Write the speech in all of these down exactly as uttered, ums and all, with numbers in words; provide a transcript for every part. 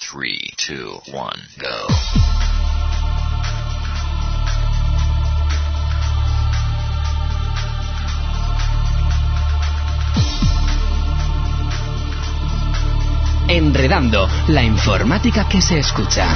three, two, one, go. Enredando, la informática que se escucha.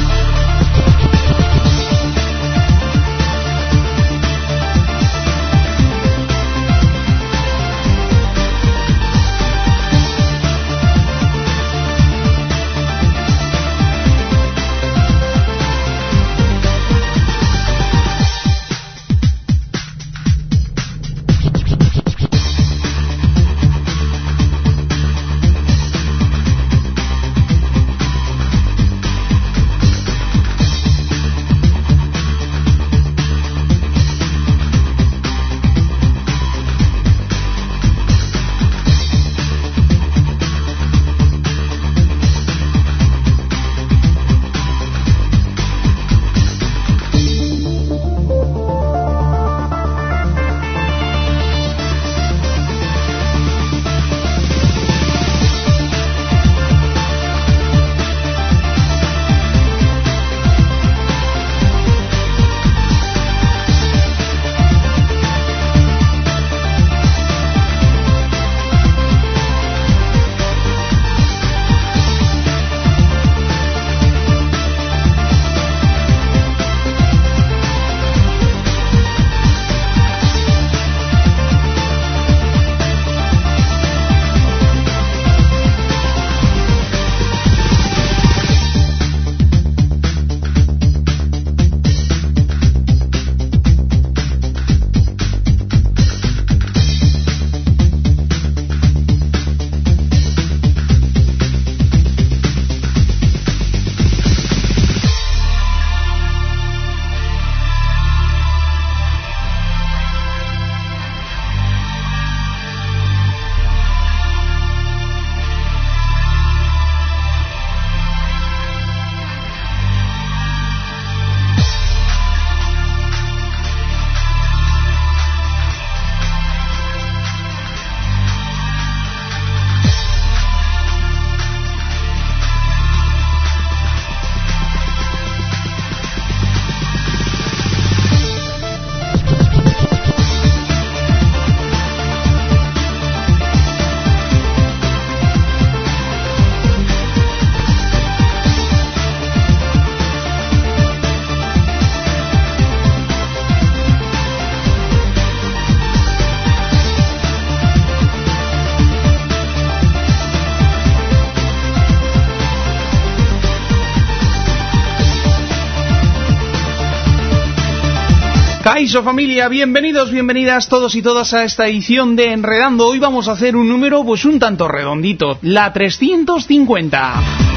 Kaixo familia, bienvenidos, bienvenidas todos y todas a esta edición de Enredando. Hoy vamos a hacer un número pues un tanto redondito, la trescientos cincuenta.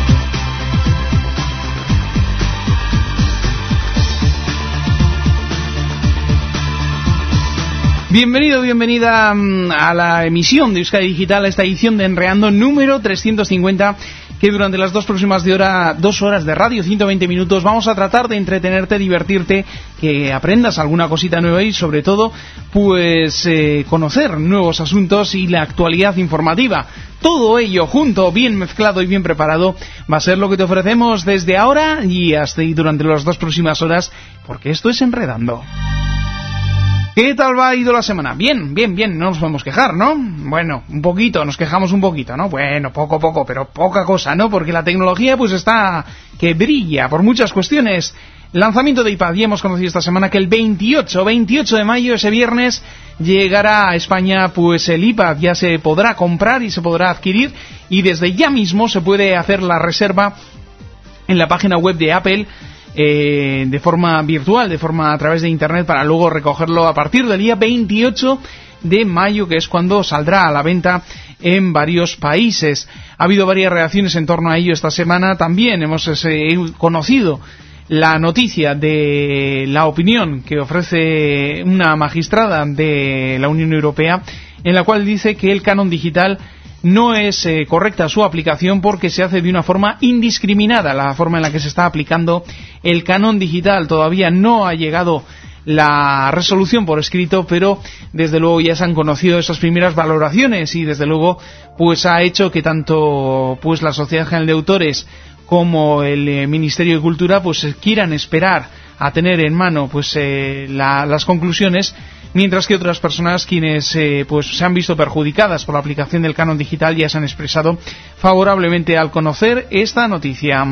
Bienvenido, bienvenida a la emisión de Euskadi Digital, a esta edición de Enredando número trescientos cincuenta, que durante las dos próximas de hora, dos horas de radio, ciento veinte minutos, vamos a tratar de entretenerte, divertirte, que aprendas alguna cosita nueva y sobre todo, pues, eh, conocer nuevos asuntos y la actualidad informativa. Todo ello junto, bien mezclado y bien preparado, va a ser lo que te ofrecemos desde ahora y hasta y durante las dos próximas horas, porque esto es Enredando. ¿Qué tal va ido la semana? Bien, bien, bien, no nos podemos quejar, ¿no? Bueno, un poquito, nos quejamos un poquito, ¿no? Bueno, poco, poco, pero poca cosa, ¿no? Porque la tecnología pues está que brilla por muchas cuestiones. Lanzamiento de iPad, y hemos conocido esta semana que el veintiocho de mayo, ese viernes, llegará a España pues el iPad, ya se podrá comprar y se podrá adquirir, y desde ya mismo se puede hacer la reserva en la página web de Apple, Eh, de forma virtual, de forma a través de internet, para luego recogerlo a partir del día veintiocho de mayo, que es cuando saldrá a la venta en varios países. Ha habido varias reacciones en torno a ello esta semana. También hemos eh, conocido la noticia de la opinión que ofrece una magistrada de la Unión Europea, en la cual dice que el canon digital no es eh, correcta su aplicación porque se hace de una forma indiscriminada. La forma en la que se está aplicando el canon digital, todavía no ha llegado la resolución por escrito, pero desde luego ya se han conocido esas primeras valoraciones y desde luego pues ha hecho que tanto pues la Sociedad General de Autores como el eh, Ministerio de Cultura pues quieran esperar a tener en mano pues eh, la, las conclusiones, mientras que otras personas quienes eh, pues se han visto perjudicadas por la aplicación del canon digital ya se han expresado favorablemente al conocer esta noticia.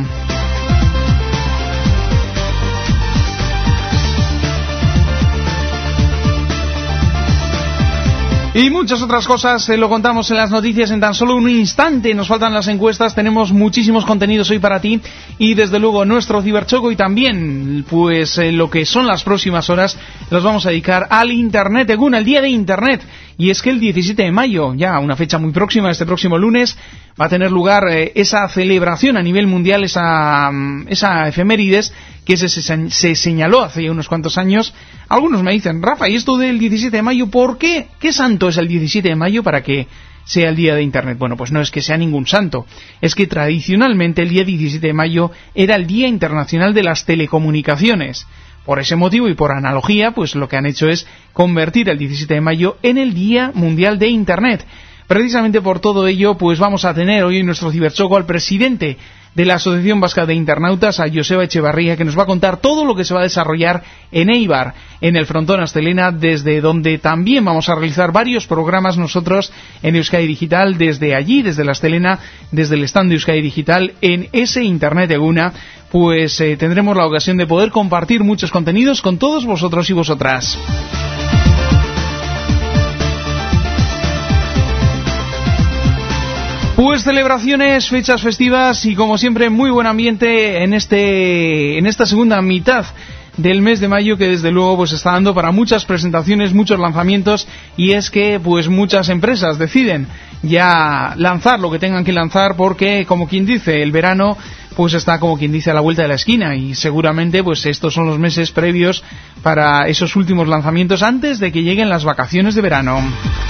Y muchas otras cosas, eh, lo contamos en las noticias en tan solo un instante. Nos faltan las encuestas, tenemos muchísimos contenidos hoy para ti y desde luego nuestro ciberchoco, y también pues eh, lo que son las próximas horas los vamos a dedicar al Internet Egun, el día de Internet. Y es que el diecisiete de mayo, ya una fecha muy próxima, este próximo lunes, va a tener lugar eh, esa celebración a nivel mundial, esa, esa efemérides que se, se, se señaló hace ya unos cuantos años. Algunos me dicen, Rafa, ¿y esto del diecisiete de mayo por qué? ¿Qué santo es el diecisiete de mayo para que sea el día de Internet? Bueno, pues no es que sea ningún santo, es que tradicionalmente el día diecisiete de mayo era el Día Internacional de las Telecomunicaciones. Por ese motivo y por analogía, pues lo que han hecho es convertir el diecisiete de mayo en el Día Mundial de Internet. Precisamente por todo ello, pues vamos a tener hoy en nuestro ciberchoco al presidente de la Asociación Vasca de Internautas, a Joseba Echevarría, que nos va a contar todo lo que se va a desarrollar en Eibar, en el frontón Astelena, desde donde también vamos a realizar varios programas nosotros en Euskadi Digital, desde allí, desde la Astelena, desde el stand de Euskadi Digital, en ese Internet Eguna, pues eh, tendremos la ocasión de poder compartir muchos contenidos con todos vosotros y vosotras. Pues celebraciones, fechas festivas y como siempre muy buen ambiente en este en esta segunda mitad del mes de mayo, que desde luego pues está dando para muchas presentaciones, muchos lanzamientos, y es que pues muchas empresas deciden ya lanzar lo que tengan que lanzar porque, como quien dice, el verano pues está como quien dice a la vuelta de la esquina, y seguramente pues estos son los meses previos para esos últimos lanzamientos antes de que lleguen las vacaciones de verano.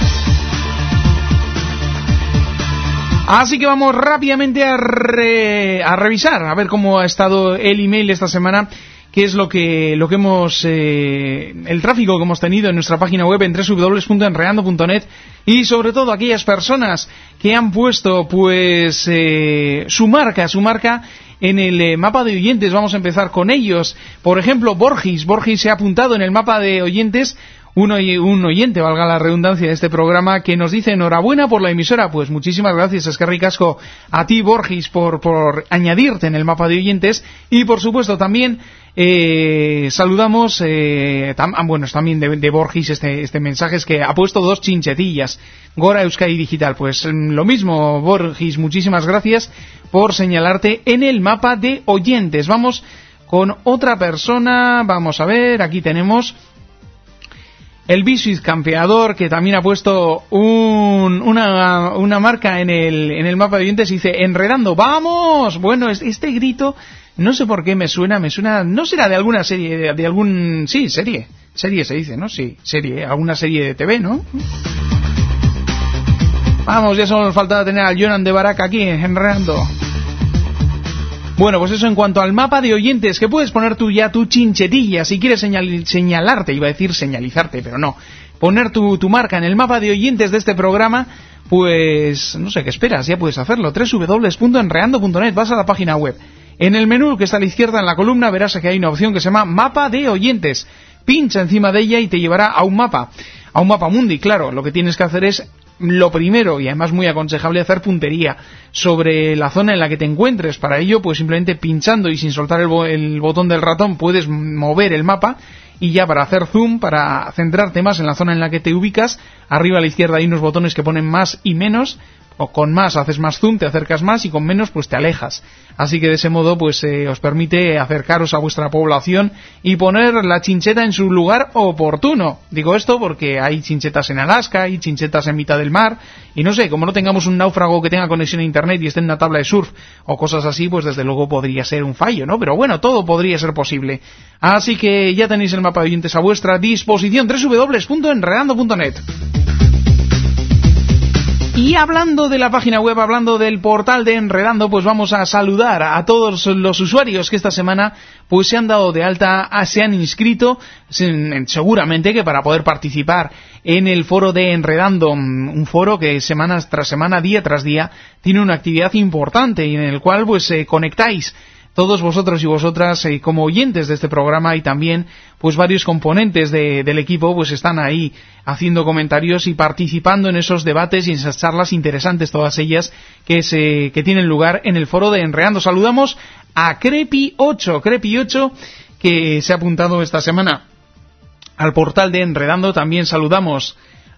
Así que vamos rápidamente a, re, a revisar, a ver cómo ha estado el email esta semana, qué es lo que lo que hemos eh, el tráfico que hemos tenido en nuestra página web en doble u doble u doble u punto enreando punto net, y sobre todo aquellas personas que han puesto pues eh, su marca, su marca en el eh, mapa de oyentes. Vamos a empezar con ellos. Por ejemplo, Borgis, Borgis se ha apuntado en el mapa de oyentes. Un, oy- un oyente, valga la redundancia, de este programa, que nos dice enhorabuena por la emisora. Pues muchísimas gracias, eskerrik asko, a ti, Borgis, por, por añadirte en el mapa de oyentes. Y por supuesto también eh, saludamos, eh, tam, bueno, también de, de Borgis este, este mensaje, es que ha puesto dos chinchetillas. Gora Euskadi Digital. Pues lo mismo, Borgis, muchísimas gracias por señalarte en el mapa de oyentes. Vamos con otra persona, vamos a ver, aquí tenemos el Bisuit campeador, que también ha puesto un, una, una marca en el, en el mapa de oyentes y dice, enredando, ¡vamos! Bueno, este grito, no sé por qué me suena, me suena, no será de alguna serie, de, de algún, sí, serie, serie se dice, ¿no? Sí, serie, alguna serie de T V, ¿no? Vamos, ya solo nos faltaba tener al Jonan de Baraka aquí, enredando. Bueno, pues eso en cuanto al mapa de oyentes, que puedes poner tú ya tu chinchetilla, si quieres señal, señalarte, iba a decir señalizarte, pero no, poner tu, tu marca en el mapa de oyentes de este programa, pues no sé qué esperas, ya puedes hacerlo, doble u doble u doble u punto enreando punto net, vas a la página web. En el menú que está a la izquierda en la columna verás que hay una opción que se llama mapa de oyentes, pincha encima de ella y te llevará a un mapa, a un mapa mundi. Claro, lo que tienes que hacer es, lo primero, y además muy aconsejable, hacer puntería sobre la zona en la que te encuentres. Para ello, pues simplemente pinchando y sin soltar el, bo- el botón del ratón puedes mover el mapa, y ya para hacer zoom, para centrarte más en la zona en la que te ubicas, arriba a la izquierda hay unos botones que ponen más y menos, o con más haces más zoom, te acercas más, y con menos pues te alejas. Así que de ese modo pues eh, os permite acercaros a vuestra población y poner la chincheta en su lugar oportuno. Digo esto porque hay chinchetas en Alaska, hay chinchetas en mitad del mar, y no sé, como no tengamos un náufrago que tenga conexión a internet y esté en una tabla de surf o cosas así, pues desde luego podría ser un fallo, ¿no? Pero bueno, todo podría ser posible. Así que ya tenéis el mapa de oyentes a vuestra disposición, doble u doble u doble u punto enredando punto net. Y hablando de la página web, hablando del portal de Enredando, pues vamos a saludar a todos los usuarios que esta semana pues se han dado de alta, se han inscrito, seguramente que para poder participar en el foro de Enredando, un foro que semana tras semana, día tras día, tiene una actividad importante y en el cual pues eh, conectáis todos vosotros y vosotras eh, como oyentes de este programa, y también pues varios componentes de, del equipo pues están ahí haciendo comentarios y participando en esos debates y en esas charlas interesantes, todas ellas que se que tienen lugar en el foro de Enredando. Saludamos a Crepi ocho, Crepi ocho, que se ha apuntado esta semana al portal de Enredando. También saludamos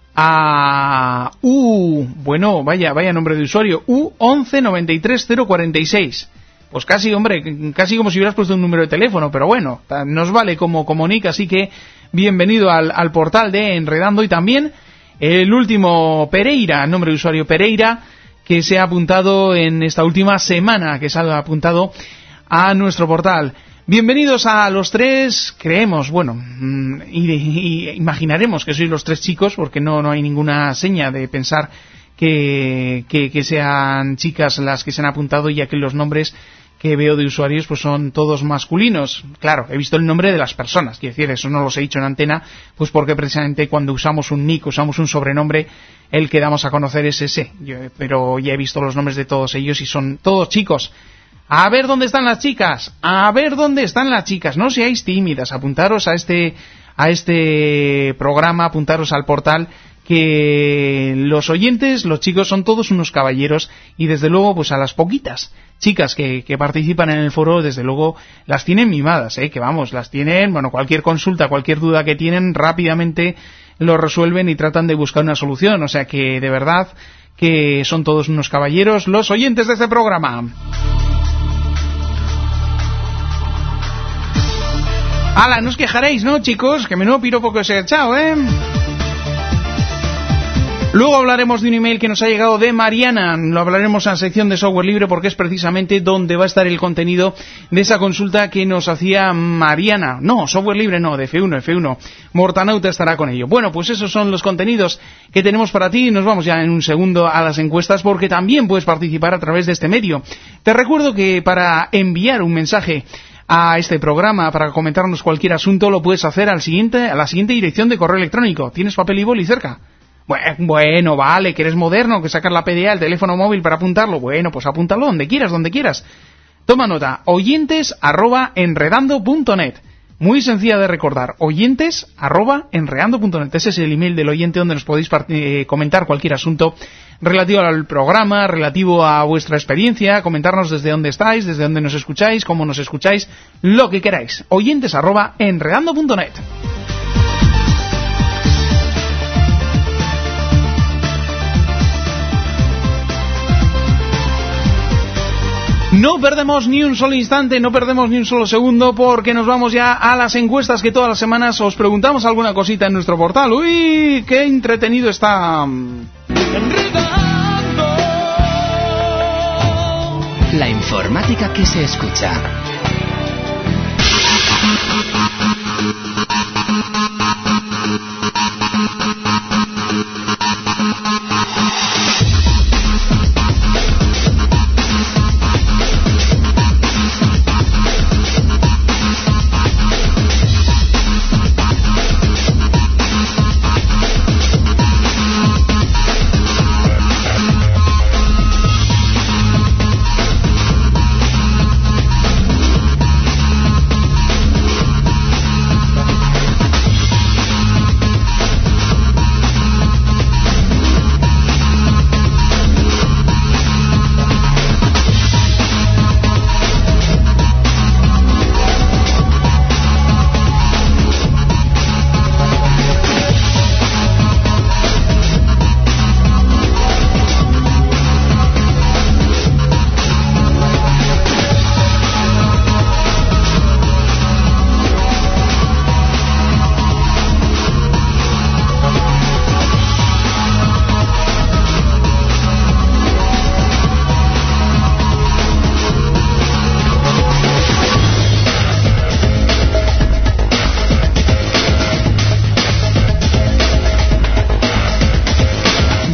a U, bueno, vaya, vaya nombre de usuario, U once noventa y tres cero cuarenta y seis. Pues casi, hombre, casi como si hubieras puesto un número de teléfono, pero bueno, nos vale como comunica, así que bienvenido al, al portal de Enredando. Y también el último, Pereira, nombre de usuario Pereira, que se ha apuntado en esta última semana, que se ha apuntado a nuestro portal. Bienvenidos a los tres, creemos, bueno, y, y imaginaremos que sois los tres chicos, porque no, no hay ninguna seña de pensar que, que, que sean chicas las que se han apuntado, ya que los nombres que veo de usuarios pues son todos masculinos. Claro, he visto el nombre de las personas, quiero decir, eso no los he dicho en antena, pues porque precisamente cuando usamos un nick, usamos un sobrenombre, el que damos a conocer es ese. Yo, pero ya he visto los nombres de todos ellos y son todos chicos. A ver dónde están las chicas, a ver dónde están las chicas, no seáis tímidas, apuntaros a este, a este programa, apuntaros al portal, que los oyentes, los chicos, son todos unos caballeros, y desde luego pues a las poquitas chicas que, que participan en el foro, desde luego las tienen mimadas, ¿eh? Que vamos, las tienen, bueno, cualquier consulta, cualquier duda que tienen, rápidamente lo resuelven y tratan de buscar una solución, o sea que de verdad que son todos unos caballeros los oyentes de este programa. ¡Hala, no os quejaréis, ¿no, chicos? Que menudo piropo que os he echado, ¿eh? Luego hablaremos de un email que nos ha llegado de Mariana, lo hablaremos en la sección de software libre, porque es precisamente donde va a estar el contenido de esa consulta que nos hacía Mariana. No, software libre no, de F uno, F uno. Mortanauta estará con ello. Bueno, pues esos son los contenidos que tenemos para ti. Nos vamos ya en un segundo a las encuestas, porque también puedes participar a través de este medio. Te recuerdo que para enviar un mensaje a este programa, para comentarnos cualquier asunto, lo puedes hacer al siguiente, a la siguiente dirección de correo electrónico. ¿Tienes papel y boli cerca? Bueno, vale, que eres moderno, que sacas la P D A, el teléfono móvil para apuntarlo. Bueno, pues apúntalo donde quieras, donde quieras. Toma nota, oyentes arroba enredando punto net. Muy sencilla de recordar, oyentes arroba enredando punto net. Ese es el email del oyente donde nos podéis eh, comentar cualquier asunto relativo al programa, relativo a vuestra experiencia, comentarnos desde dónde estáis, desde dónde nos escucháis, cómo nos escucháis, lo que queráis. Oyentes arroba enredando punto net. No perdemos ni un solo instante, no perdemos ni un solo segundo, porque nos vamos ya a las encuestas que todas las semanas os preguntamos alguna cosita en nuestro portal. ¡Uy! ¡Qué entretenido está! La informática que se escucha.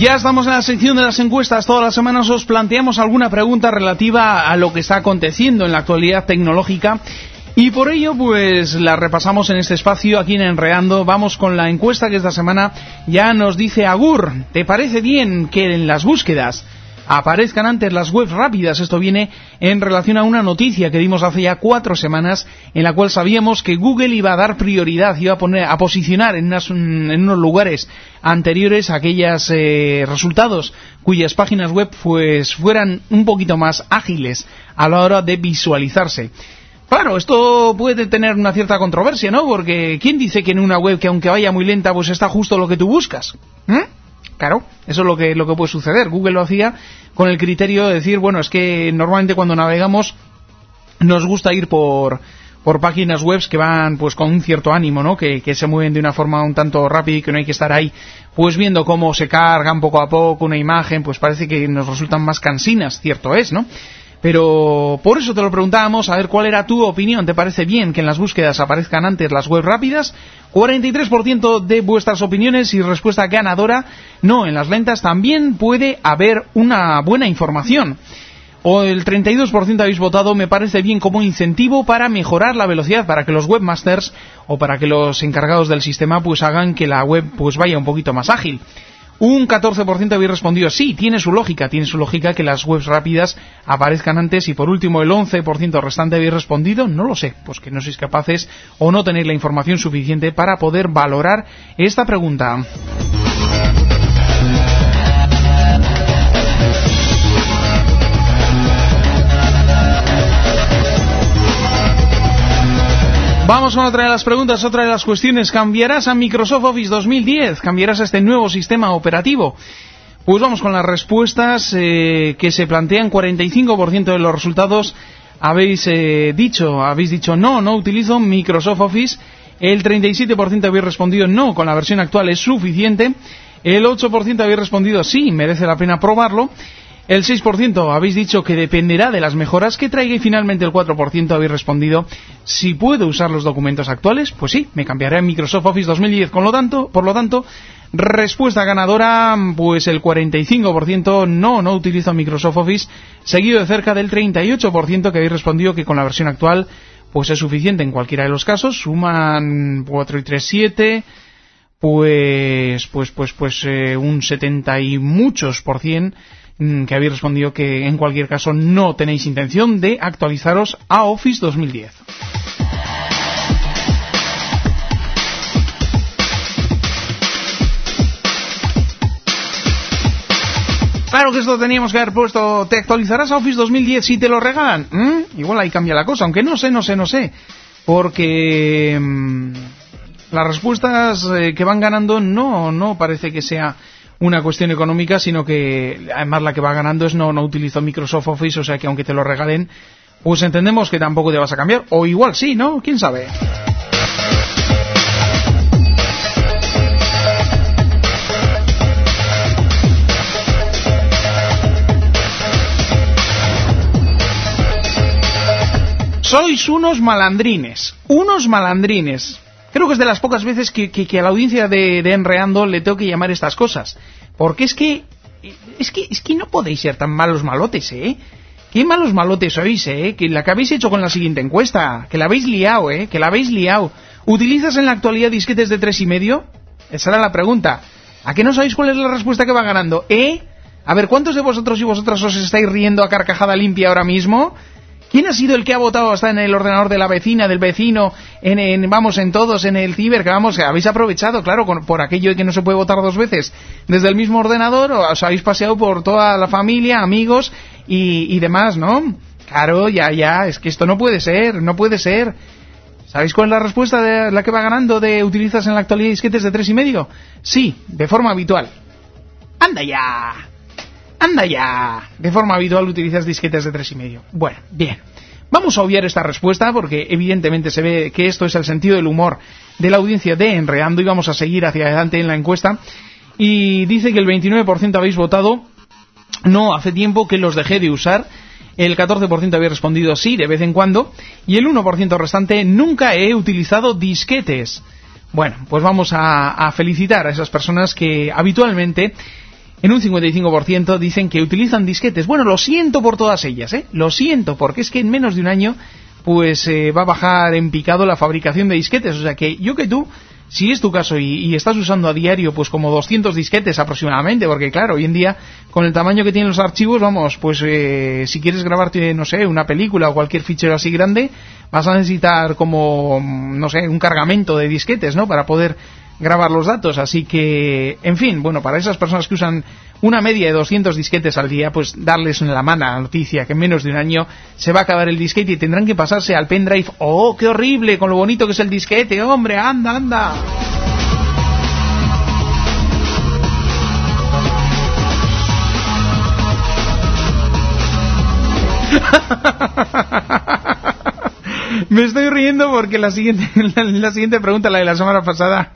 Ya estamos en la sección de las encuestas. Todas las semanas os planteamos alguna pregunta relativa a lo que está aconteciendo en la actualidad tecnológica y por ello pues la repasamos en este espacio aquí en Enreando. Vamos con la encuesta que esta semana ya nos dice Agur. ¿Te parece bien que en las búsquedas aparezcan antes las webs rápidas? Esto viene en relación a una noticia que dimos hace ya cuatro semanas en la cual sabíamos que Google iba a dar prioridad, iba a poner a posicionar en, unas, en unos lugares anteriores aquellos eh, resultados cuyas páginas web pues fueran un poquito más ágiles a la hora de visualizarse. Claro, esto puede tener una cierta controversia, ¿no? Porque ¿quién dice que en una web que aunque vaya muy lenta pues está justo lo que tú buscas? ¿Mm? Claro, eso es lo que, lo que puede suceder. Google lo hacía con el criterio de decir, bueno, es que normalmente cuando navegamos nos gusta ir por, por páginas web que van pues con un cierto ánimo, ¿no? Que, que se mueven de una forma un tanto rápida y que no hay que estar ahí pues viendo cómo se cargan poco a poco una imagen, pues parece que nos resultan más cansinas, cierto es, ¿no? Pero por eso te lo preguntábamos, a ver cuál era tu opinión. ¿Te parece bien que en las búsquedas aparezcan antes las webs rápidas? cuarenta y tres por ciento de vuestras opiniones y respuesta ganadora. No, en las lentas también puede haber una buena información. O el treinta y dos por ciento habéis votado me parece bien como incentivo para mejorar la velocidad, para que los webmasters o para que los encargados del sistema pues hagan que la web pues vaya un poquito más ágil. Un catorce por ciento habéis respondido sí, tiene su lógica, tiene su lógica que las webs rápidas aparezcan antes y por último el once por ciento restante habéis respondido no lo sé, pues que no sois capaces o no tenéis la información suficiente para poder valorar esta pregunta. Vamos con otra de las preguntas, otra de las cuestiones. ¿Cambiarás a Microsoft Office dos mil diez? ¿Cambiarás a este nuevo sistema operativo? Pues vamos con las respuestas eh, que se plantean. cuarenta y cinco por ciento de los resultados habéis eh, dicho, habéis dicho no, no utilizo Microsoft Office. El treinta y siete por ciento habéis respondido no, con la versión actual es suficiente. El ocho por ciento habéis respondido sí, merece la pena probarlo. El seis por ciento habéis dicho que dependerá de las mejoras que traiga y finalmente el cuatro por ciento habéis respondido si puedo usar los documentos actuales, pues sí, me cambiaré a Microsoft Office dos mil diez. Con lo tanto, por lo tanto, respuesta ganadora, pues el cuarenta y cinco por ciento no, no utilizo Microsoft Office, seguido de cerca del treinta y ocho por ciento que habéis respondido que con la versión actual pues es suficiente en cualquiera de los casos. Suman cuatro y tres, siete, pues, pues, pues, pues eh, un setenta y muchos por cien que habéis respondido que en cualquier caso no tenéis intención de actualizaros a Office dos mil diez. Claro que esto teníamos que haber puesto, ¿te actualizarás a Office dos mil diez si te lo regalan? ¿Mm? Igual ahí cambia la cosa, aunque no sé, no sé, no sé. Porque mmm, las respuestas eh, que van ganando no, no parece que sea una cuestión económica, sino que además la que va ganando es no, no utilizo Microsoft Office, o sea que aunque te lo regalen, pues entendemos que tampoco te vas a cambiar, o igual sí, ¿no? ¿Quién sabe? Sois unos malandrines, unos malandrines. Creo que es de las pocas veces que, que, que a la audiencia de, de Enreando le tengo que llamar estas cosas. Porque es que, es que es que no podéis ser tan malos malotes, ¿eh? Qué malos malotes sois, ¿eh? Que la que habéis hecho con la siguiente encuesta. Que la habéis liado, ¿eh? Que la habéis liado. ¿Utilizas en la actualidad disquetes de tres y medio? Esa era la pregunta. ¿A qué no sabéis cuál es la respuesta que va ganando? ¿Eh? A ver, ¿cuántos de vosotros y vosotras os estáis riendo a carcajada limpia ahora mismo? ¿Quién ha sido el que ha votado hasta en el ordenador de la vecina, del vecino, en, en vamos, en todos, en el ciber, que vamos, habéis aprovechado, claro, con, por aquello de que no se puede votar dos veces desde el mismo ordenador, o os habéis paseado por toda la familia, amigos y, y demás, ¿no? Claro, ya, ya, es que esto no puede ser, no puede ser. ¿Sabéis cuál es la respuesta de la que va ganando de utilizas en la actualidad disquetes de tres y medio? Sí, de forma habitual. ¡Anda ya! ¡Anda ya! De forma habitual utilizas disquetes de tres y medio. Bueno, bien. Vamos a obviar esta respuesta porque evidentemente se ve que esto es el sentido del humor de la audiencia de Enreando y vamos a seguir hacia adelante en la encuesta. Y dice que el veintinueve por ciento habéis votado no, hace tiempo que los dejé de usar. El catorce por ciento habéis respondido sí, de vez en cuando. Y el uno por ciento restante, nunca he utilizado disquetes. Bueno, pues vamos a, a felicitar a esas personas que habitualmente en un cincuenta y cinco por ciento dicen que utilizan disquetes. Bueno, lo siento por todas ellas, ¿eh? Lo siento, porque es que en menos de un año pues eh, va a bajar en picado la fabricación de disquetes. O sea que yo que tú, si es tu caso y, y estás usando a diario pues como doscientos disquetes aproximadamente, porque claro, hoy en día con el tamaño que tienen los archivos, vamos, pues eh, si quieres grabarte, no sé, una película o cualquier fichero así grande, vas a necesitar como, no sé, un cargamento de disquetes, ¿no? Para poder grabar los datos. Así que, en fin, bueno, para esas personas que usan una media de doscientos disquetes al día, pues darles en la mano la noticia que en menos de un año se va a acabar el disquete y tendrán que pasarse al pendrive. ¡Oh, qué horrible! Con lo bonito que es el disquete, hombre, anda, anda. Me estoy riendo porque la siguiente, la, la siguiente pregunta, la de la semana pasada.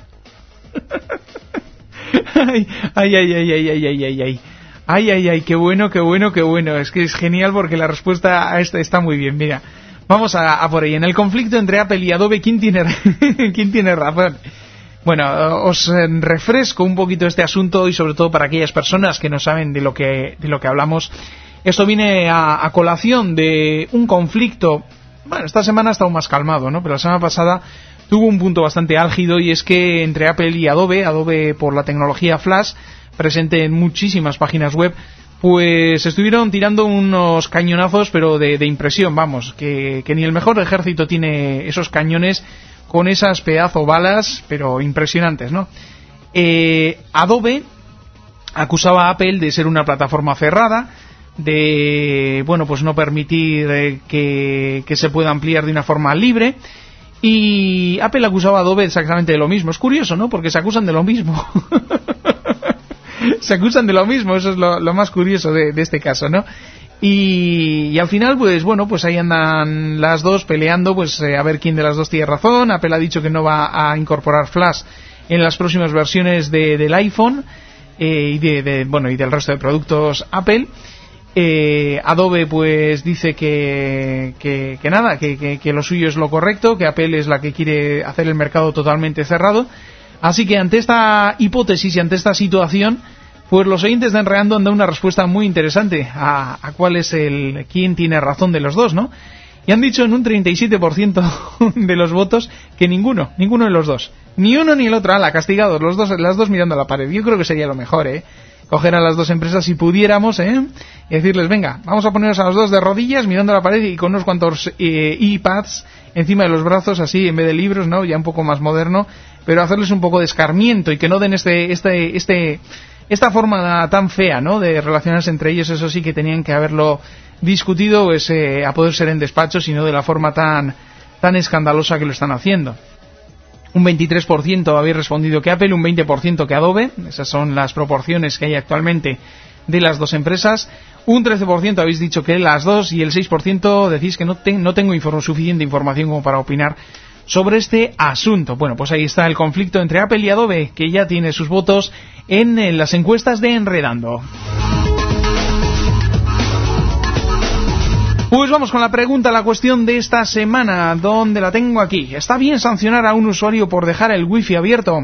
Ay, ay, ay, ay, ay, ay, ay, ay, ay. Ay, ay, ay, qué bueno, qué bueno, qué bueno. Es que es genial porque la respuesta a esta está muy bien. Mira, vamos a, a por ahí. En el conflicto entre Apple y Adobe, ¿quién tiene, ¿quién tiene razón? Bueno, os refresco un poquito este asunto y sobre todo para aquellas personas que no saben de lo que, de lo que hablamos. Esto viene a, a colación de un conflicto. Bueno, esta semana ha estado más calmado, ¿no? Pero la semana pasada tuvo un punto bastante álgido y es que entre Apple y Adobe, Adobe por la tecnología Flash, presente en muchísimas páginas web, pues estuvieron tirando unos cañonazos, pero de, de impresión, vamos, que, que ni el mejor ejército tiene esos cañones con esas pedazo balas, pero impresionantes, ¿no? Eh, Adobe acusaba a Apple de ser una plataforma cerrada, de, bueno, pues no permitir eh, que, que se pueda ampliar de una forma libre. Y Apple acusaba a Adobe exactamente de lo mismo. Es curioso, ¿no? Porque se acusan de lo mismo. Se acusan de lo mismo. Eso es lo, lo más curioso de, de este caso, ¿no? Y, y al final, pues bueno, pues ahí andan las dos peleando, pues eh, a ver quién de las dos tiene razón. Apple ha dicho que no va a incorporar Flash en las próximas versiones de, del iPhone eh, y de, de, bueno, y del resto de productos Apple. Eh, Adobe pues dice que, que, que nada, que, que, que lo suyo es lo correcto, que Apple es la que quiere hacer el mercado totalmente cerrado. Así que ante esta hipótesis y ante esta situación, pues los oyentes de Enredando han dado una respuesta muy interesante a, a cuál es el, quién tiene razón de los dos, ¿no? Y han dicho en un treinta y siete por ciento de los votos que ninguno, ninguno de los dos, ni uno ni el otro, ala, castigados, los dos, las dos mirando a la pared. Yo creo que sería lo mejor, ¿eh? Coger a las dos empresas si pudiéramos, ¿eh? Y decirles, venga, vamos a ponernos a los dos de rodillas mirando a la pared y con unos cuantos eh, iPads encima de los brazos, así, en vez de libros, ¿no? Ya un poco más moderno, pero hacerles un poco de escarmiento y que no den este, este, este, esta forma tan fea, ¿no? De relacionarse entre ellos. Eso sí que tenían que haberlo discutido, pues, eh, a poder ser en despachos y no de la forma tan, tan escandalosa que lo están haciendo. Un veintitrés por ciento habéis respondido que Apple, un veinte por ciento que Adobe. Esas son las proporciones que hay actualmente de las dos empresas. Un trece por ciento habéis dicho que las dos y el seis por ciento decís que no, te, no tengo inform- suficiente información como para opinar sobre este asunto. Bueno, pues ahí está el conflicto entre Apple y Adobe, que ya tiene sus votos en, en las encuestas de Enredando. Pues vamos con la pregunta, la cuestión de esta semana, donde la tengo aquí. ¿Está bien sancionar a un usuario por dejar el wifi abierto?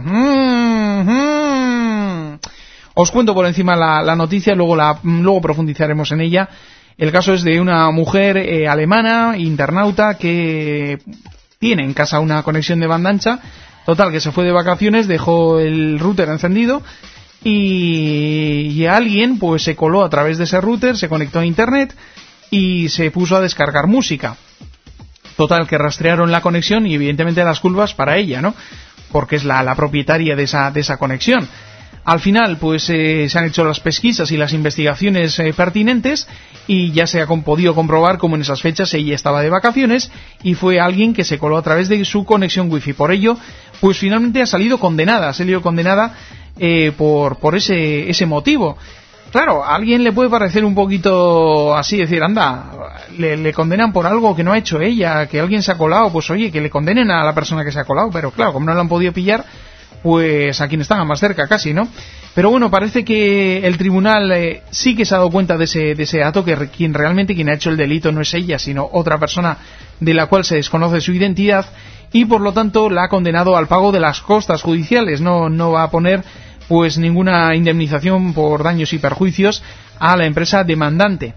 Mm-hmm. Os cuento por encima la, la noticia, luego, la, luego profundizaremos en ella. El caso es de una mujer eh, alemana, internauta, que tiene en casa una conexión de banda ancha. Total, que se fue de vacaciones, dejó el router encendido y, y alguien pues se coló a través de ese router, se conectó a internet y se puso a descargar música. Total, que rastrearon la conexión y evidentemente las culpas para ella, ¿no? Porque es la, la propietaria de esa, de esa conexión. Al final, pues eh, se han hecho las pesquisas y las investigaciones eh, pertinentes y ya se ha con, podido comprobar cómo en esas fechas ella estaba de vacaciones y fue alguien que se coló a través de su conexión wifi. Por ello, pues finalmente ha salido condenada, ha salido condenada eh, por, por ese, ese motivo. Claro, a alguien le puede parecer un poquito así, decir, anda, le, le condenan por algo que no ha hecho ella, que alguien se ha colado, pues oye, que le condenen a la persona que se ha colado, pero claro, como no lo han podido pillar, pues a quien estaba más cerca casi, ¿no? Pero bueno, parece que el tribunal eh, sí que se ha dado cuenta de ese, de ese dato, que quien realmente quien ha hecho el delito no es ella, sino otra persona de la cual se desconoce su identidad, y por lo tanto la ha condenado al pago de las costas judiciales. No, no va a poner pues ninguna indemnización por daños y perjuicios a la empresa demandante.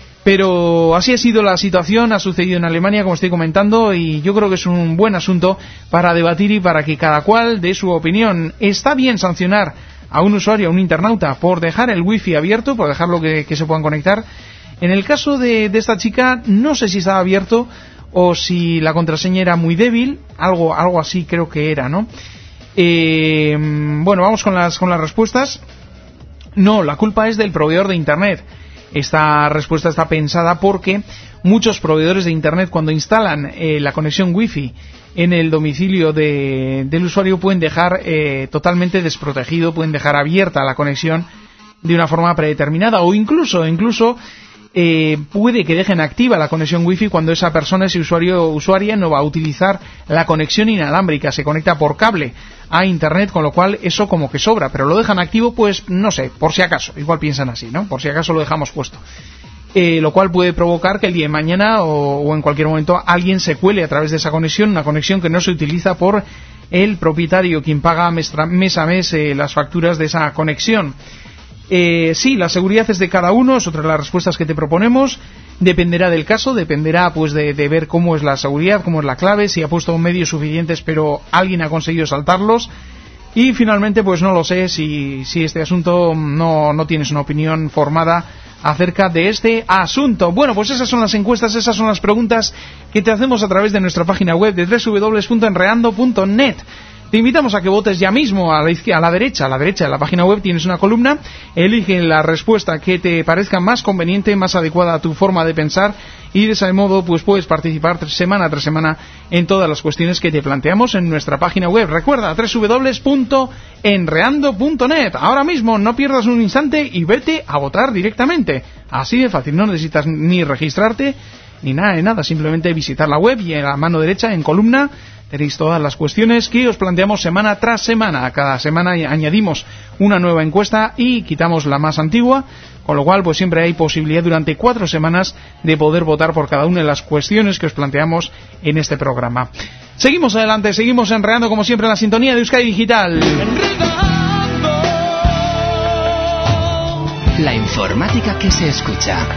Pero así ha sido la situación, ha sucedido en Alemania, como estoy comentando, y yo creo que es un buen asunto para debatir y para que cada cual dé su opinión. ¿Está bien sancionar a un usuario, a un internauta, por dejar el wifi abierto, por dejarlo que, que se puedan conectar? En el caso de, de esta chica, no sé si estaba abierto o si la contraseña era muy débil, algo, algo así creo que era, ¿no? Eh, bueno, vamos con las, con las respuestas. No, la culpa es del proveedor de Internet. Esta respuesta está pensada porque muchos proveedores de Internet, cuando instalan eh, la conexión Wi-Fi en el domicilio de, del usuario, pueden dejar eh, totalmente desprotegido, pueden dejar abierta la conexión de una forma predeterminada, o incluso, incluso eh, puede que dejen activa la conexión Wi-Fi cuando esa persona, ese usuario o usuaria, no va a utilizar la conexión inalámbrica, se conecta por cable a Internet, con lo cual eso como que sobra, pero lo dejan activo, pues no sé, por si acaso, igual piensan así, ¿no? Por si acaso lo dejamos puesto. Eh, lo cual puede provocar que el día de mañana o, o en cualquier momento alguien se cuele a través de esa conexión, una conexión que no se utiliza por el propietario, quien paga mes, mes a mes eh, las facturas de esa conexión. Eh, sí, la seguridad es de cada uno, es otra de las respuestas que te proponemos. Dependerá del caso, dependerá pues de, de ver cómo es la seguridad, cómo es la clave, si ha puesto medios suficientes pero alguien ha conseguido saltarlos. Y finalmente, pues no lo sé si, si este asunto no, no tienes una opinión formada acerca de este asunto. Bueno, pues esas son las encuestas, esas son las preguntas que te hacemos a través de nuestra página web de doble u doble u doble u punto enreando punto net. Te invitamos a que votes ya mismo a la izquierda, a la derecha, a la derecha de la página web tienes una columna, elige la respuesta que te parezca más conveniente, más adecuada a tu forma de pensar, y de ese modo pues puedes participar semana tras semana en todas las cuestiones que te planteamos en nuestra página web. Recuerda, doble u doble u doble u punto enreando punto net. Ahora mismo no pierdas un instante y vete a votar directamente. Así de fácil, no necesitas ni registrarte ni nada de nada, simplemente visitar la web y en la mano derecha en columna tenéis todas las cuestiones que os planteamos semana tras semana. Cada semana añadimos una nueva encuesta y quitamos la más antigua, con lo cual pues siempre hay posibilidad durante cuatro semanas de poder votar por cada una de las cuestiones que os planteamos en este programa. Seguimos adelante, seguimos enredando como siempre en la sintonía de Euskadi Digital. La informática que se escucha.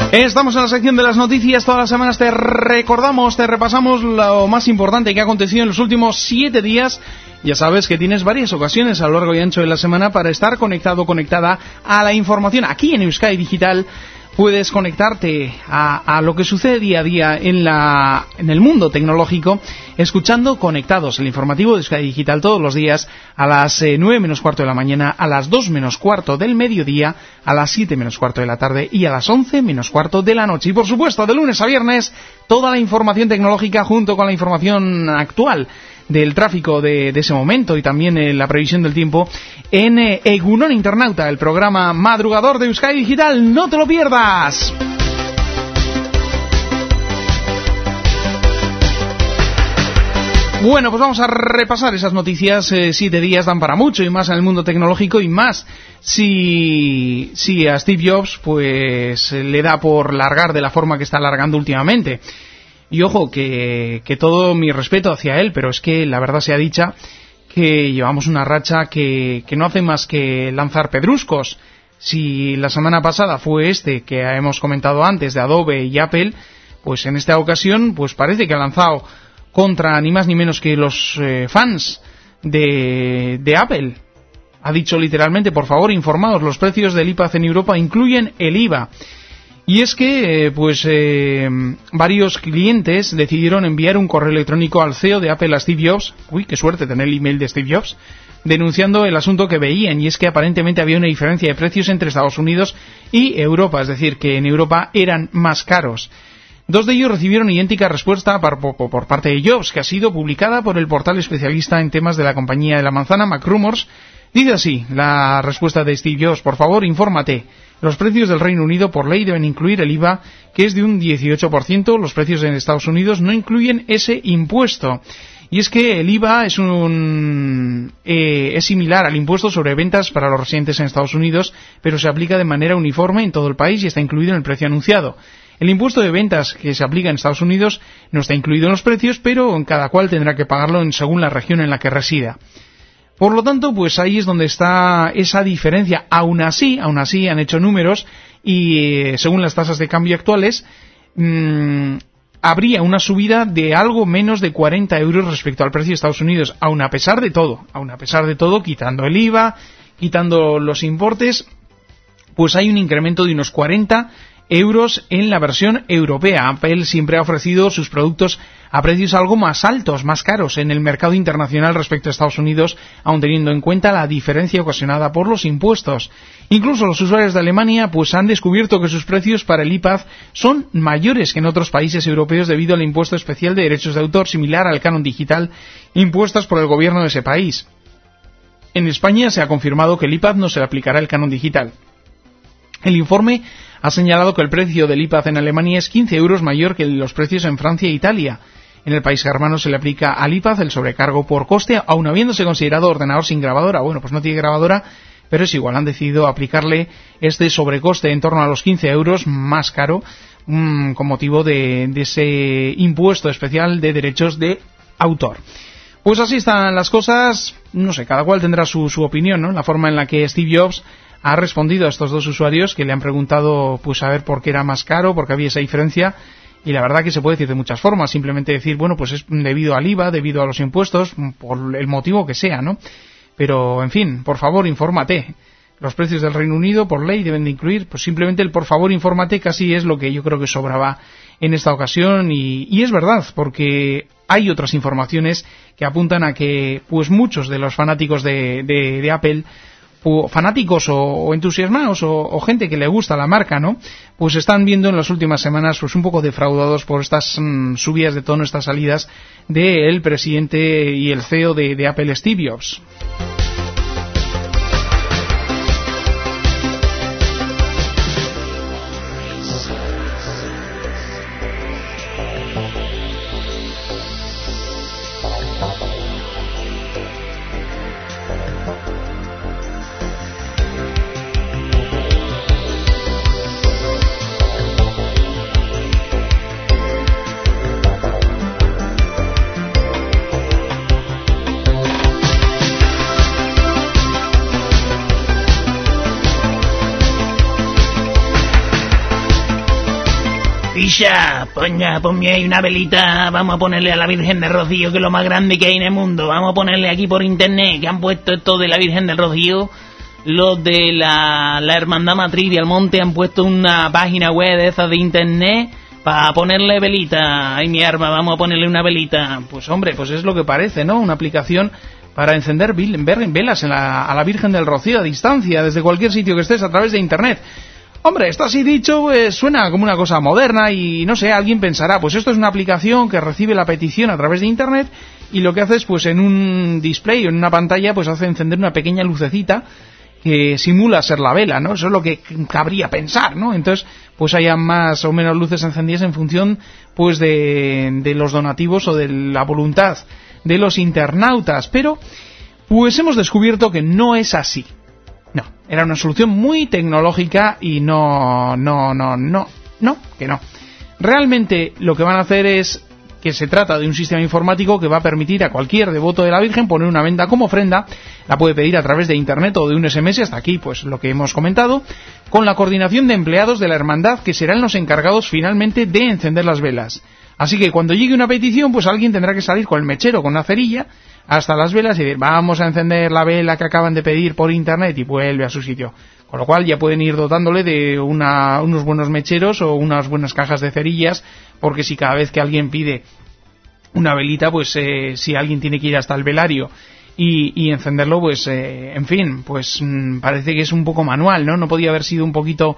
Estamos en la sección de las noticias. Todas las semanas te recordamos, te repasamos lo más importante que ha acontecido en los últimos siete días. Ya sabes que tienes varias ocasiones a lo largo y ancho de la semana para estar conectado, conectada a la información. Aquí en Euskadi Digital puedes conectarte a, a lo que sucede día a día en, la, en el mundo tecnológico, escuchando Conectados, el informativo de Euskadi Digital todos los días a las eh, nueve menos cuarto de la mañana, a las dos menos cuarto del mediodía, a las siete menos cuarto de la tarde y a las once menos cuarto de la noche. Y por supuesto, de lunes a viernes, toda la información tecnológica junto con la información actual del tráfico de, de ese momento y también eh, la previsión del tiempo en eh, Egunon Internauta, el programa madrugador de Euskadi Digital. ¡No te lo pierdas! Bueno, pues vamos a repasar esas noticias. Eh, siete días dan para mucho y más en el mundo tecnológico, y más si, si a Steve Jobs pues le da por largar de la forma que está largando últimamente. Y ojo, que, que todo mi respeto hacia él, pero es que la verdad sea dicha que llevamos una racha que, que no hace más que lanzar pedruscos. Si la semana pasada fue este que hemos comentado antes de Adobe y Apple, pues en esta ocasión pues parece que ha lanzado contra ni más ni menos que los eh, fans de, de Apple. Ha dicho literalmente: por favor, informaos, los precios del iPad en Europa incluyen el I V A. Y es que, eh, pues, eh, varios clientes decidieron enviar un correo electrónico al C E O de Apple, a Steve Jobs. Uy, qué suerte tener el email de Steve Jobs, denunciando el asunto que veían, y es que aparentemente había una diferencia de precios entre Estados Unidos y Europa, es decir, que en Europa eran más caros. Dos de ellos recibieron idéntica respuesta por, por, por parte de Jobs, que ha sido publicada por el portal especialista en temas de la compañía de la manzana, MacRumors. Dice así la respuesta de Steve Jobs: por favor, infórmate. Los precios del Reino Unido por ley deben incluir el I V A, que es de un dieciocho por ciento. Los precios en Estados Unidos no incluyen ese impuesto. Y es que el I V A es un eh, es similar al impuesto sobre ventas para los residentes en Estados Unidos, pero se aplica de manera uniforme en todo el país y está incluido en el precio anunciado. El impuesto de ventas que se aplica en Estados Unidos no está incluido en los precios, pero cada cual tendrá que pagarlo en, según la región en la que resida. Por lo tanto, pues ahí es donde está esa diferencia. Aún así, aún así han hecho números y eh, según las tasas de cambio actuales, mmm, habría una subida de algo menos de cuarenta euros respecto al precio de Estados Unidos, aún a pesar de todo, aún a pesar de todo, quitando el I V A, quitando los importes, pues hay un incremento de unos cuarenta euros en la versión europea. Apple siempre ha ofrecido sus productos a precios algo más altos, más caros en el mercado internacional respecto a Estados Unidos, aun teniendo en cuenta la diferencia ocasionada por los impuestos. Incluso los usuarios de Alemania pues han descubierto que sus precios para el iPad son mayores que en otros países europeos debido al impuesto especial de derechos de autor similar al canon digital impuestos por el gobierno de ese país. En España se ha confirmado que el iPad no se le aplicará el canon digital. El informe ha señalado que el precio del iPad en Alemania es quince euros mayor que los precios en Francia e Italia. En el país germano se le aplica al iPad el sobrecargo por coste, aun habiéndose considerado ordenador sin grabadora. Bueno, pues no tiene grabadora, pero es igual, han decidido aplicarle este sobrecoste en torno a los quince euros más caro, mmm, con motivo de, de ese impuesto especial de derechos de autor. Pues así están las cosas. No sé, cada cual tendrá su, su opinión, ¿no? La forma en la que Steve Jobs ha respondido a estos dos usuarios que le han preguntado pues a ver por qué era más caro, por qué había esa diferencia, y la verdad que se puede decir de muchas formas. Simplemente decir, bueno, pues es debido al I V A, debido a los impuestos, por el motivo que sea, ¿no? Pero, en fin, por favor, infórmate. Los precios del Reino Unido, por ley, deben de incluir, pues simplemente el por favor, infórmate, casi es lo que yo creo que sobraba en esta ocasión, y, y es verdad, porque hay otras informaciones que apuntan a que, pues muchos de los fanáticos de, de, de Apple, o fanáticos o, o entusiasmados o, o gente que le gusta la marca, ¿no? Pues están viendo en las últimas semanas pues un poco defraudados por estas mmm, subidas de tono, estas salidas del presidente y el C E O de, de Apple, Steve Jobs. Fisha, ponga, ponme ahí una velita, vamos a ponerle a la Virgen del Rocío, que es lo más grande que hay en el mundo. Vamos a ponerle aquí por internet, que han puesto esto de la Virgen del Rocío. Los de la, la Hermandad Matriz de Almonte han puesto una página web de esas de internet para ponerle velita. Ay, mi arma, vamos a ponerle una velita. Pues hombre, pues es lo que parece, ¿no? Una aplicación para encender velas en la, a la Virgen del Rocío a distancia, desde cualquier sitio que estés, a través de internet. Hombre, esto así dicho, pues suena como una cosa moderna y no sé, alguien pensará, pues esto es una aplicación que recibe la petición a través de internet y lo que hace es, pues en un display o en una pantalla, pues hace encender una pequeña lucecita que simula ser la vela, ¿no? Eso es lo que cabría pensar, ¿no? Entonces, pues haya más o menos luces encendidas en función, pues de, de los donativos o de la voluntad de los internautas, pero pues hemos descubierto que no es así. No, era una solución muy tecnológica y no, no, no, no, no, que no. Realmente lo que van a hacer es que se trata de un sistema informático que va a permitir a cualquier devoto de la Virgen poner una venda como ofrenda, la puede pedir a través de internet o de un ese eme ese, hasta aquí pues lo que hemos comentado, con la coordinación de empleados de la hermandad que serán los encargados finalmente de encender las velas. Así que cuando llegue una petición, pues alguien tendrá que salir con el mechero, con una cerilla, hasta las velas y decir, vamos a encender la vela que acaban de pedir por internet, y vuelve a su sitio. Con lo cual ya pueden ir dotándole de una, unos buenos mecheros o unas buenas cajas de cerillas, porque si cada vez que alguien pide una velita, pues eh, si alguien tiene que ir hasta el velario y, y encenderlo, pues eh, en fin, pues mmm, parece que es un poco manual, ¿no? No podía haber sido un poquito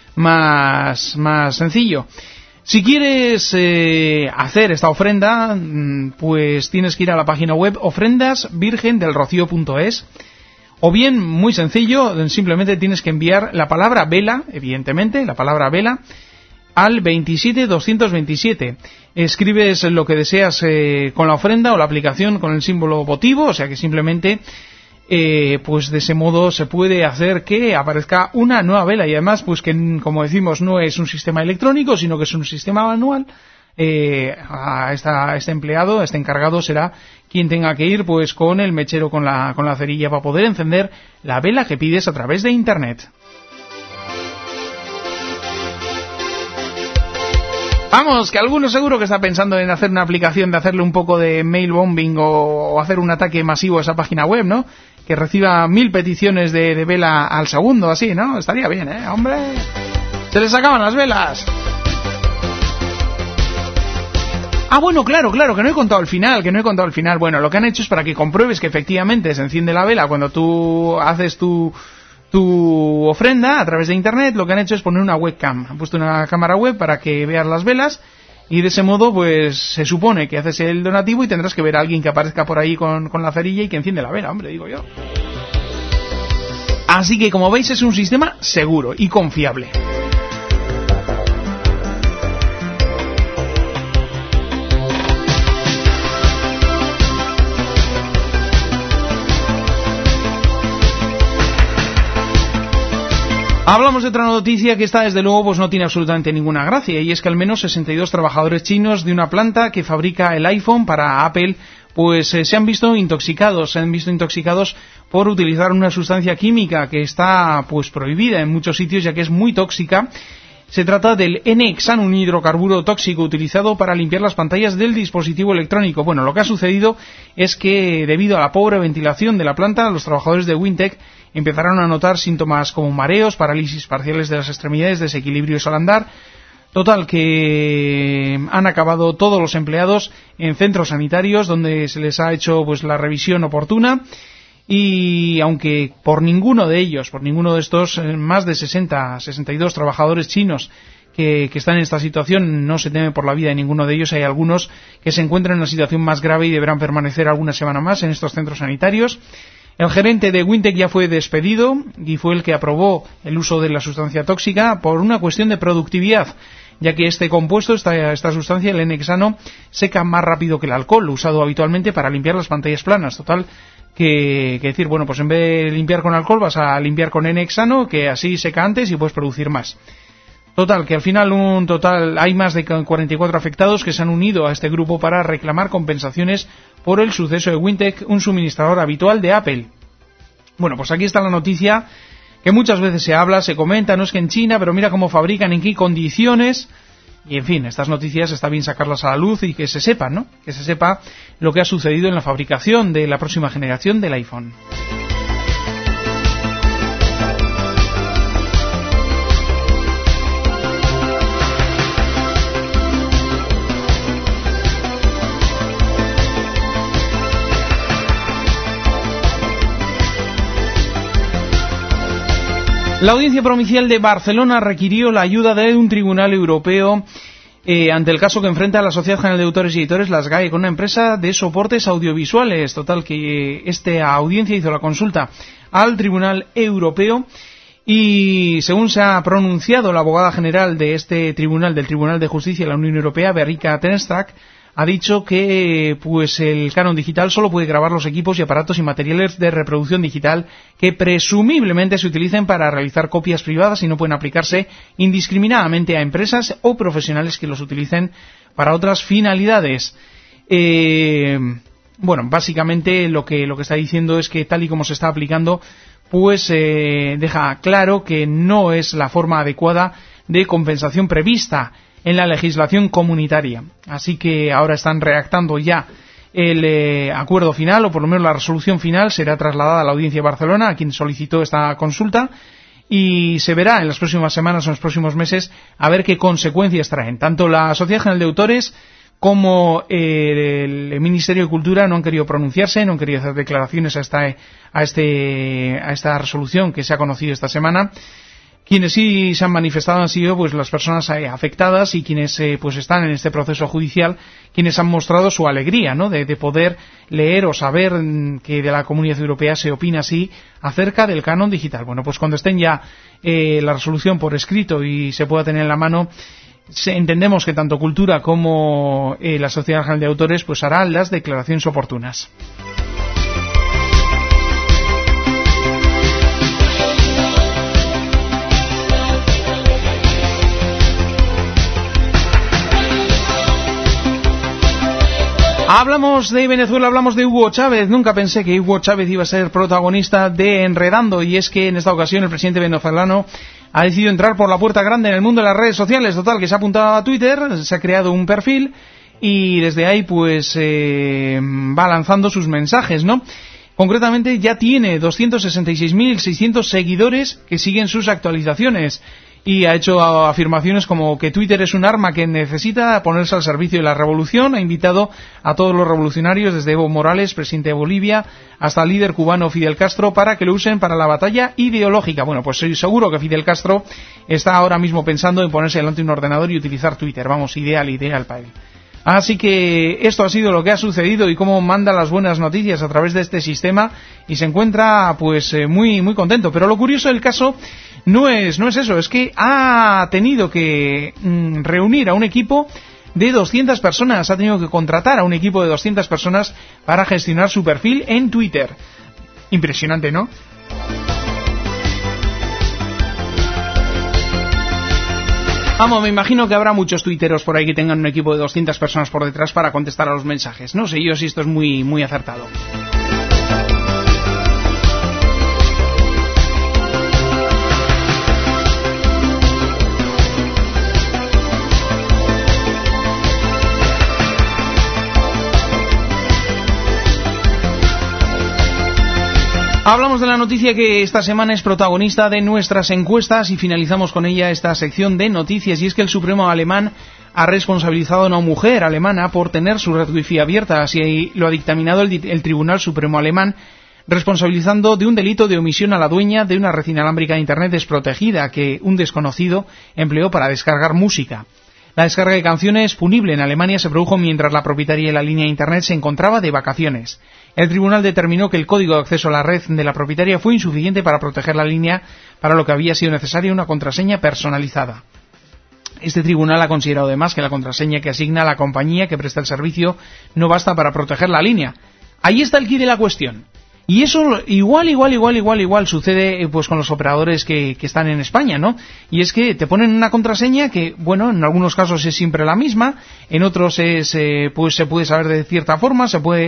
más, más sencillo. Si quieres eh, hacer esta ofrenda, pues tienes que ir a la página web ofrendas virgen del rocío punto es, o bien, muy sencillo, simplemente tienes que enviar la palabra vela, evidentemente, la palabra vela, al veintisiete doscientos veintisiete. Escribes lo que deseas eh, con la ofrenda o la aplicación con el símbolo votivo, o sea que simplemente Eh, pues de ese modo se puede hacer que aparezca una nueva vela y además pues que, como decimos, no es un sistema electrónico sino que es un sistema manual. eh, a, esta, a este empleado, a este encargado será quien tenga que ir pues con el mechero, con la, con la cerilla para poder encender la vela que pides a través de internet. Vamos, que alguno seguro que está pensando en hacer una aplicación de hacerle un poco de mail bombing o, o hacer un ataque masivo a esa página web, ¿no? Que reciba mil peticiones de, de vela al segundo, así, ¿no? Estaría bien, ¿eh? ¡Hombre! ¡Se les acaban las velas! Ah, bueno, claro, claro, que no he contado el final, que no he contado el final. Bueno, lo que han hecho es para que compruebes que efectivamente se enciende la vela cuando tú haces tu... tu ofrenda a través de internet. Lo que han hecho es poner una webcam, han puesto una cámara web para que veas las velas y de ese modo pues se supone que haces el donativo y tendrás que ver a alguien que aparezca por ahí con, con la cerilla y que enciende la vela, hombre, digo yo. Así que como veis es un sistema seguro y confiable. Hablamos de otra noticia que esta desde luego pues no tiene absolutamente ninguna gracia, y es que al menos sesenta y dos trabajadores chinos de una planta que fabrica el iPhone para Apple pues eh, se han visto intoxicados, se han visto intoxicados por utilizar una sustancia química que está pues prohibida en muchos sitios ya que es muy tóxica. Se trata del N-hexano, un hidrocarburo tóxico utilizado para limpiar las pantallas del dispositivo electrónico. Bueno, lo que ha sucedido es que debido a la pobre ventilación de la planta, los trabajadores de Wintec empezaron a notar síntomas como mareos, parálisis parciales de las extremidades, desequilibrios al andar. Total, que han acabado todos los empleados en centros sanitarios donde se les ha hecho pues la revisión oportuna. Y aunque por ninguno de ellos, por ninguno de estos más de sesenta, sesenta y dos trabajadores chinos que, que están en esta situación, no se teme por la vida de ninguno de ellos, hay algunos que se encuentran en una situación más grave y deberán permanecer alguna semana más en estos centros sanitarios. El gerente de Wintec ya fue despedido y fue el que aprobó el uso de la sustancia tóxica por una cuestión de productividad, ya que este compuesto, esta, esta sustancia, el N-hexano, seca más rápido que el alcohol usado habitualmente para limpiar las pantallas planas. Total, que, que decir, bueno, pues en vez de limpiar con alcohol vas a limpiar con N-hexano, que así seca antes y puedes producir más. Total, que al final un total hay más de cuarenta y cuatro afectados que se han unido a este grupo para reclamar compensaciones por el suceso de Wintec, un suministrador habitual de Apple. Bueno, pues aquí está la noticia que muchas veces se habla, se comenta, no es que en China, pero mira cómo fabrican, en qué condiciones, Y en fin, estas noticias está bien sacarlas a la luz y que se sepa, ¿no? Que se sepa lo que ha sucedido en la fabricación de la próxima generación del iPhone. La Audiencia Provincial de Barcelona requirió la ayuda de un tribunal europeo eh, ante el caso que enfrenta a la Sociedad General de Autores y Editores, la S G A E, con una empresa de soportes audiovisuales. Total, que esta audiencia hizo la consulta al Tribunal Europeo y, según se ha pronunciado la abogada general de este tribunal, del Tribunal de Justicia de la Unión Europea, Verika Tenstrak, ha dicho que pues el canon digital solo puede grabar los equipos y aparatos y materiales de reproducción digital que presumiblemente se utilicen para realizar copias privadas y no pueden aplicarse indiscriminadamente a empresas o profesionales que los utilicen para otras finalidades. Eh, bueno, básicamente lo que lo que está diciendo es que tal y como se está aplicando, pues eh, deja claro que no es la forma adecuada de compensación prevista en la legislación comunitaria. Así que ahora están redactando ya el eh, acuerdo final, o por lo menos la resolución final será trasladada a la Audiencia de Barcelona, a quien solicitó esta consulta, y se verá en las próximas semanas o en los próximos meses a ver qué consecuencias traen. Tanto la Sociedad General de Autores como eh, el Ministerio de Cultura no han querido pronunciarse, no han querido hacer declaraciones a esta, a este, a esta resolución que se ha conocido esta semana. Quienes sí se han manifestado han sido pues las personas eh, afectadas y quienes eh, pues están en este proceso judicial, quienes han mostrado su alegría, ¿no?, de, de poder leer o saber mm, que de la Comunidad Europea se opina así acerca del canon digital. Bueno, pues cuando estén ya eh, la resolución por escrito y se pueda tener en la mano, se, entendemos que tanto Cultura como eh, la Sociedad General de Autores pues harán las declaraciones oportunas. Hablamos de Venezuela, hablamos de Hugo Chávez. Nunca pensé que Hugo Chávez iba a ser protagonista de Enredando, y es que en esta ocasión el presidente venezolano ha decidido entrar por la puerta grande en el mundo de las redes sociales. Total, que se ha apuntado a Twitter, se ha creado un perfil y desde ahí pues eh, va lanzando sus mensajes, ¿no? Concretamente ya tiene doscientos sesenta y seis mil seiscientos seguidores que siguen sus actualizaciones. Y ha hecho afirmaciones como que Twitter es un arma que necesita ponerse al servicio de la revolución. Ha invitado a todos los revolucionarios, desde Evo Morales, presidente de Bolivia, hasta el líder cubano Fidel Castro, para que lo usen para la batalla ideológica. Bueno, pues soy seguro que Fidel Castro está ahora mismo pensando en ponerse delante de un ordenador y utilizar Twitter. Vamos, ideal, ideal para él. Así que esto ha sido lo que ha sucedido y cómo manda las buenas noticias a través de este sistema, y se encuentra pues eh, muy muy contento. Pero lo curioso del caso no es no es eso, es que ha tenido que mm, reunir a un equipo de doscientas personas, ha tenido que contratar a un equipo de doscientas personas para gestionar su perfil en Twitter. Impresionante, ¿no? Vamos, me imagino que habrá muchos tuiteros por ahí que tengan un equipo de doscientas personas por detrás para contestar a los mensajes. No sé yo si esto es muy, muy acertado. Hablamos de la noticia que esta semana es protagonista de nuestras encuestas y finalizamos con ella esta sección de noticias, y es que el Supremo alemán ha responsabilizado a una mujer alemana por tener su red wifi abierta. Así lo ha dictaminado el, el Tribunal Supremo alemán, responsabilizando de un delito de omisión a la dueña de una red inalámbrica de Internet desprotegida que un desconocido empleó para descargar música. La descarga de canciones punible en Alemania se produjo mientras la propietaria de la línea de Internet se encontraba de vacaciones. El tribunal determinó que el código de acceso a la red de la propietaria fue insuficiente para proteger la línea, para lo que había sido necesaria una contraseña personalizada. Este tribunal ha considerado además que la contraseña que asigna la compañía que presta el servicio no basta para proteger la línea. Ahí está el quid de la cuestión. Y eso igual, igual, igual, igual, igual sucede pues con los operadores que, que están en España, ¿no? Y es que te ponen una contraseña que, bueno, en algunos casos es siempre la misma, en otros es, eh, pues se puede saber de cierta forma, se puede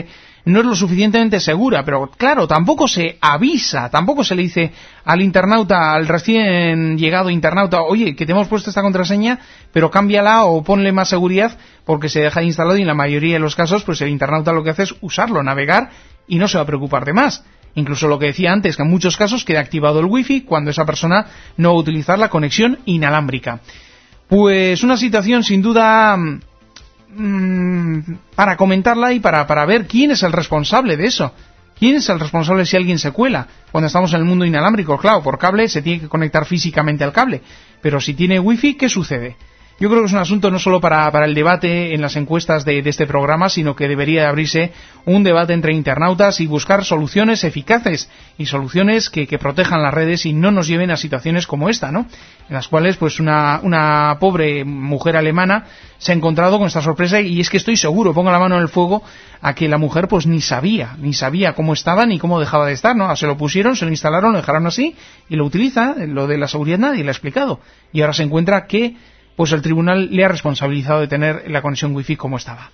no es lo suficientemente segura, pero claro, tampoco se avisa, tampoco se le dice al internauta, al recién llegado internauta, oye, que te hemos puesto esta contraseña, pero cámbiala o ponle más seguridad, porque se deja instalado y en la mayoría de los casos, pues el internauta lo que hace es usarlo, navegar, y no se va a preocupar de más. Incluso lo que decía antes, que en muchos casos queda activado el wifi cuando esa persona no va a utilizar la conexión inalámbrica. Pues una situación sin duda mmm, para comentarla y para, para ver quién es el responsable de eso. ¿Quién es el responsable si alguien se cuela? Cuando estamos en el mundo inalámbrico, claro, por cable se tiene que conectar físicamente al cable. Pero si tiene wifi, ¿qué sucede? Yo creo que es un asunto no solo para, para el debate en las encuestas de, de este programa, sino que debería abrirse un debate entre internautas y buscar soluciones eficaces y soluciones que, que protejan las redes y no nos lleven a situaciones como esta, ¿no? En las cuales, pues, una, una pobre mujer alemana se ha encontrado con esta sorpresa y es que estoy seguro, ponga la mano en el fuego, a que la mujer, pues, ni sabía, ni sabía cómo estaba ni cómo dejaba de estar, ¿no? Se lo pusieron, se lo instalaron, lo dejaron así y lo utiliza. Lo de la seguridad nadie le ha explicado. Y ahora se encuentra que pues el tribunal le ha responsabilizado de tener la conexión wifi como estaba.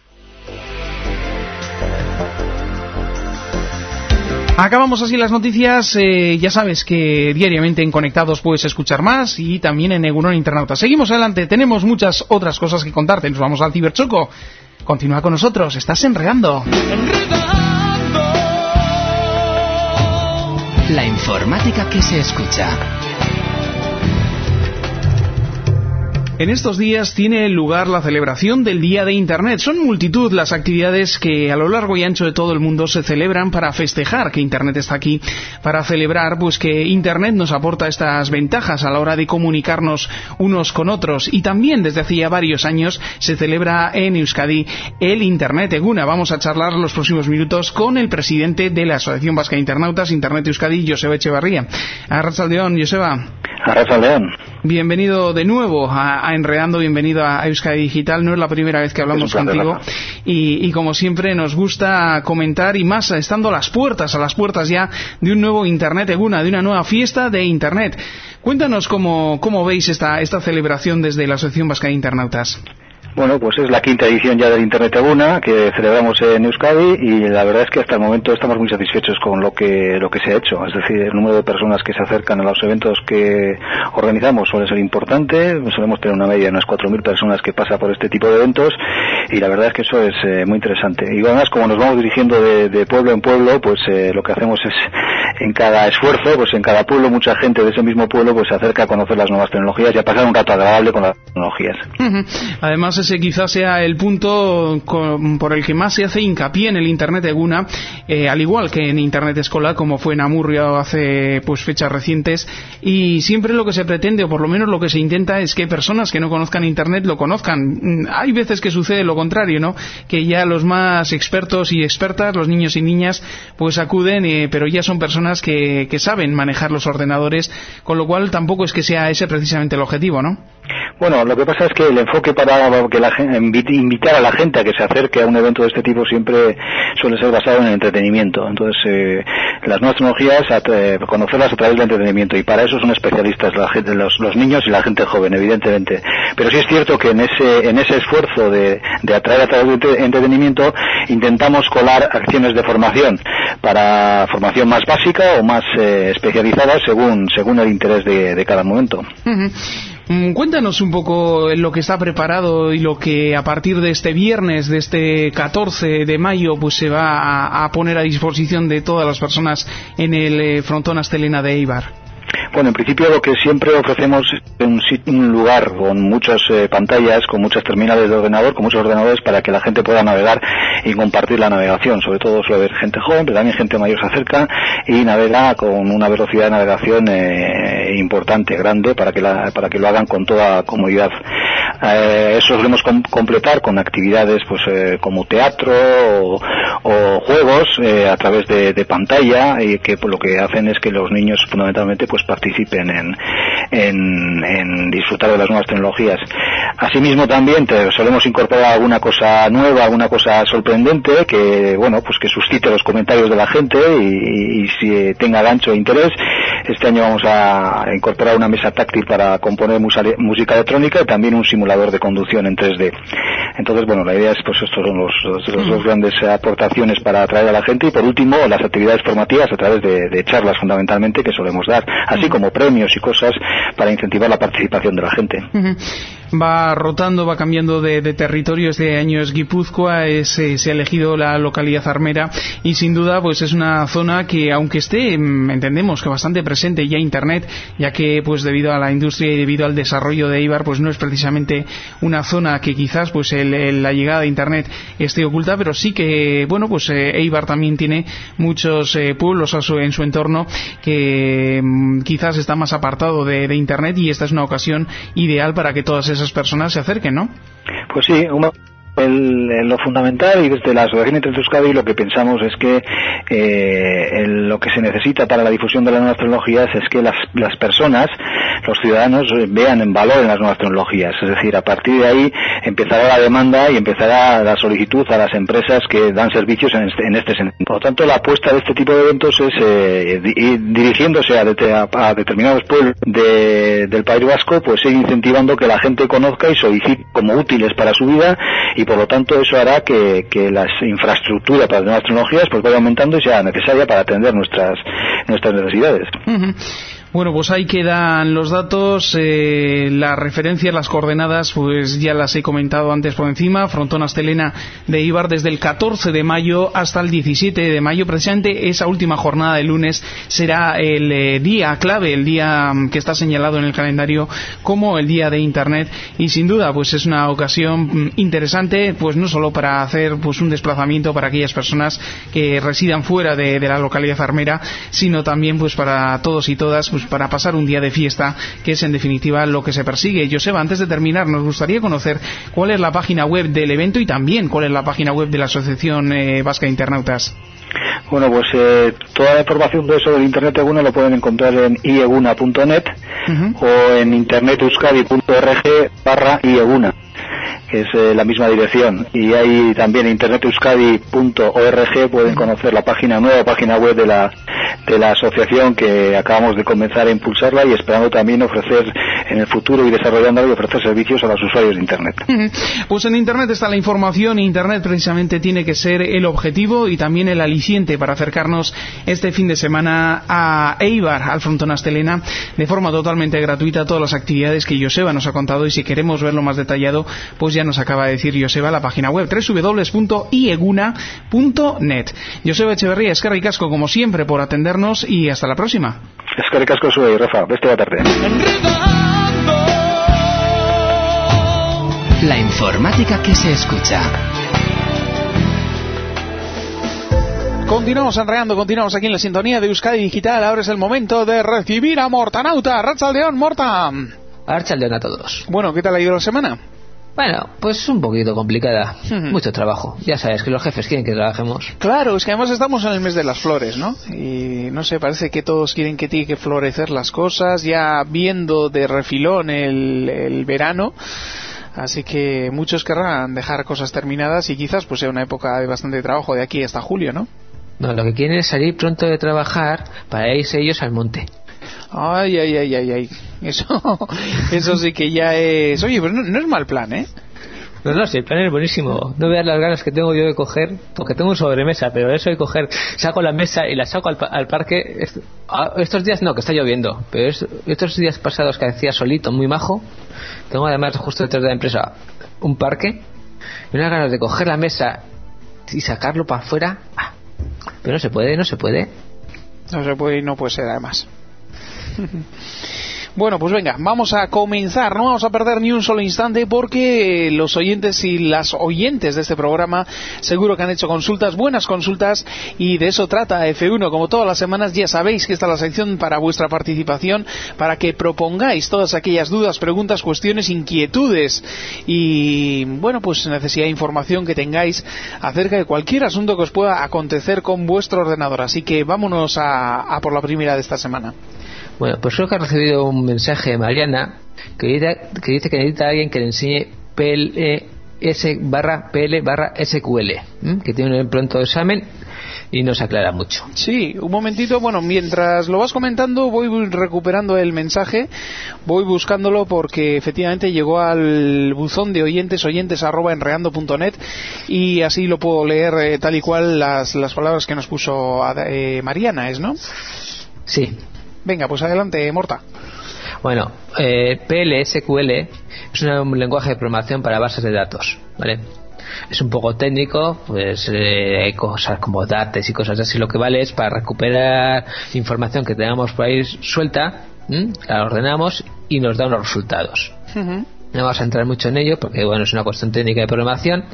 Acabamos así las noticias. Eh, ya sabes que diariamente en Conectados puedes escuchar más y también en Egunon Internauta. Seguimos adelante, tenemos muchas otras cosas que contarte. Nos vamos al Ciberchoco. Continúa con nosotros, estás enredando. Enredando. La informática que se escucha. En estos días tiene lugar la celebración del Día de Internet. Son multitud las actividades que a lo largo y ancho de todo el mundo se celebran para festejar que Internet está aquí, para celebrar pues que Internet nos aporta estas ventajas a la hora de comunicarnos unos con otros. Y también desde hace ya varios años se celebra en Euskadi el Internet Eguna. Vamos a charlar los próximos minutos con el presidente de la Asociación Vasca de Internautas, Internet Euskadi, Joseba Echevarría. Arratsaldeon, Joseba. Arratsaldeon. Bienvenido de nuevo a, a Enredando, bienvenido a Euskadi Digital. No es la primera vez que hablamos contigo y, y como siempre nos gusta comentar y más estando a las puertas, a las puertas ya de un nuevo Internet Eguna, de una nueva fiesta de Internet. Cuéntanos cómo, cómo veis esta, esta celebración desde la Asociación Vasca de Internautas. Bueno, pues es la quinta edición ya del Internet Eguna que celebramos en Euskadi y la verdad es que hasta el momento estamos muy satisfechos con lo que lo que se ha hecho. Es decir, el número de personas que se acercan a los eventos que organizamos suele ser importante. Solemos tener una media de unas cuatro mil personas que pasa por este tipo de eventos y la verdad es que eso es eh, muy interesante. Y además, como nos vamos dirigiendo de, de pueblo en pueblo, pues eh, lo que hacemos es en cada esfuerzo, pues en cada pueblo mucha gente de ese mismo pueblo pues se acerca a conocer las nuevas tecnologías y a pasar un rato agradable con las tecnologías. Uh-huh. Además, ese quizás sea el punto con, por el que más se hace hincapié en el Internet Eguna, eh, al igual que en Internet Escolar, como fue en Amurrio hace pues fechas recientes, y siempre lo que se pretende, o por lo menos lo que se intenta, es que personas que no conozcan Internet lo conozcan. Hay veces que sucede lo contrario, ¿no? Que ya los más expertos y expertas, los niños y niñas, pues acuden, eh, pero ya son personas que, que saben manejar los ordenadores, con lo cual tampoco es que sea ese precisamente el objetivo, ¿no? Bueno, lo que pasa es que el enfoque para que la gente, invitar a la gente a que se acerque a un evento de este tipo siempre suele ser basado en el entretenimiento. Entonces, eh, las nuevas tecnologías, a, eh, conocerlas a través del entretenimiento, y para eso son especialistas la gente, los, los niños y la gente joven, evidentemente. Pero sí es cierto que en ese en ese esfuerzo de, de atraer a través del entretenimiento intentamos colar acciones de formación, para formación más básica o más eh, especializada según según el interés de, de cada momento. Uh-huh. Cuéntanos un poco lo que está preparado y lo que a partir de este viernes, de este catorce de mayo, pues se va a, a poner a disposición de todas las personas en el eh, frontón Astelena de Eibar. Bueno, en principio lo que siempre ofrecemos es un, un lugar con muchas eh, pantallas, con muchas terminales de ordenador, con muchos ordenadores para que la gente pueda navegar y compartir la navegación. Sobre todo suele haber gente joven, pero también gente mayor se acerca y navega con una velocidad de navegación eh, importante, grande, para que la, para que lo hagan con toda comodidad. Eh, eso solemos com- completar con actividades pues eh, como teatro o, o juegos eh, a través de, de pantalla, y que pues, lo que hacen es que los niños fundamentalmente pues participen en, en, en disfrutar de las nuevas tecnologías. Asimismo también te solemos incorporar alguna cosa nueva, alguna cosa sorprendente que, bueno, pues que suscite los comentarios de la gente y, y si tenga gancho e interés. Este año vamos a incorporar una mesa táctil para componer música electrónica y también un simulador de conducción en tres D. Entonces, bueno, la idea es, pues estos son los, los, los dos grandes aportaciones para atraer a la gente y por último las actividades formativas a través de, de charlas fundamentalmente que solemos dar, así como premios y cosas para incentivar la participación de la gente. Uh-huh. Va rotando, va cambiando de, de territorio. Este año es Guipúzcoa, es, eh, se ha elegido la localidad armera y sin duda pues es una zona que, aunque esté, entendemos que bastante presente ya Internet, ya que pues debido a la industria y debido al desarrollo de Eibar pues no es precisamente una zona que quizás pues el, el, la llegada de Internet esté oculta, pero sí que bueno pues eh, Eibar también tiene muchos eh, pueblos a su, en su entorno que mm, quizás está más apartado de, de Internet y esta es una ocasión ideal para que todas esas personas se acerquen, ¿no? Pues sí, una... El, el, lo fundamental y desde la Asociación Internet Euskadi lo que pensamos es que eh, el, lo que se necesita para la difusión de las nuevas tecnologías es que las, las personas, los ciudadanos vean en valor en las nuevas tecnologías, es decir, a partir de ahí empezará la demanda y empezará la solicitud a las empresas que dan servicios en este, en este sentido. Por lo tanto, la apuesta de este tipo de eventos es eh, di, dirigiéndose a, a, a determinados pueblos de, del País Vasco, pues ir incentivando que la gente conozca y solicite como útiles para su vida y por lo tanto eso hará que, que la infraestructura para las nuevas tecnologías pues vaya aumentando y sea necesaria para atender nuestras nuestras necesidades. Uh-huh. Bueno, pues ahí quedan los datos, eh, las referencias, las coordenadas, pues ya las he comentado antes por encima. Frontón Astelena de Eibar desde el catorce de mayo hasta el diecisiete de mayo. Precisamente esa última jornada de lunes será el eh, día clave, el día que está señalado en el calendario como el día de Internet. Y sin duda, pues es una ocasión interesante, pues no solo para hacer pues un desplazamiento para aquellas personas que residan fuera de, de la localidad armera, sino también pues para todos y todas, pues para pasar un día de fiesta, que es en definitiva lo que se persigue. Joseba, antes de terminar, nos gustaría conocer cuál es la página web del evento y también cuál es la página web de la Asociación eh, Vasca de Internautas. Bueno, pues eh, toda la información de eso del Internet Eguna lo pueden encontrar en ieguna punto net uh-huh. o en interneteuskadi punto org barra ieguna, que es eh, la misma dirección, y ahí también en interneteuskadi punto org pueden conocer la página nueva página web de la de la asociación que acabamos de comenzar a impulsarla y esperando también ofrecer en el futuro y desarrollándola y ofrecer servicios a los usuarios de Internet. Pues en Internet está la información, Internet precisamente tiene que ser el objetivo y también el aliciente para acercarnos este fin de semana a Eibar, al Frontón Astelena, de forma totalmente gratuita a todas las actividades que Joseba nos ha contado, y si queremos verlo más detallado, pues ya nos acaba de decir Joseba la página web doble u doble u doble u punto ieguna punto net. Joseba Echeverría, eskerrik asko como siempre por atendernos y hasta la próxima. Eskerrik asko zuei, Rafa, beste bat arte. La informática que se escucha. Continuamos enreando, continuamos aquí en la sintonía de Euskadi Digital. Ahora es el momento de recibir a Mortanauta. Arratsaldeon, Morta. Arratsaldeon a todos. Bueno, ¿qué tal ha ido la semana? Bueno, pues un poquito complicada. Uh-huh. Mucho trabajo. Ya sabes que los jefes quieren que trabajemos. Claro, es que además estamos en el mes de las flores, ¿no? Y no sé, parece que todos quieren que tiene que florecer las cosas, ya viendo de refilón el, el verano. Así que muchos querrán dejar cosas terminadas y quizás pues sea una época de bastante trabajo de aquí hasta julio, ¿no? No, lo que quieren es salir pronto de trabajar para irse ellos al monte. Ay, ay, ay, ay, ay. Eso, eso sí que ya es... Oye, pero no, no es mal plan, ¿eh? No, no, sí, el plan es buenísimo. No veas las ganas que tengo yo de coger, porque tengo un sobremesa, pero eso de coger, saco la mesa y la saco al, al parque. Estos días no, que está lloviendo, pero es, estos días pasados que hacía solito, muy majo, tengo además justo detrás de la empresa un parque, y unas ganas de coger la mesa y sacarlo para afuera. Ah, pero no se puede, no se puede. No se puede y no puede ser además. Bueno, pues venga, vamos a comenzar, no vamos a perder ni un solo instante porque los oyentes y las oyentes de este programa seguro que han hecho consultas, buenas consultas, y de eso trata F uno. Como todas las semanas ya sabéis que esta es la sección para vuestra participación, para que propongáis todas aquellas dudas, preguntas, cuestiones, inquietudes y, bueno, pues necesidad de información que tengáis acerca de cualquier asunto que os pueda acontecer con vuestro ordenador. Así que vámonos a, a por la primera de esta semana. Bueno, pues creo que ha recibido un mensaje de Mariana que dice que, dice que necesita a alguien que le enseñe P L S barra P L barra S Q L, ¿m? que tiene un pronto examen y nos aclara mucho. Sí, un momentito, bueno, mientras lo vas comentando voy recuperando el mensaje, voy buscándolo porque efectivamente llegó al buzón de oyentes, oyentes arroba enreando punto net, y así lo puedo leer eh, tal y cual las, las palabras que nos puso eh, Mariana, ¿es, no? Sí. Venga, pues adelante, Morta. Bueno, eh, P L S Q L es un lenguaje de programación para bases de datos, ¿vale? Es un poco técnico, pues eh, hay cosas como datos y cosas así. Lo que vale es para recuperar información que tengamos por ahí suelta, ¿m? la ordenamos y nos da unos resultados. Uh-huh. No vamos a entrar mucho en ello porque bueno, es una cuestión técnica de programación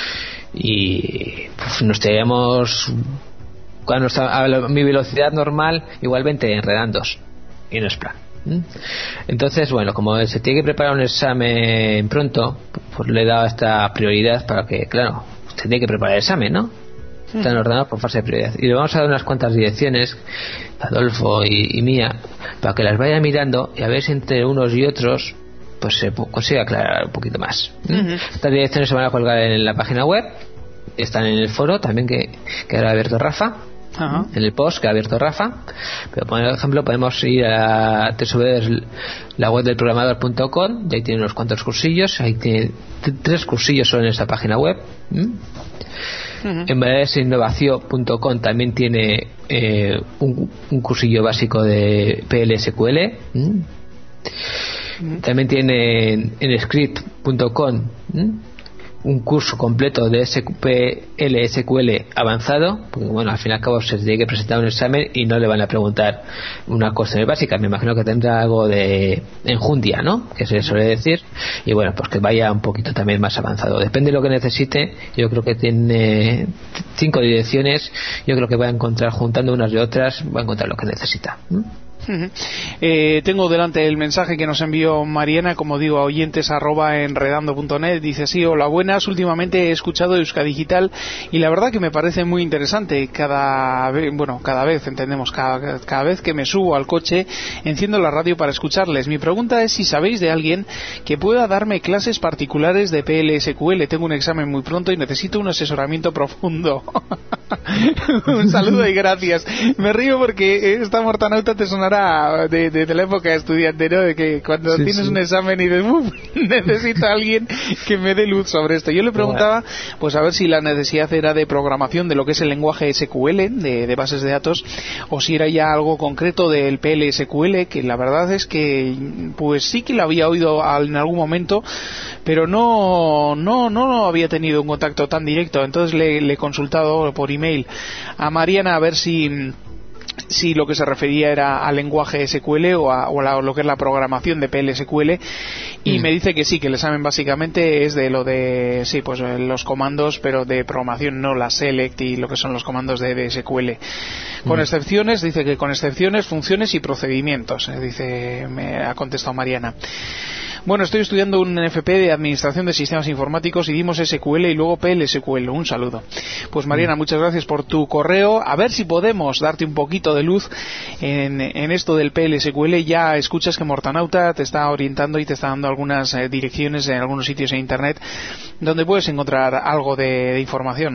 y pues, nos tenemos cuando está a mi velocidad normal igualmente enredandos y no es plan. Entonces, bueno, como se tiene que preparar un examen pronto, pues le he dado esta prioridad para que, claro, usted tiene que preparar el examen, ¿no? Están ordenados por fase de prioridad. Y le vamos a dar unas cuantas direcciones, Adolfo y, y mía, para que las vaya mirando y a ver si entre unos y otros pues se consigue aclarar un poquito más. Uh-huh. Estas direcciones se van a colgar en la página web, están en el foro también que, que ahora ha abierto Rafa. Uh-huh. En el post que ha abierto Rafa, pero por ejemplo podemos ir a la web del programador punto com y ahí tiene unos cuantos cursillos, ahí tiene t- tres cursillos solo en esta página web. ¿Mm? Uh-huh. En valores innovación punto com también tiene eh, un, un cursillo básico de P L S Q L. ¿Mm? Uh-huh. También tiene en, en script punto com ¿Mm? un curso completo de P L S Q L avanzado, porque bueno, al fin y al cabo se tiene que presentar un examen y no le van a preguntar unas cuestiones básicas. Me imagino que tendrá algo de enjundia, ¿no? Que se suele decir, y bueno, pues que vaya un poquito también más avanzado. Depende de lo que necesite. Yo creo que tiene cinco direcciones. Yo creo que va a encontrar, juntando unas y otras, va a encontrar lo que necesita. ¿Mm? Uh-huh. Eh, tengo delante el mensaje que nos envió Mariana, como digo, a oyentes arroba enredando punto net. Dice así: hola, buenas, últimamente he escuchado Euskadi Digital y la verdad que me parece muy interesante. Cada vez, bueno, cada vez entendemos, cada, cada vez que me subo al coche enciendo la radio para escucharles. Mi pregunta es si sabéis de alguien que pueda darme clases particulares de P L S Q L. Tengo un examen muy pronto y necesito un asesoramiento profundo. Un saludo y gracias. Me río porque esta mortanauta te sonará de, de, de la época estudiante, ¿no? De que cuando sí, tienes sí. un examen y dices, uff, necesito a alguien que me dé luz sobre esto. Yo le preguntaba, pues a ver si la necesidad era de programación de lo que es el lenguaje S Q L, de, de bases de datos, o si era ya algo concreto del P L S Q L, que la verdad es que pues sí que lo había oído en algún momento, pero no no no había tenido un contacto tan directo. Entonces le, le he consultado por email a Mariana a ver si si lo que se refería era al lenguaje S Q L o a, o a lo que es la programación de P L S Q L, y mm. me dice que sí, que el examen básicamente es de lo de, sí, pues los comandos, pero de programación, no la select y lo que son los comandos de, de S Q L. Con mm. excepciones, dice que con excepciones, funciones y procedimientos, eh, dice, me ha contestado Mariana. Bueno, estoy estudiando un N F P de Administración de Sistemas Informáticos y dimos S Q L y luego P L S Q L. Un saludo. Pues Mariana, muchas gracias por tu correo. A ver si podemos darte un poquito de luz en, en esto del P L S Q L. Ya escuchas que Mortanauta te está orientando y te está dando algunas eh, direcciones en algunos sitios en Internet donde puedes encontrar algo de, de información.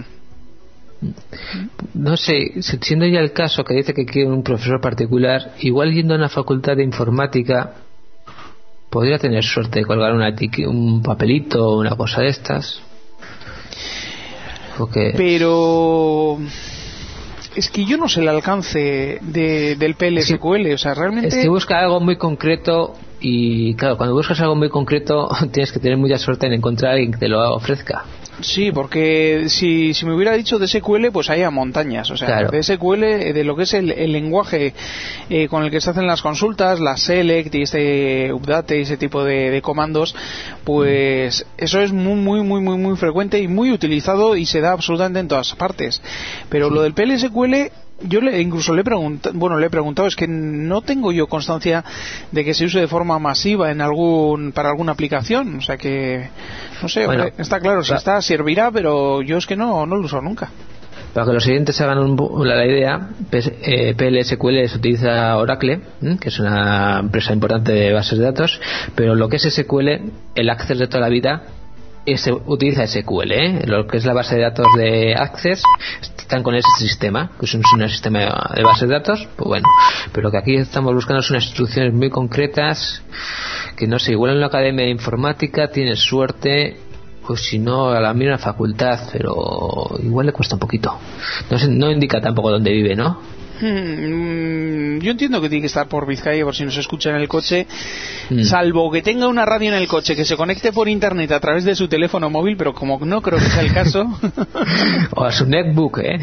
No sé, siendo ya el caso que dice que quiere un profesor particular, igual yendo a una facultad de informática podría tener suerte de colgar una etiqu- un papelito o una cosa de estas. Porque... Pero es que yo no sé el alcance de, del P L S Q L, o sea, realmente... Es que busca algo muy concreto y, claro, cuando buscas algo muy concreto tienes que tener mucha suerte en encontrar a alguien que te lo ofrezca. Sí, porque si, si me hubiera dicho de S Q L, pues hay a montañas. O sea, claro. de S Q L, de lo que es el, el lenguaje eh, con el que se hacen las consultas, la select y este update y ese tipo de, de comandos, pues mm. eso es muy, muy, muy, muy, muy frecuente y muy utilizado y se da absolutamente en todas partes. Pero sí. Lo del P L S Q L... Yo le, incluso le he preguntado, bueno, le he preguntado, es que no tengo yo constancia de que se use de forma masiva en algún para alguna aplicación, o sea que, no sé, bueno, está claro, si está, servirá, pero yo es que no, no lo uso nunca. Para que los siguientes hagan un, la idea, P L S Q L se utiliza Oracle, ¿eh? que es una empresa importante de bases de datos, pero lo que es S Q L, el Access de toda la vida, se utiliza S Q L, ¿eh? Lo que es la base de datos de Access están con ese sistema, que es un, un sistema de bases de datos, pues bueno, pero lo que aquí estamos buscando son unas instrucciones muy concretas, que no sé, igual en la academia de informática tienes suerte, pues si no a la misma facultad, pero igual le cuesta un poquito, no sé, no indica tampoco dónde vive, ¿no? Hmm, yo entiendo que tiene que estar por Vizcaya, por si nos escucha en el coche, mm. salvo que tenga una radio en el coche que se conecte por internet a través de su teléfono móvil, pero como no creo que sea el caso. O a su netbook, ¿eh?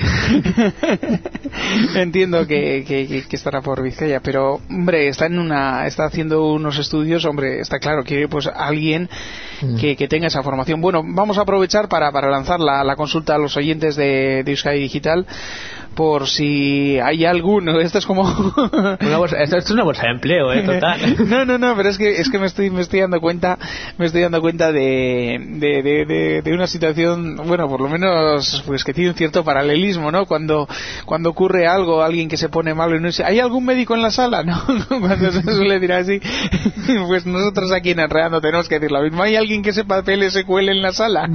Entiendo que, que, que estará por Vizcaya, pero hombre, está en una, está haciendo unos estudios, hombre, está claro que pues alguien mm. que, que tenga esa formación. Bueno, vamos a aprovechar para, para lanzar la, la consulta a los oyentes de, de Euskadi Digital, por si hay alguno. Esto es como una bolsa, esto es una bolsa de empleo, ¿eh? Total. No, no, no, pero es que es que me estoy me estoy dando cuenta, me estoy dando cuenta de de, de, de, de una situación, bueno, por lo menos pues que tiene un cierto paralelismo, ¿no? Cuando cuando ocurre algo, alguien que se pone malo y no dice, ¿hay algún médico en la sala? ¿No? Cuando se suele decir así, pues nosotros aquí en Enredando tenemos que decir lo mismo. ¿Hay alguien que sepa P L S Q L en la sala?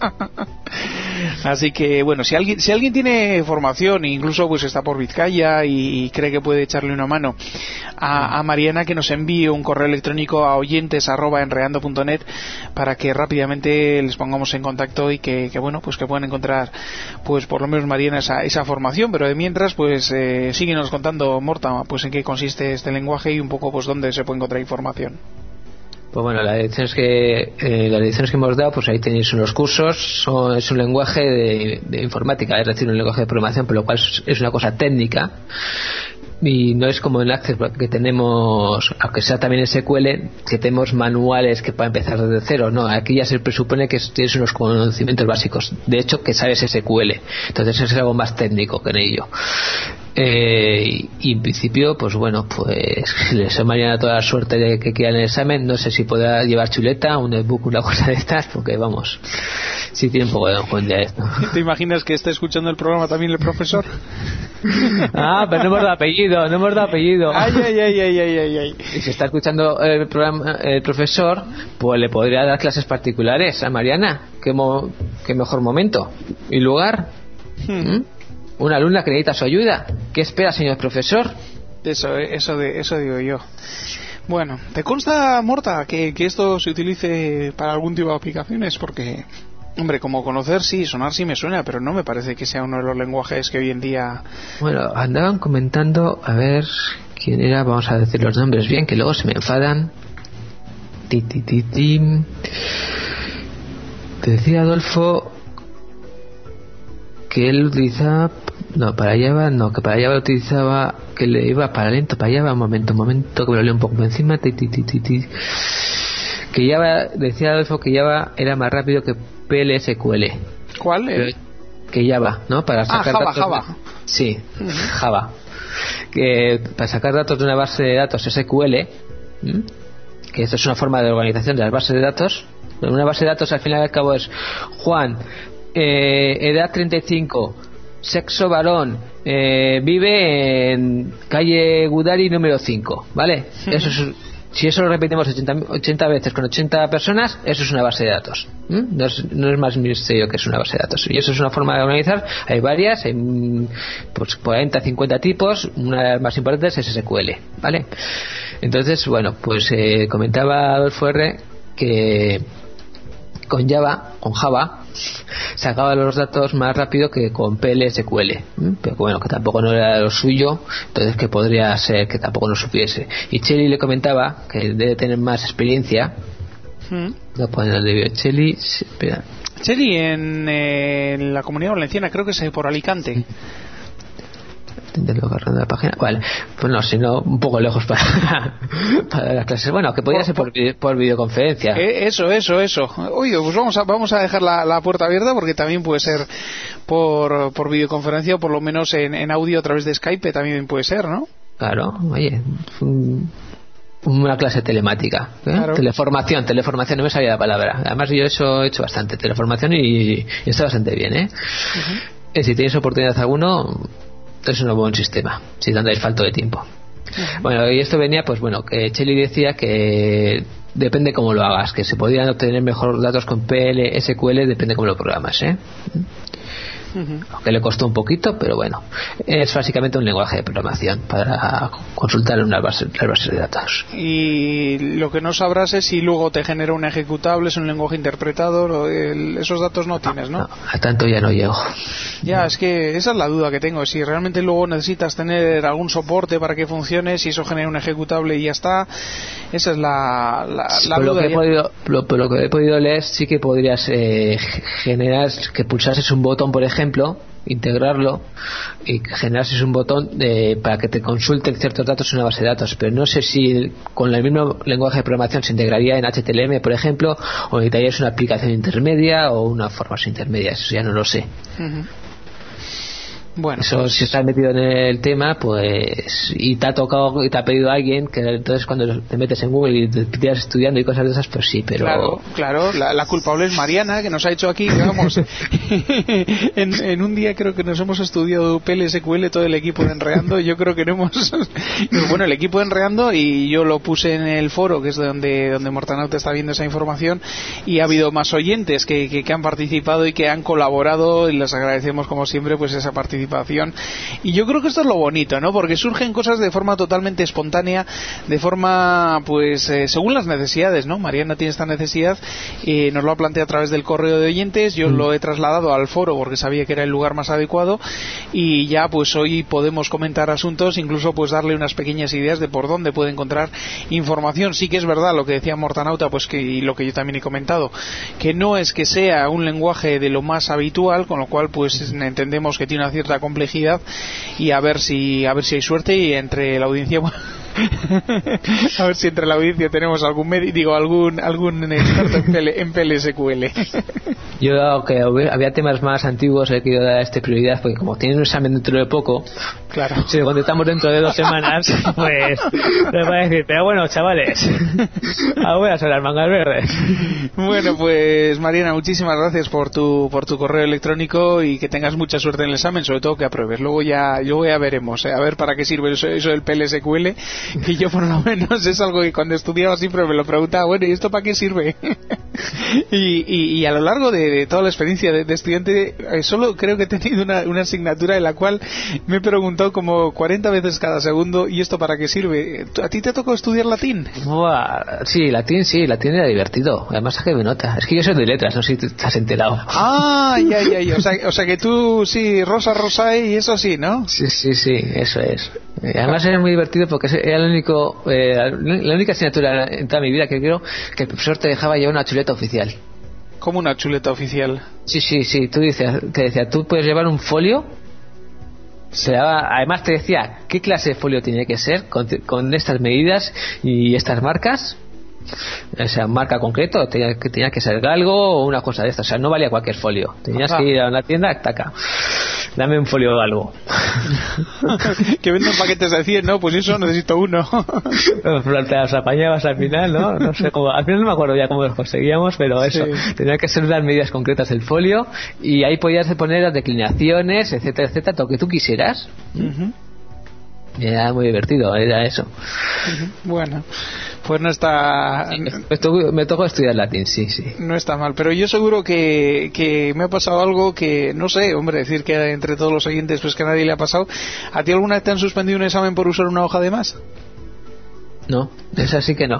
Así que bueno, si alguien si alguien tiene formación, incluso pues está por Vizcaya y, y cree que puede echarle una mano a, a Mariana, que nos envíe un correo electrónico a oyentes arroba enredando punto net para que rápidamente les pongamos en contacto y que, que bueno, pues que puedan encontrar pues por lo menos Mariana esa, esa formación. Pero de mientras pues eh, síguenos contando, Morta, pues en qué consiste este lenguaje y un poco pues dónde se puede encontrar información. Pues bueno, las lecciones que eh, las lecciones que hemos dado, pues ahí tenéis unos cursos. Son, es un lenguaje de, de informática, es decir, un lenguaje de programación, pero lo cual es, es una cosa técnica y no es como en Access que tenemos, aunque sea también S Q L, que tenemos manuales que para empezar desde cero. No, aquí ya se presupone que tienes unos conocimientos básicos, de hecho que sabes S Q L, entonces es algo más técnico que en ello. Eh, y en principio, pues bueno, pues les deseo mañana toda la suerte de que quieran el examen. No sé si podrá llevar chuleta, un netbook, una cosa de estas, porque vamos, sí tiene un poco de enjundia esto. ¿Te imaginas que está escuchando el programa también el profesor? Ah, pero no hemos dado apellido, no hemos dado apellido. Ay, ay, ay, ay, ay, ay, ay. Y si está escuchando el programa, el profesor, pues le podría dar clases particulares a Mariana. Qué, mo- qué mejor momento y lugar. Hmm. ¿Mm? Una alumna que necesita su ayuda. ¿Qué espera, señor profesor? Eso, eso, de, eso digo yo. Bueno, ¿te consta, Morta, que, que esto se utilice para algún tipo de aplicaciones? Porque, hombre, como conocer sí, sonar sí me suena, pero no me parece que sea uno de los lenguajes que hoy en día... Bueno, andaban comentando, a ver, ¿quién era? Vamos a decir los nombres bien, que luego se me enfadan. Ti, ti, ti, ti. Te decía Adolfo que él utilizaba, no, para Java, no, que para Java utilizaba, que le iba para lento para Java, un momento, un momento, que me lo leo un poco por encima, ti, ti, ti, ti, ti. Que Java, decía Adolfo que Java era más rápido que P L S Q L. ¿Cuál? Pero, que Java, ¿no? Para sacar ah, Java, datos, Java. Sí, uh-huh. Java. Que para sacar datos de una base de datos S Q L, ¿m? Que esto es una forma de organización de las bases de datos. Una base de datos al final y al cabo es Juan, Eh, edad treinta y cinco, sexo varón, eh, vive en calle Gudari número cinco, ¿vale? Eso es, si eso lo repetimos ochenta, ochenta veces con ochenta personas, eso es una base de datos. ¿Mm? No, es, no es más misterio que es una base de datos. Y eso es una forma de organizar. Hay varias, hay pues cuarenta, cincuenta tipos. Una de las más importantes es S Q L, ¿vale? Entonces, bueno, pues eh, comentaba Adolfo R que con Java, con Java, sacaba los datos más rápido que con P L S Q L, pero bueno, que tampoco no era lo suyo, entonces que podría ser que tampoco lo supiese. Y Cheli le comentaba que debe tener más experiencia. ¿Mm? No pueden dar Cheli, espera. Cheli en, eh, en la Comunidad Valenciana, creo que es por Alicante. Intentarlo agarrando la página. Vale, pues no, sino un poco lejos para, para las clases. Bueno, que podría por, ser por, por videoconferencia. Eh, eso, eso, eso. Oye, pues vamos a, vamos a dejar la, la puerta abierta porque también puede ser por, por videoconferencia o por lo menos en, en audio a través de Skype también puede ser, ¿no? Claro, oye. Un, una clase telemática, ¿eh? Claro. Teleformación, teleformación, no me sabía la palabra. Además yo eso he hecho bastante, teleformación y, y está bastante bien, ¿eh? Uh-huh. eh, si tenéis oportunidad alguno, es un buen sistema, si no andáis falto de tiempo. Uh-huh. Bueno, y esto venía, pues bueno, que Cheli decía que depende cómo lo hagas, que se podrían obtener mejor datos con P L, S Q L, depende cómo lo programas, ¿eh? Uh-huh. Aunque le costó un poquito, pero bueno, es básicamente un lenguaje de programación para consultar unas bases, las bases de datos. Y lo que no sabrás es si luego te genera un ejecutable, es un lenguaje interpretado, el, esos datos no tienes, ¿no? No, a tanto ya no llego. Ya, es que esa es la duda que tengo, si realmente luego necesitas tener algún soporte para que funcione, si eso genera un ejecutable y ya está, esa es la, la, la por duda. Lo que, he podido, lo, por lo que he podido leer, sí que podrías eh, generar, que pulsases un botón, por ejemplo, integrarlo y generases un botón de, para que te consulten ciertos datos en una base de datos, pero no sé si con el mismo lenguaje de programación se integraría en H T M L, por ejemplo, o necesitarías una aplicación intermedia o una formación intermedia, eso ya no lo sé. Uh-huh. Bueno, eso, pues, si estás metido en el tema, pues, y te ha tocado y te ha pedido alguien, que entonces cuando te metes en Google y te pidas estudiando y cosas de esas, pues sí, pero claro, claro, la, la culpable es Mariana, que nos ha hecho aquí, vamos, en, en un día creo que nos hemos estudiado P L S Q L todo el equipo de Enreando. Yo creo que no hemos bueno, el equipo de Enreando, y yo lo puse en el foro, que es donde donde Mortanauta está viendo esa información, y ha habido más oyentes que, que, que han participado y que han colaborado, y les agradecemos como siempre pues esa participación. Y yo creo que esto es lo bonito, ¿no? Porque surgen cosas de forma totalmente espontánea, de forma, pues, eh, según las necesidades, ¿no? Mariana tiene esta necesidad, eh, nos lo ha planteado a través del correo de oyentes, yo mm. lo he trasladado al foro porque sabía que era el lugar más adecuado, y ya, pues, hoy podemos comentar asuntos, incluso, pues, darle unas pequeñas ideas de por dónde puede encontrar información. Sí que es verdad lo que decía Mortanauta, pues, que, y lo que yo también he comentado, que no es que sea un lenguaje de lo más habitual, con lo cual, pues, entendemos que tiene una cierta complejidad, y a ver si a ver si hay suerte y entre la audiencia a ver si entre la audiencia tenemos algún médico, digo algún algún experto en P L S Q L. Yo, aunque había temas más antiguos, he querido dar este prioridad porque como tienen un examen dentro de poco, claro, si lo contestamos dentro de dos semanas, pues les va a decir, pero bueno, chavales, ahora voy a las mangas verdes. Bueno, pues Mariana, muchísimas gracias por tu por tu correo electrónico, y que tengas mucha suerte en el examen, sobre todo que apruebes. Luego ya luego ya veremos, ¿eh? A ver para qué sirve eso, eso del P L S Q L, que yo por lo menos es algo que cuando estudiaba siempre me lo preguntaba, bueno, ¿y esto para qué sirve? y, y, y a lo largo de, de toda la experiencia de, de estudiante, eh, solo creo que he tenido una, una asignatura en la cual me he preguntado como cuarenta veces cada segundo, ¿y esto para qué sirve? ¿A ti te tocó estudiar latín? Buah, sí, latín sí, latín era divertido, además saqué mi nota. Es que yo soy de letras, no sé si te has enterado. Ah, ya, ya, ya, o sea, o sea que tú sí, Rosa Rosae y eso sí, ¿no? Sí, sí, sí, eso es. Además era muy divertido porque era el único, eh, la única asignatura en toda mi vida que creo que el profesor te dejaba llevar una chuleta oficial. ¿Cómo una chuleta oficial? Sí, sí, sí, tú dices, te decía, tú puedes llevar un folio, se daba, además te decía qué clase de folio tenía que ser, con, con estas medidas y estas marcas. O sea, marca concreto, tenía que, tenía que ser galgo o una cosa de estas, o sea, no valía cualquier folio, tenías Ajá. que ir a una tienda, taca, dame un folio galgo. Que venden paquetes de cien, ¿no? Pues eso, necesito uno. Te las apañabas al final, ¿no? No sé cómo, al final no me acuerdo ya cómo los conseguíamos, pero eso, sí. Tenía que ser las medidas concretas del folio, y ahí podías poner las declinaciones, etcétera, etcétera, lo que tú quisieras. Uh-huh. Era muy divertido, era eso. Uh-huh. Bueno, pues no está... Me tocó estudiar latín, sí, sí. No está mal, pero yo seguro que, que me ha pasado algo que, no sé, hombre, decir que entre todos los oyentes pues que a nadie le ha pasado. ¿A ti alguna vez te han suspendido un examen por usar una hoja de más? No, esa sí que no.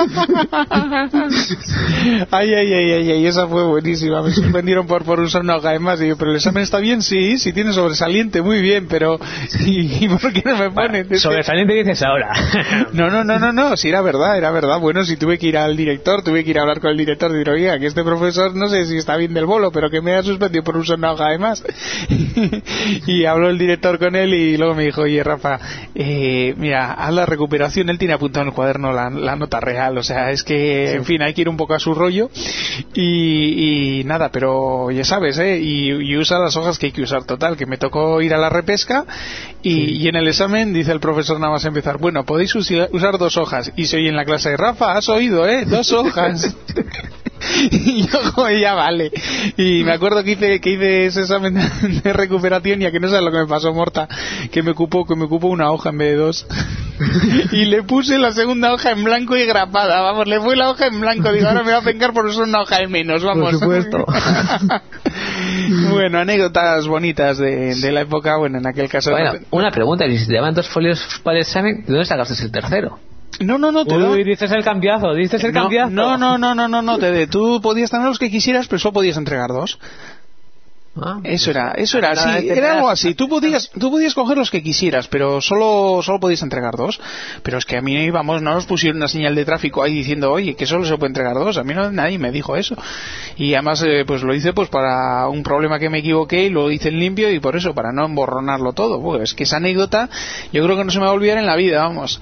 Ay, ay, ay, ay, ay, esa fue buenísima. Me suspendieron por, por usar una hoja de más. Y yo, pero el examen está bien, sí, sí tiene sobresaliente, muy bien, pero ¿y, y por qué no me ponen? Bueno, sobresaliente dices ahora. No, no, no, no, no, sí era verdad, era verdad. Bueno, si tuve que ir al director, tuve que ir a hablar con el director y decir, oiga, que este profesor no sé si está bien del bolo, pero que me ha suspendido por usar una hoja de más. Y habló el director con él y luego me dijo, oye, Rafa, eh, mira, haz la recuperación, él tiene apuntado en el cuaderno la, la nota real, o sea, es que, sí. En fin, hay que ir un poco a su rollo y, y nada, pero ya sabes, ¿eh? Y, y usa las hojas que hay que usar, total, que me tocó ir a la repesca y, sí. Y en el examen dice el profesor nada más empezar, bueno, podéis usar dos hojas, y se oye en la clase, Rafa, has oído, ¿eh? Dos hojas. Y yo, joder, ya vale. Y me acuerdo que hice, que hice ese examen de recuperación y a que no sabes lo que me pasó, Morta, que me ocupó, que me ocupó una hoja en vez de dos. Y le puse la segunda hoja en blanco y grapada, vamos, le fue la hoja en blanco. Digo, ahora me va a vengar por usar una hoja de menos, vamos. Por supuesto. Bueno, anécdotas bonitas de, de la época, bueno, en aquel caso. Bueno, una pregunta, y si te daban dos folios para el examen, ¿de dónde sacaste el tercero? No, no, no, te Uy, da... dices el cambiazo, dices el no, cambiazo. No, no, no, no, no, no, te de. Tú podías tener los que quisieras, pero solo podías entregar dos. Ah, Eso era, eso era, nada, sí, te era das- algo así. Tú podías, tú podías coger los que quisieras, pero solo, solo podías entregar dos. Pero es que a mí, vamos, no nos pusieron una señal de tráfico ahí diciendo, oye, que solo se puede entregar dos. A mí no, nadie me dijo eso. Y además, eh, pues lo hice pues para un problema que me equivoqué y lo hice en limpio y por eso, para no emborronarlo todo. Pues es que esa anécdota, yo creo que no se me va a olvidar en la vida, vamos.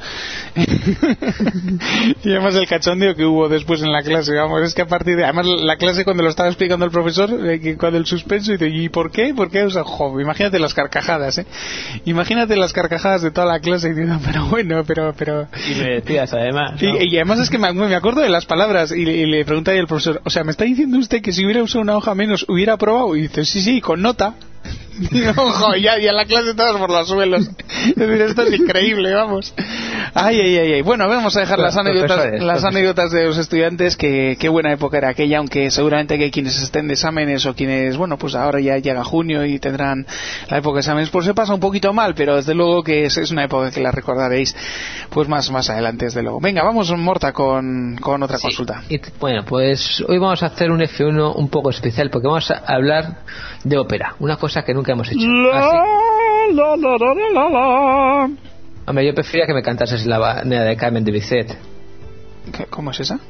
Y además el cachondeo que hubo después en la clase, vamos, es que a partir de, además la clase cuando lo estaba explicando el profesor, eh, que cuando el suspenso, y dice, ¿y por qué? ¿Por qué? O sea, jo, imagínate las carcajadas, ¿eh? Imagínate las carcajadas de toda la clase diciendo, pero bueno, pero, pero... Y me decías, además, ¿no? Y, y además es que me, me acuerdo de las palabras y, y le pregunté al profesor, o sea, ¿me está diciendo usted que si hubiera usado una hoja menos hubiera aprobado? Y dice, sí, sí, con nota. Y ojo, ya, ya la clase todas por los suelos. Es decir, esto es increíble, vamos. Ay, ay, ay, ay. Bueno, vamos a dejar las anécdotas, Profesores, las profesores. anécdotas de los estudiantes, que qué buena época era aquella, aunque seguramente que quienes estén de exámenes o quienes, bueno, pues ahora ya llega junio y tendrán la época de exámenes, pues se pasa un poquito mal, pero desde luego que es, es una época que la recordaréis pues más, más adelante, desde luego. Venga, vamos, Morta, con, con otra Sí. consulta. Y, bueno, pues hoy vamos a hacer un F uno un poco especial porque vamos a hablar de ópera, una cosa que nunca hemos hecho. Así, La, la, la, la, la, la. hombre, yo prefería que me cantases la banera de Carmen de Bizet. ¿Qué- ¿Cómo es esa?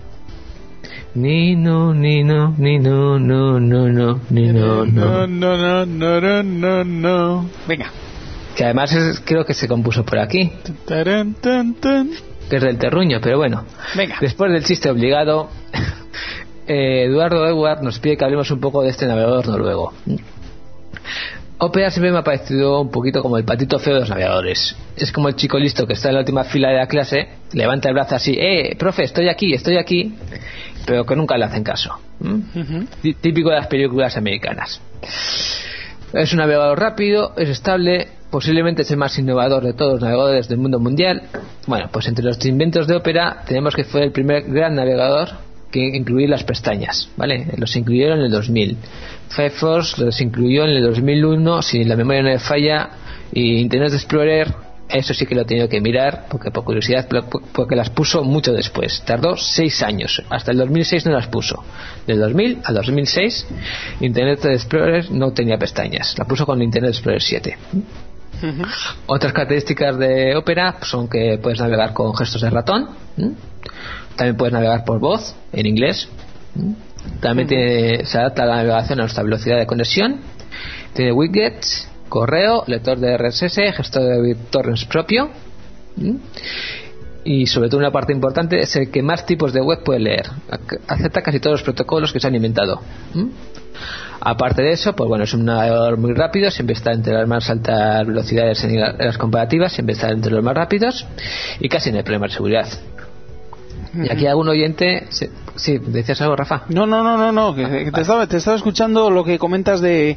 Ni no, ni no, ni no, no, no, no, ni no, no, no. no, no, no, no, no. Venga. Que además es- creo que se compuso por aquí, Tarán, tan, tan. que es del Terruño, pero bueno. Venga. Después del chiste obligado, eh, Eduardo Edward nos pide que hablemos un poco de este navegador noruego. Opera siempre me ha parecido un poquito como el patito feo de los navegadores. Es como el chico listo que está en la última fila de la clase, levanta el brazo así, eh, profe, estoy aquí, estoy aquí, pero que nunca le hacen caso. ¿Mm? Ujú. Tí- Típico de las películas americanas. Es un navegador rápido, es estable, posiblemente es el más innovador de todos los navegadores del mundo mundial. Bueno, pues entre los inventos de Opera tenemos que fue el primer gran navegador que incluir las pestañas, ¿vale? Los incluyeron en el dos mil. Firefox los incluyó en el dos mil uno, si la memoria no me falla, y Internet Explorer, eso sí que lo he tenido que mirar, porque por curiosidad, porque las puso mucho después. Tardó seis años, hasta el dos mil seis no las puso. Del dos mil al dos mil seis, Internet Explorer no tenía pestañas, la puso con Internet Explorer siete. Ujú. Otras características de Opera son que puedes navegar con gestos de ratón. ¿m? También puedes navegar por voz en inglés. ¿m? También tiene, se adapta a la navegación a nuestra velocidad de conexión. Tiene widgets, correo, lector de R S S, gestor de BitTorrents propio. ¿m? Y sobre todo una parte importante es el que más tipos de web puede leer. Ac- Acepta casi todos los protocolos que se han inventado. ¿m? Aparte de eso, pues bueno, es un navegador muy rápido, siempre está entre las más altas velocidades en la- en las comparativas, siempre está entre los más rápidos y casi no hay problema de seguridad. Y aquí algún oyente... Sí, sí, ¿decías algo, Rafa? No, no, no, no, no, que, que te, estaba, te estaba escuchando lo que comentas de,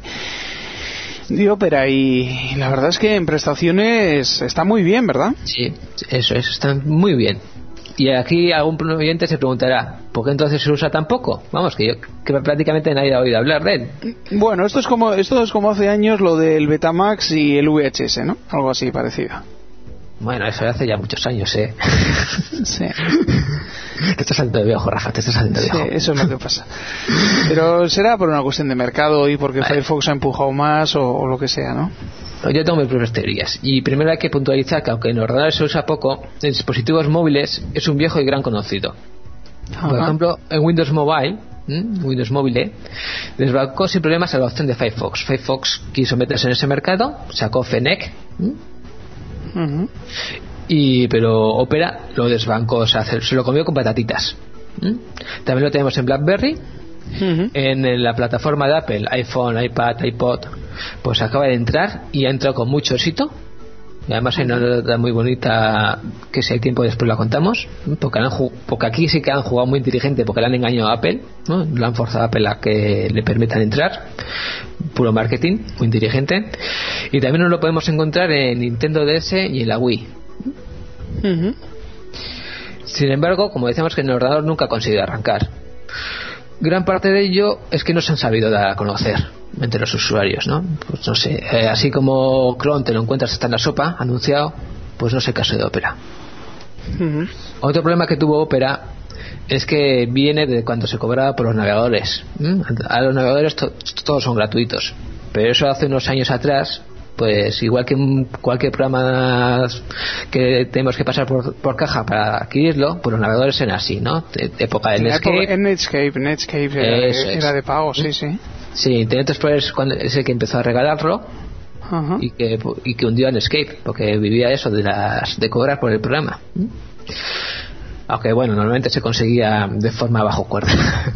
de Opera y la verdad es que en prestaciones está muy bien, ¿verdad? Sí, eso, eso está muy bien. Y aquí algún oyente se preguntará, ¿por qué entonces se usa tan poco? Vamos, que yo que prácticamente nadie ha oído hablar de él. Bueno, esto es como esto es como hace años lo del Betamax y el V H S, ¿no? Algo así parecido. Bueno, eso hace ya muchos años, ¿eh? Sí, Te estás saliendo de viejo, Rafa, te estás saliendo de sí, viejo. eso es lo que pasa. Pero será por una cuestión de mercado y porque Vale. Firefox ha empujado más o, o lo que sea, ¿no? Yo tengo mis propias teorías. Y primero hay que puntualizar que aunque en ordenadores se usa poco, en dispositivos móviles es un viejo y gran conocido. Por Ajá. ejemplo, en Windows Mobile, ¿m? Windows Mobile, desbancó sin problemas a la opción de Firefox. Firefox quiso meterse en ese mercado, sacó Fennec, ¿m? Ujú. y pero Opera lo desbancó, o sea, se se lo comió con patatitas. ¿m? También lo tenemos en BlackBerry, Ujú. en la plataforma de Apple, iPhone, iPad, iPod, pues acaba de entrar y ha entrado con mucho éxito. Y además hay una nota muy bonita que si hay tiempo después la contamos, porque, han, porque aquí sí que han jugado muy inteligente, porque le han engañado a Apple, ¿no? Le han forzado a Apple a que le permitan entrar, puro marketing, muy inteligente. Y también nos lo podemos encontrar en Nintendo D S y en la Wii. Uh-huh. Sin embargo, como decíamos, que en el ordenador nunca ha conseguido arrancar. Gran parte de ello es que no se han sabido dar a conocer entre los usuarios, ¿no? Pues no sé, eh, así como Chrome te lo encuentras hasta en la sopa, anunciado, pues no es el caso de Opera. Uh-huh. Otro problema que tuvo Opera es que viene de cuando se cobraba por los navegadores. ¿Mm? A los navegadores to- todos son gratuitos, pero eso hace unos años atrás, pues igual que cualquier programa que tenemos que pasar por, por caja para adquirirlo, pues los navegadores eran así, ¿no? De, de época del Netscape. En Netscape, Netscape era, era de pago, sí, sí. Sí, Internet Explorer es, cuando, es el que empezó a regalarlo. Uh-huh. y, que, y que hundió a Netscape, porque vivía eso de las de cobrar por el programa. Aunque bueno, normalmente se conseguía de forma bajo cuerda.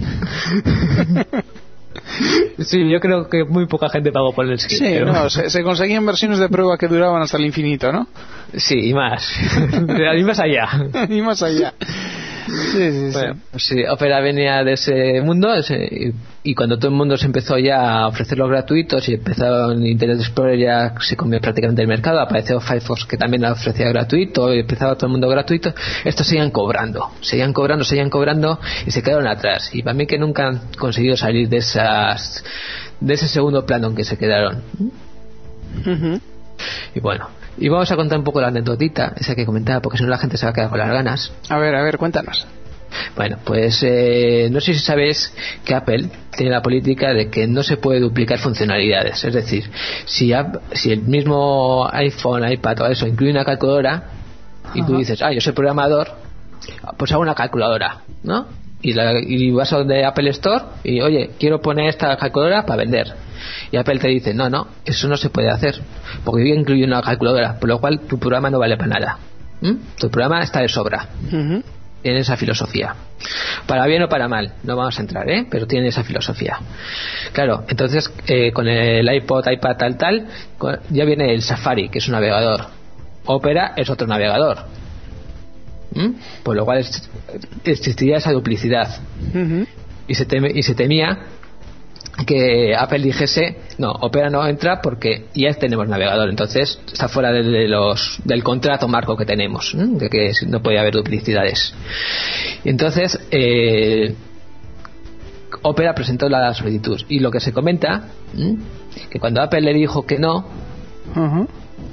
Sí, yo creo que muy poca gente pagó por el Netscape. Sí, pero... no, se, se conseguían versiones de prueba que duraban hasta el infinito, ¿no? Sí, y más. Y más allá. Y más allá. Sí, sí, bueno, sí. Sí, Opera venía de ese mundo ese, y, y cuando todo el mundo se empezó ya a ofrecer los gratuitos y empezó Internet Explorer, ya se comió prácticamente el mercado, apareció Firefox que también la ofrecía gratuito y empezaba todo el mundo gratuito. Estos seguían cobrando, seguían cobrando, seguían cobrando y se quedaron atrás. Y para mí que nunca han conseguido salir de esas de ese segundo plano en que se quedaron. Uh-huh. Y bueno, y vamos a contar un poco la anécdotita esa que comentaba, porque si no la gente se va a quedar con las ganas. A ver, a ver, cuéntanos. Bueno, pues eh, no sé si sabéis que Apple tiene la política de que no se puede duplicar funcionalidades. Es decir, si, si el mismo iPhone, iPad o eso incluye una calculadora, y Ajá. tú dices, ah, yo soy programador, pues hago una calculadora, ¿no? Y, la, y vas a donde Apple Store y, oye, quiero poner esta calculadora para vender. Y Apple te dice, no, no, eso no se puede hacer, porque yo incluyo una calculadora, por lo cual tu programa no vale para nada. ¿Mm? Tu programa está de sobra. Uh-huh. Tiene esa filosofía. Para bien o para mal, no vamos a entrar, ¿eh? Pero tiene esa filosofía. Claro, entonces eh, con el iPod, iPad, tal, tal, ya viene el Safari, que es un navegador. Opera es otro navegador. ¿Mm? Por lo cual es, existiría esa duplicidad. Uh-huh. Y se teme, y se temía que Apple dijese, no, Opera no entra porque ya tenemos navegador, entonces está fuera de, de los del contrato marco que tenemos, ¿eh? De que no puede haber duplicidades. Y entonces eh, Opera presentó la solicitud y lo que se comenta, ¿eh? Que cuando Apple le dijo que no, uh-huh.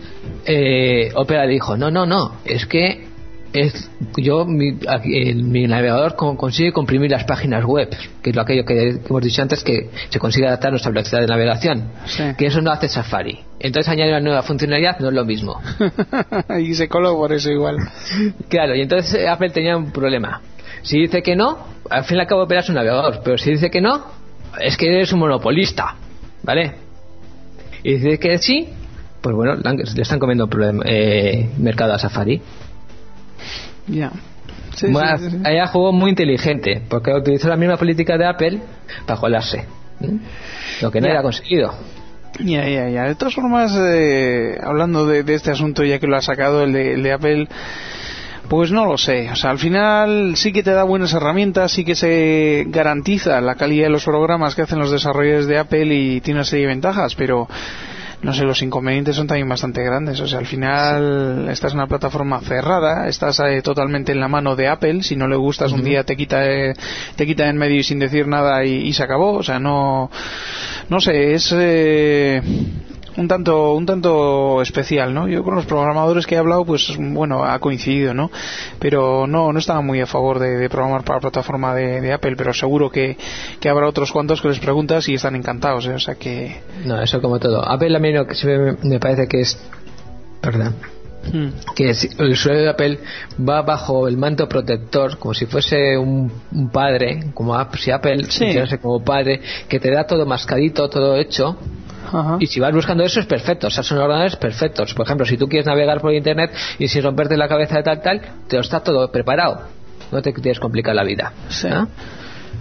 eh, Opera le dijo, no, no, no, es que es yo mi, el, mi navegador con, consigue comprimir las páginas web, que es lo aquello que, que hemos dicho antes, que se consigue adaptar a nuestra velocidad de navegación, sí. Que eso no hace Safari, entonces añade una nueva funcionalidad, no es lo mismo. Y se coló por eso igual. Claro, y entonces Apple tenía un problema. Si dice que no, al fin y al cabo Opera es un navegador, pero si dice que no, es que eres un monopolista, ¿vale? Y dice que sí, pues bueno, le están comiendo problem- eh, mercado a Safari. Ya. Yeah. Sí, bueno, sí, sí, sí. Ella jugó muy inteligente porque utilizó la misma política de Apple para colarse, ¿eh? Lo que no yeah. era conseguido. Ya, ya, ya. De todas formas, eh, hablando de, de este asunto, ya que lo ha sacado el de, el de Apple, pues no lo sé. O sea, al final sí que te da buenas herramientas, sí que se garantiza la calidad de los programas que hacen los desarrolladores de Apple y tiene una serie de ventajas, pero no sé, los inconvenientes son también bastante grandes. O sea, al final sí. Esta es una plataforma cerrada, estás eh, totalmente en la mano de Apple. Si no le gustas, uh-huh. un día te quita eh, te quita en medio y sin decir nada y, y se acabó. O sea, no no sé, es eh, un tanto un tanto especial, ¿no? Yo con los programadores que he hablado, pues bueno, ha coincidido, ¿no? Pero no no estaba muy a favor de, de programar para la plataforma de, de Apple, pero seguro que, que habrá otros cuantos que les preguntas y están encantados, ¿eh? O sea que... No, eso como todo. Apple a mí no, que se me, me parece que es... Perdón. Hmm. Que el usuario de Apple va bajo el manto protector como si fuese un, un padre, como si Apple sí. funcionase como padre, que te da todo mascadito, todo hecho. Ajá. Y si vas buscando eso es perfecto, o sea, son ordenadores perfectos. Por ejemplo, si tú quieres navegar por internet y sin romperte la cabeza de tal tal, te lo está todo preparado, no te quieres complicar la vida, sí. ¿no?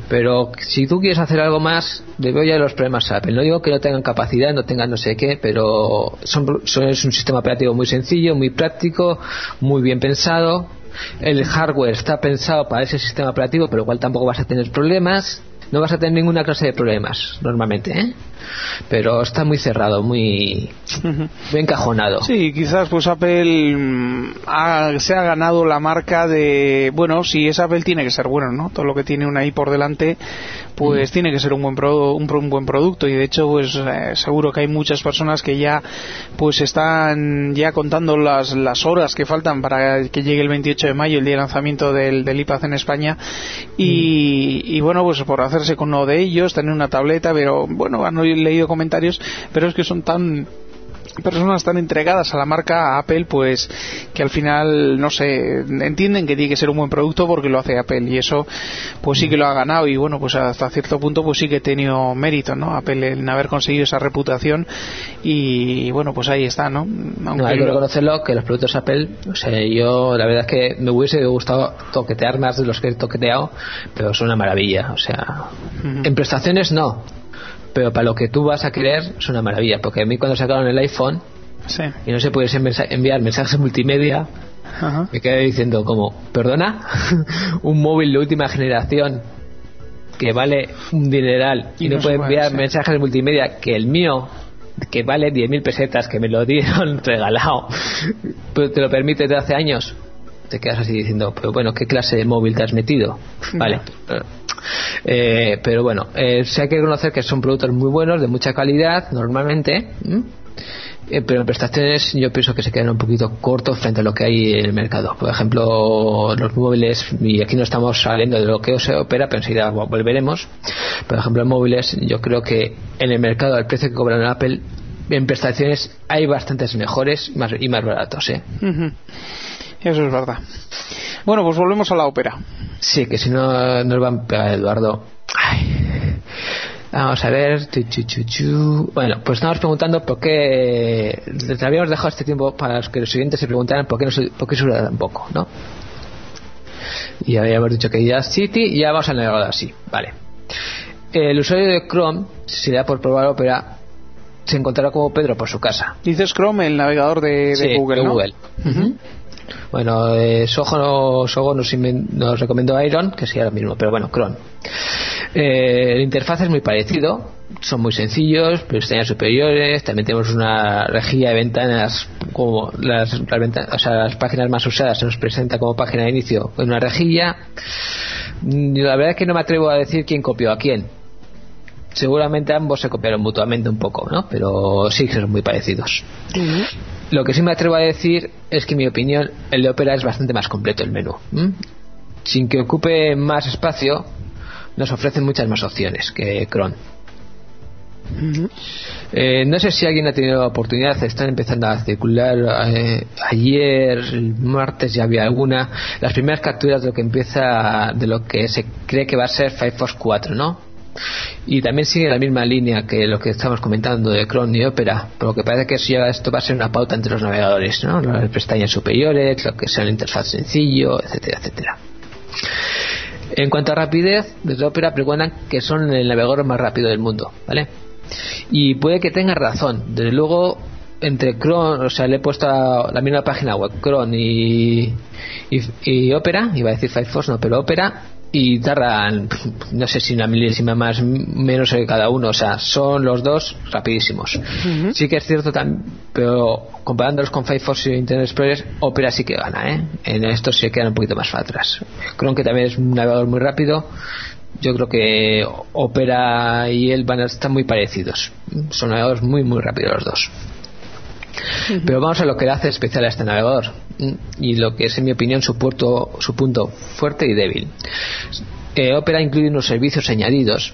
Pero si tú quieres hacer algo más, le veo ya los problemas a Apple. No digo que no tengan capacidad, no tengan no sé qué, pero son, son, es un sistema operativo muy sencillo, muy práctico, muy bien pensado. El hardware está pensado para ese sistema operativo, pero igual tampoco vas a tener problemas. No vas a tener ninguna clase de problemas normalmente, ¿eh? Pero está muy cerrado, muy, uh-huh. muy encajonado. Sí, quizás pues Apple ha, se ha ganado la marca de, bueno, si es Apple tiene que ser bueno, ¿no? Todo lo que tiene una ahí por delante, pues uh-huh. tiene que ser un buen pro, un, un buen producto, y de hecho pues eh, seguro que hay muchas personas que ya pues están ya contando las las horas que faltan para que llegue el veintiocho de mayo, el día de lanzamiento del, del iPad en España, y, uh-huh. y bueno, pues por hacer con uno de ellos, tener una tableta, pero bueno, han leído comentarios, pero es que son tan personas tan entregadas a la marca Apple, pues que al final, no sé, entienden que tiene que ser un buen producto porque lo hace Apple, y eso pues sí que lo ha ganado, y bueno, pues hasta cierto punto pues sí que ha tenido mérito, ¿no? Apple en haber conseguido esa reputación, y bueno, pues ahí está, ¿no? Aunque no, hay que reconocerlo, que los productos Apple, o sea, yo la verdad es que me hubiese gustado toquetear más de los que he toqueteado, pero son una maravilla, o sea, uh-huh. en prestaciones no, pero para lo que tú vas a querer es una maravilla, porque a mí cuando sacaron el iPhone sí. y no se puede enviar mensajes multimedia, uh-huh. me quedé diciendo como, perdona, un móvil de última generación que vale un dineral y, y no, no puede enviar sí. mensajes multimedia, que el mío que vale diez mil pesetas, que me lo dieron regalado, pero te lo permite desde hace años, te quedas así diciendo, pero bueno, ¿qué clase de móvil te has metido? Vale. Eh, pero bueno, eh, sí hay que reconocer que son productos muy buenos, de mucha calidad normalmente, eh, pero en prestaciones yo pienso que se quedan un poquito cortos frente a lo que hay en el mercado. Por ejemplo, los móviles, y aquí no estamos saliendo de lo que os opera, pero enseguida volveremos. Por ejemplo, en móviles, yo creo que en el mercado, al precio que cobran en Apple, en prestaciones hay bastantes mejores más, y más baratos, ¿eh? Uh-huh. Eso es verdad. Bueno, pues volvemos a la ópera. Sí, que si no nos van a pegar, Eduardo. Ay. Vamos a ver. Chu, chu, chu, chu. Bueno, pues estamos preguntando por qué. Les habíamos dejado este tiempo para que los siguientes se preguntaran por qué, no se, por qué se dura tan poco, ¿no? Y habíamos dicho que ya City, y ya vamos al navegador así. Vale. El usuario de Chrome, si le da por probar Opera, se encontrará como Pedro por su casa. Dices Chrome, el navegador de, de sí, Google, de ¿no? Google. Uh-huh. Bueno, eh, Soho, Soho nos, nos recomendó Iron, que sería lo mismo, pero bueno, Chrome. Eh, la interfaz es muy parecido, son muy sencillos, pestañas superiores, también tenemos una rejilla de ventanas, como las, las, ventanas, o sea, las páginas más usadas se nos presenta como página de inicio con una rejilla. La verdad es que no me atrevo a decir quién copió a quién. Seguramente ambos se copiaron mutuamente un poco, ¿no? Pero sí que son muy parecidos. Uh-huh. Lo que sí me atrevo a decir es que en mi opinión el de Opera es bastante más completo el menú. ¿Mm? Sin que ocupe más espacio, nos ofrecen muchas más opciones que Chrome. Uh-huh. Eh, no sé si alguien ha tenido la oportunidad, están empezando a circular eh, ayer, el martes ya había alguna, las primeras capturas de lo que empieza, de lo que se cree que va a ser Firefox cuatro, ¿no? Y también sigue la misma línea que lo que estamos comentando de Chrome y Opera, por lo que parece que eso ya, esto va a ser una pauta entre los navegadores, ¿no? Las pestañas superiores, lo que sea la interfaz sencillo, etcétera, etcétera. En cuanto a rapidez, desde Opera preguntan que son el navegador más rápido del mundo, ¿vale? Y puede que tenga razón. Desde luego, entre Chrome, o sea, le he puesto a la misma página web, Chrome y, y, y Opera, iba a decir Firefox, no, pero Opera, y tardan, no sé si una milésima más menos que cada uno, o sea, son los dos rapidísimos. Uh-huh. Sí que es cierto también, pero comparándolos con Firefox y Internet Explorer, Opera sí que gana, ¿eh? En esto se quedan un poquito más atrás. Chrome, que también es un navegador muy rápido, yo creo que Opera y él van a estar muy parecidos, son navegadores muy muy rápidos los dos. Uh-huh. Pero vamos a lo que le hace especial a este navegador y lo que es, en mi opinión, su punto, su punto fuerte y débil. eh, Opera incluye unos servicios añadidos,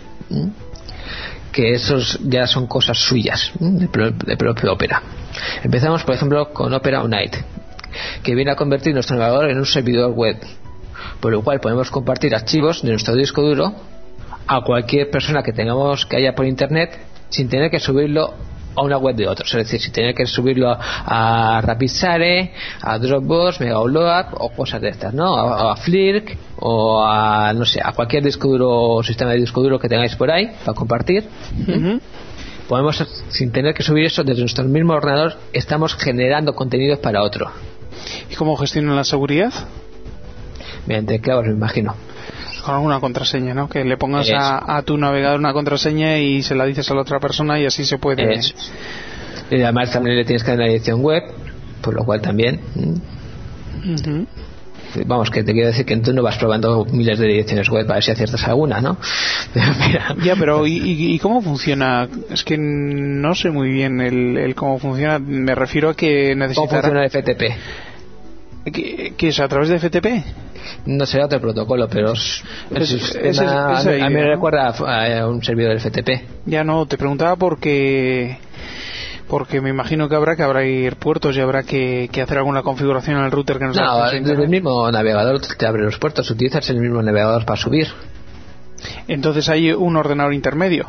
que esos ya son cosas suyas de, pro, de propio Opera. Empezamos, por ejemplo, con Opera Unite, que viene a convertir nuestro navegador en un servidor web, por lo cual podemos compartir archivos de nuestro disco duro a cualquier persona que tengamos que haya por internet sin tener que subirlo a una web de otros. Es decir, si tenía que subirlo a, a RapidShare, a Dropbox, Megaupload o cosas de estas, ¿no? A, a Flirk o a, no sé, a cualquier disco duro o sistema de disco duro que tengáis por ahí para compartir. Uh-huh. Podemos, sin tener que subir eso desde nuestro mismo ordenador, estamos generando contenidos para otro. ¿Y cómo gestionan la seguridad? Mediante clavos, me imagino. Con alguna contraseña, ¿no? Que le pongas a, a tu navegador una contraseña y se la dices a la otra persona y así se puede. Eso. Y además también le tienes que dar una dirección web, por lo cual también. Uh-huh. Vamos, que te quiero decir que tú no vas probando miles de direcciones web para ver si aciertas alguna, ¿no? Mira. Ya, pero ¿y, y, y cómo funciona? Es que no sé muy bien el, el cómo funciona. Me refiero a que necesitará... ¿Cómo funciona el F T P? ¿Qué, qué es? ¿A través de F T P? No será otro protocolo, pero es, es, es, es, a, a mí me recuerda a, a un servidor del F T P. Ya no, te preguntaba porque porque me imagino que habrá que abrir puertos y habrá que, que hacer alguna configuración en el router que nos no, desde el mismo navegador te abre los puertos, utilizas el mismo navegador para subir. Entonces hay un ordenador intermedio.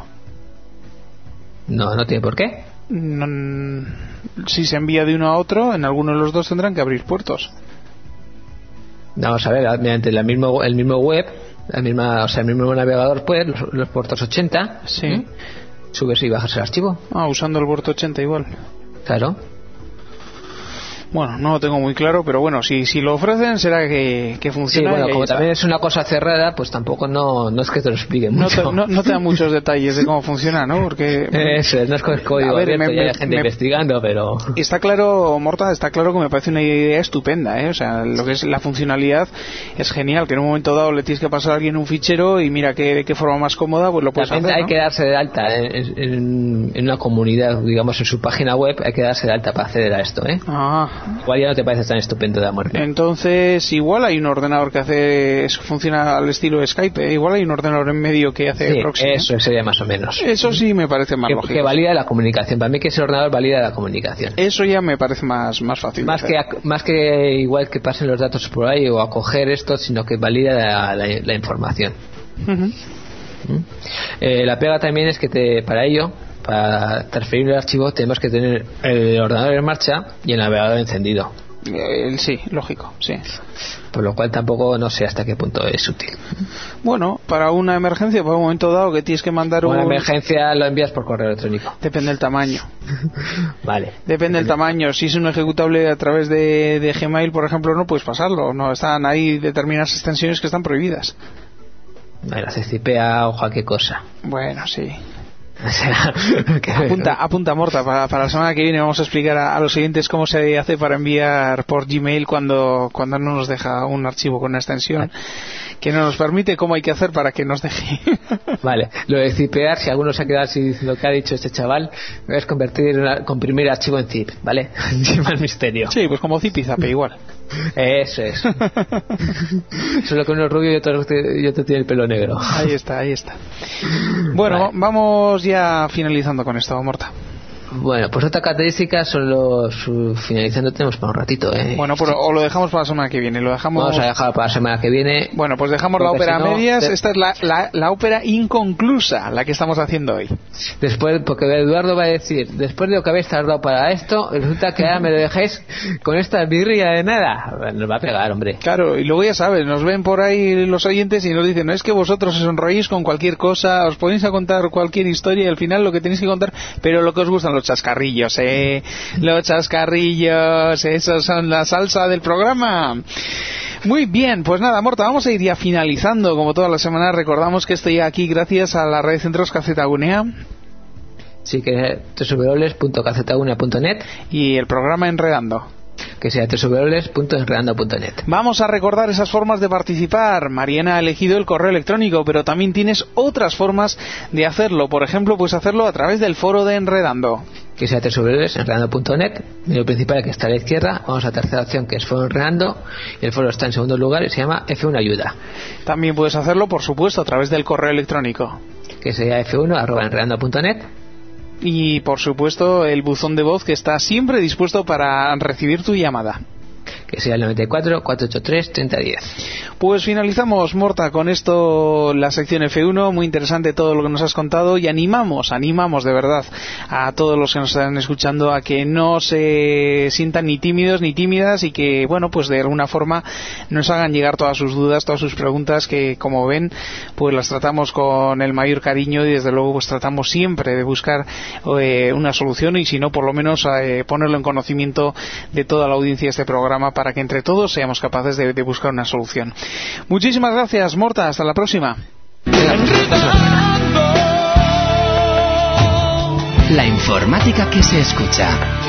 No, no tiene por qué. No, si se envía de uno a otro, en alguno de los dos tendrán que abrir puertos. Vamos a ver, mediante la mismo, el mismo web, la misma, o sea, el mismo navegador, pues, los, los puertos ochenta, sí. ¿eh? Subes y bajas el archivo. Ah, usando el puerto ochenta igual. Claro. Bueno, no lo tengo muy claro, pero bueno, si, si lo ofrecen será que, que funciona. Sí, bueno, como también es una cosa cerrada, pues tampoco no, no es que te lo expliquen no mucho. Te, no, no te dan muchos detalles de cómo funciona, ¿no? Porque... Eso, no es con el código ver, abierto, me, ya hay me, gente me, investigando, pero... Está claro, Morta, está claro que me parece una idea estupenda, ¿eh? O sea, lo que es la funcionalidad es genial, que en un momento dado le tienes que pasar a alguien un fichero y mira que de qué forma más cómoda, pues lo puedes también hacer, hay ¿no? que darse de alta en, en, en una comunidad, digamos, en su página web, hay que darse de alta para acceder a esto, ¿eh? Ah. Igual ya no te parece tan estupendo de la muerte. Entonces, igual hay un ordenador que hace eso, funciona al estilo Skype, ¿eh? Igual hay un ordenador en medio que hace sí, proxy. Eso sería más o menos. Eso sí me parece más que, lógico. Que valida la comunicación. Para mí que ese ordenador valida la comunicación. Eso ya me parece más, más fácil. Más que, más que igual que pasen los datos por ahí o acoger esto, sino que valida la, la, la información. Uh-huh. ¿Mm? Eh, la pega también es que te, para ello, para transferir el archivo, tenemos que tener el ordenador en marcha y el navegador encendido. Eh, sí, lógico, sí. Por lo cual tampoco no sé hasta qué punto es útil. Bueno, para una emergencia, para un momento dado que tienes que mandar una un... emergencia lo envías por correo electrónico. Depende del tamaño. Vale. Depende del tamaño. Si es un ejecutable a través de, de Gmail, por ejemplo, no puedes pasarlo. No, están ahí determinadas extensiones que están prohibidas. Bueno, C C P A o cualquier cosa. Bueno, sí. O sea, apunta, apunta Morta, para, para la semana que viene vamos a explicar a, a los siguientes cómo se hace para enviar por Gmail cuando, cuando no nos deja un archivo con una extensión que no nos permite, cómo hay que hacer para que nos deje. Vale, lo de zipear, si alguno se ha quedado así lo que ha dicho este chaval, es convertir, una, comprimir archivo en zip, ¿vale? Más misterio. Sí, pues como zip y zape igual. Eso es. Solo que uno es rubio y otro, y otro tiene el pelo negro. Ahí está, ahí está. Bueno, vale. Vamos ya finalizando con esto, Morta. Bueno, pues otra característica son los... Finalizando tenemos para un ratito, ¿eh? Bueno, pues o lo dejamos para la semana que viene. Lo dejamos... Vamos a dejar para la semana que viene. Bueno, pues dejamos la ópera si no, a medias. Te... Esta es la, la, la ópera inconclusa, la que estamos haciendo hoy. Después, porque Eduardo va a decir, después de lo que habéis tardado para esto, resulta que ahora me lo dejáis con esta birria de nada. Nos va a pegar, hombre. Claro, y luego ya sabes, nos ven por ahí los oyentes y nos dicen, no es que vosotros os enrolléis con cualquier cosa, os ponéis a contar cualquier historia y al final lo que tenéis que contar, pero lo que os gustan los chascarrillos, ¿eh? Los chascarrillos, esos son la salsa del programa. Muy bien, pues nada, Morta, vamos a ir ya finalizando, como todas las semanas. Recordamos que estoy aquí gracias a la red Centros Cacetagunea. Sí, que doble u doble u doble u punto cacetagunea punto net. Y el programa Enredando, que sea doble u doble u doble u punto enredando punto net. Vamos a recordar esas formas de participar. Mariana ha elegido el correo electrónico, pero también tienes otras formas de hacerlo. Por ejemplo, puedes hacerlo a través del foro de Enredando, que sea doble u doble u doble u punto enredando punto net. El principal, que está a la izquierda. Vamos a la tercera opción, que es foro Enredando, y el foro está en segundo lugar y se llama F uno Ayuda. También puedes hacerlo, por supuesto, a través del correo electrónico, que sea F uno arroba enredando punto net. Y por supuesto el buzón de voz, que está siempre dispuesto para recibir tu llamada, que sea el noventa y cuatro, cuatrocientos ochenta y tres, treinta diez. Pues finalizamos, Morta, con esto la sección F uno, muy interesante todo lo que nos has contado, y animamos, animamos de verdad a todos los que nos están escuchando a que no se sientan ni tímidos ni tímidas y que, bueno, pues de alguna forma nos hagan llegar todas sus dudas, todas sus preguntas, que como ven, pues las tratamos con el mayor cariño y desde luego pues tratamos siempre de buscar eh, una solución, y si no, por lo menos eh, ponerlo en conocimiento de toda la audiencia de este programa para que entre todos seamos capaces de, de buscar una solución. Muchísimas gracias, Morta, hasta la próxima. La informática que se escucha.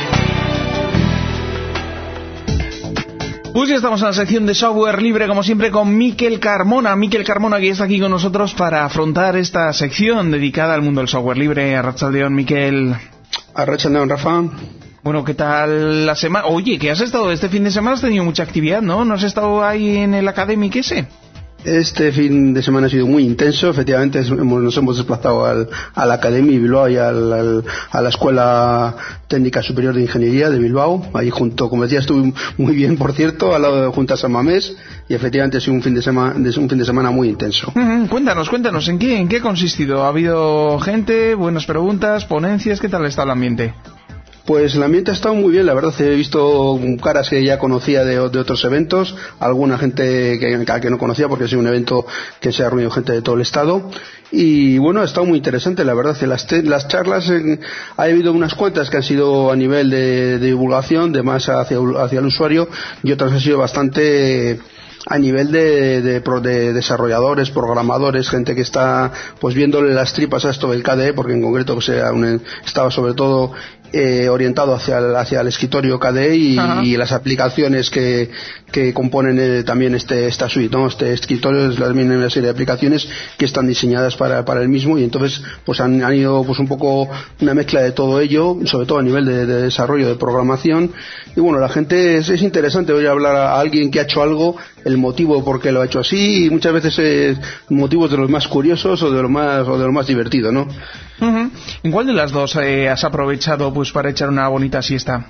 Pues ya estamos en la sección de software libre, como siempre, con Miquel Carmona. Miquel Carmona, que está aquí con nosotros para afrontar esta sección dedicada al mundo del software libre. Arratsaldeon, Miquel. Arratsaldeon, Rafa. Bueno, ¿qué tal la semana? Oye, ¿qué has estado? Este fin de semana has tenido mucha actividad, ¿no? ¿No has estado ahí en el Academic ese? Este fin de semana ha sido muy intenso. Efectivamente, nos hemos desplazado al, al Academy Bilbao y al, al, a la Escuela Técnica Superior de Ingeniería de Bilbao. Ahí junto, como decía, estuve muy bien, por cierto, al lado de Junta San Mamés. Y efectivamente ha sido un fin de semana, un fin de semana muy intenso. Mm, cuéntanos, cuéntanos, ¿en qué, en qué ha consistido? ¿Ha habido gente, buenas preguntas, ponencias? ¿Qué tal está el ambiente? Pues el ambiente ha estado muy bien, la verdad. He visto caras que ya conocía de, de otros eventos, alguna gente que, que no conocía, porque ha sido un evento que se ha reunido gente de todo el estado. Y bueno, ha estado muy interesante, la verdad. Las, te, las charlas, eh, ha habido unas cuantas que han sido a nivel de, de divulgación, de más hacia, hacia el usuario, y otras han sido bastante a nivel de, de, de desarrolladores, programadores, gente que está pues viéndole las tripas a esto del K D E, porque en concreto pues, un, estaba sobre todo Eh, orientado hacia el, hacia el escritorio K D E y, y las aplicaciones que, que componen eh, también este, esta suite, ¿no? Este escritorio es también una serie de aplicaciones que están diseñadas para, para el mismo, y entonces pues han, han ido pues un poco una mezcla de todo ello, sobre todo a nivel de, de desarrollo de programación. Y bueno, la gente es, es interesante oír hablar a alguien que ha hecho algo, el motivo por qué lo ha hecho así, y muchas veces eh, motivos de los más curiosos o de lo más o de lo más divertido, ¿no? Uh-huh. ¿En cuál de las dos eh, has aprovechado pues para echar una bonita siesta?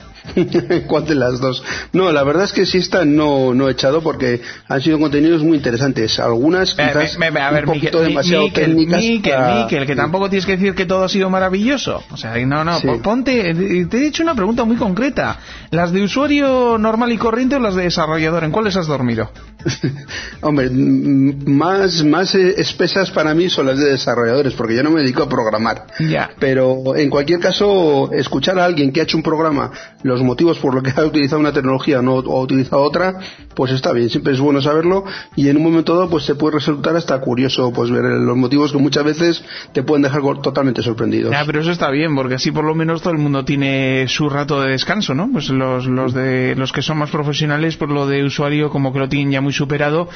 ¿Cuál de las dos? No, la verdad es que siesta no, no he echado, porque han sido contenidos muy interesantes. Algunas quizás me, me, me, a ver, un poquito Miquel, demasiado Miquel, técnicas. Miquel, para... Miquel, que tampoco tienes que decir que todo ha sido maravilloso. O sea, no, no, sí. Ponte, te he hecho una pregunta muy concreta. ¿Las de usuario normal y corriente o las de desarrollador? ¿En cuáles has dormido? Hombre, más, más espesas para mí son las de desarrolladores, porque yo no me dedico a programar. Ya. Pero en cualquier caso, escuchar a alguien que ha hecho un programa, los motivos por los que ha utilizado una tecnología no, o ha utilizado otra, pues está bien, siempre es bueno saberlo, y en un momento dado pues se puede resultar hasta curioso pues ver los motivos que muchas veces te pueden dejar totalmente sorprendidos. Ya, pero eso está bien, porque así por lo menos todo el mundo tiene su rato de descanso, ¿no? Pues los, los de los que son más profesionales, pues lo de usuario como que lo tienen ya muy superado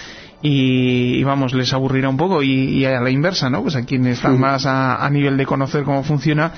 y, y vamos, les aburrirá un poco, y, y a la inversa, ¿no? Pues a quienes están sí. más a, a nivel de conocer cómo funciona,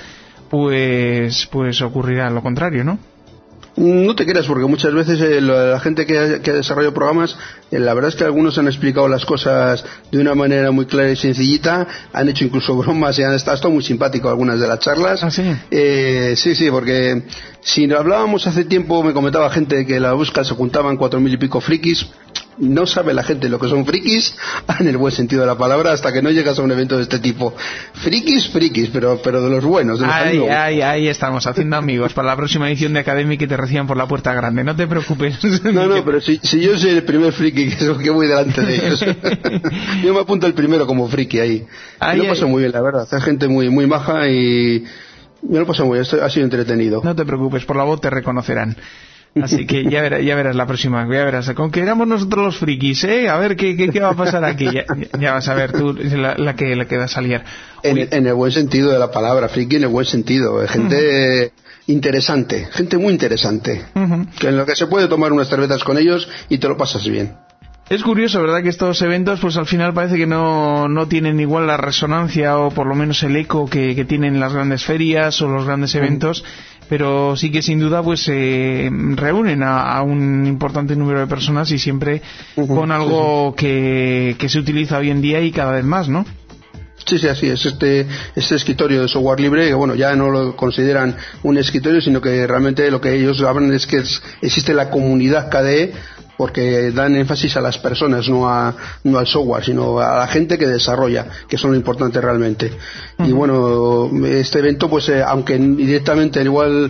pues pues ocurrirá lo contrario, ¿no? No te creas, porque muchas veces eh, la gente que ha, que ha desarrollado programas, eh, la verdad es que algunos han explicado las cosas de una manera muy clara y sencillita, han hecho incluso bromas y han estado, estado muy simpático algunas de las charlas. ¿Ah, sí? Eh, sí, sí, porque si hablábamos hace tiempo, me comentaba gente que en la búsqueda se juntaban cuatro mil y pico frikis. No sabe la gente lo que son frikis en el buen sentido de la palabra hasta que no llegas a un evento de este tipo. Frikis, frikis, pero pero de los buenos, de los ahí, amigos. ahí, ahí estamos, haciendo amigos para la próxima edición de Academy, que te reciban por la puerta grande. No te preocupes. No, no, pero si, si yo soy el primer friki que, que voy delante de ellos. Yo me apunto el primero como friki ahí. ahí me lo paso muy bien, la verdad. Hay gente muy muy maja y me lo paso muy bien. Ha sido entretenido. No te preocupes, por la voz te reconocerán. Así que ya verás, ya verás la próxima, ya verás. Con que éramos nosotros los frikis, ¿eh? A ver qué, qué, qué va a pasar aquí. Ya, ya vas a ver tú la, la que la que va a salir. En, en el buen sentido de la palabra, friki en el buen sentido. Gente uh-huh. interesante, gente muy interesante. Uh-huh. Que en lo que se puede tomar unas cervezas con ellos y te lo pasas bien. Es curioso, ¿verdad?, que estos eventos pues al final parece que no, no tienen igual la resonancia o por lo menos el eco que, que tienen las grandes ferias o los grandes eventos, uh-huh. pero sí que sin duda pues eh, reúnen a, a un importante número de personas y siempre uh-huh. con algo uh-huh. que, que se utiliza hoy en día y cada vez más, ¿no? Sí, sí, así es. Este, este escritorio de software libre, que bueno, ya no lo consideran un escritorio, sino que realmente lo que ellos hablan es que es, existe la comunidad K D E porque dan énfasis a las personas, no a no al software, sino a la gente que desarrolla, que son lo importante realmente. Uh-huh. Y bueno, este evento, pues eh, aunque directamente igual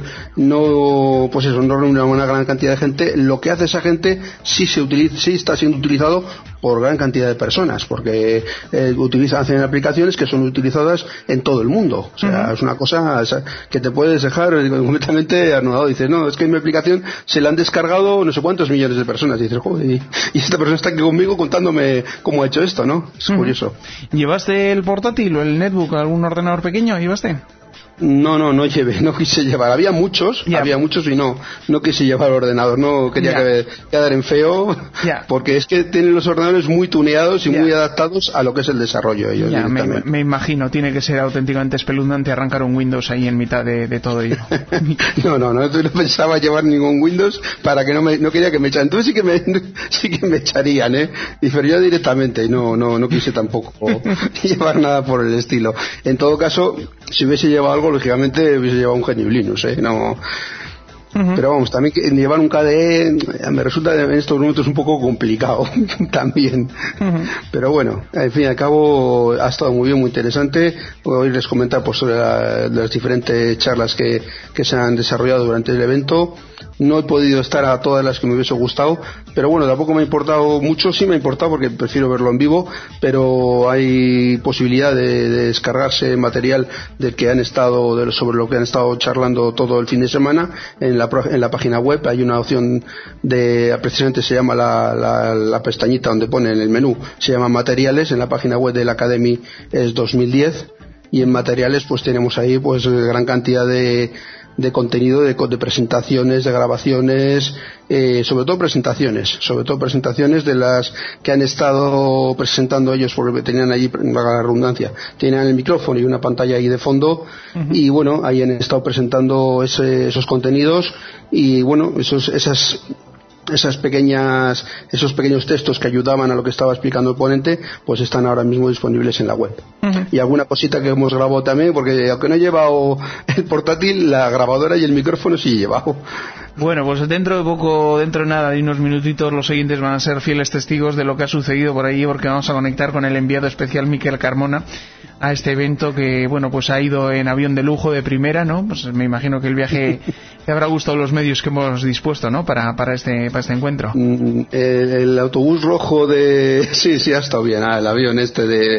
no, pues eso, no reúne una gran cantidad de gente, lo que hace esa gente sí se utiliza, sí está siendo utilizado por gran cantidad de personas, porque eh, utilizan, hacen aplicaciones que son utilizadas en todo el mundo. O sea, uh-huh. es una cosa que te puedes dejar completamente anodado. Dices, no, es que mi aplicación se la han descargado no sé cuántos millones de personas. Y dices, joder, y, y esta persona está aquí conmigo contándome cómo ha hecho esto, ¿no? Es uh-huh. curioso. ¿Llevaste el portátil o el netbook, algún ordenador pequeño? ¿Llevaste? No, no, no llevé, no quise llevar. Había muchos, yeah. había muchos y no, no quise llevar el ordenador, no quería yeah. que, quedar en feo, yeah. porque es que tienen los ordenadores muy tuneados y yeah. muy adaptados a lo que es el desarrollo ellos. Yeah, me, me imagino, tiene que ser auténticamente espeluznante arrancar un Windows ahí en mitad de, de todo ello. no, no, no, no pensaba llevar ningún Windows para que no me, no quería que me echaran. Entonces sí que me, sí que me echarían, ¿eh? Y pero yo directamente, no, no, no quise tampoco llevar nada por el estilo. En todo caso, si hubiese llevado algo, lógicamente hubiese llevado un G N U Linux, ¿eh? No. Uh-huh. Pero vamos, también que llevar un K D E me resulta en estos momentos un poco complicado también. Uh-huh. Pero bueno, en fin y al cabo ha estado muy bien, muy interesante. Voy a oírles comentar pues, sobre la, las diferentes charlas que, que se han desarrollado durante el evento. No he podido estar a todas las que me hubiese gustado, pero bueno, tampoco me ha importado mucho. Sí me ha importado porque prefiero verlo en vivo, pero hay posibilidad de, de descargarse material del que han estado, de, sobre lo que han estado charlando todo el fin de semana en la, en la página web. Hay una opción de, precisamente se llama la, la, la pestañita donde pone en el menú, se llama materiales. En la página web de la Academy es dos mil diez y en materiales pues tenemos ahí pues gran cantidad de de contenido, de, de presentaciones, de grabaciones, eh, sobre todo presentaciones, sobre todo presentaciones de las que han estado presentando ellos, porque tenían allí, la redundancia, tenían el micrófono y una pantalla ahí de fondo, uh-huh. y bueno, ahí han estado presentando ese, esos contenidos, y bueno, esos, esas esas pequeñas, esos pequeños textos que ayudaban a lo que estaba explicando el ponente, pues están ahora mismo disponibles en la web. Uh-huh. Y alguna cosita que hemos grabado también, porque aunque no he llevado el portátil, la grabadora y el micrófono sí he llevado. Bueno, pues dentro de poco, dentro de nada, de unos minutitos, los oyentes van a ser fieles testigos de lo que ha sucedido por allí, porque vamos a conectar con el enviado especial Miquel Carmona a este evento que, bueno, pues ha ido en avión de lujo de primera, ¿no? Pues me imagino que el viaje te habrá gustado los medios que hemos dispuesto, ¿no? Para, para este, para este encuentro. Mm, el, el autobús rojo de, sí, sí ha estado bien, ah, el avión este de,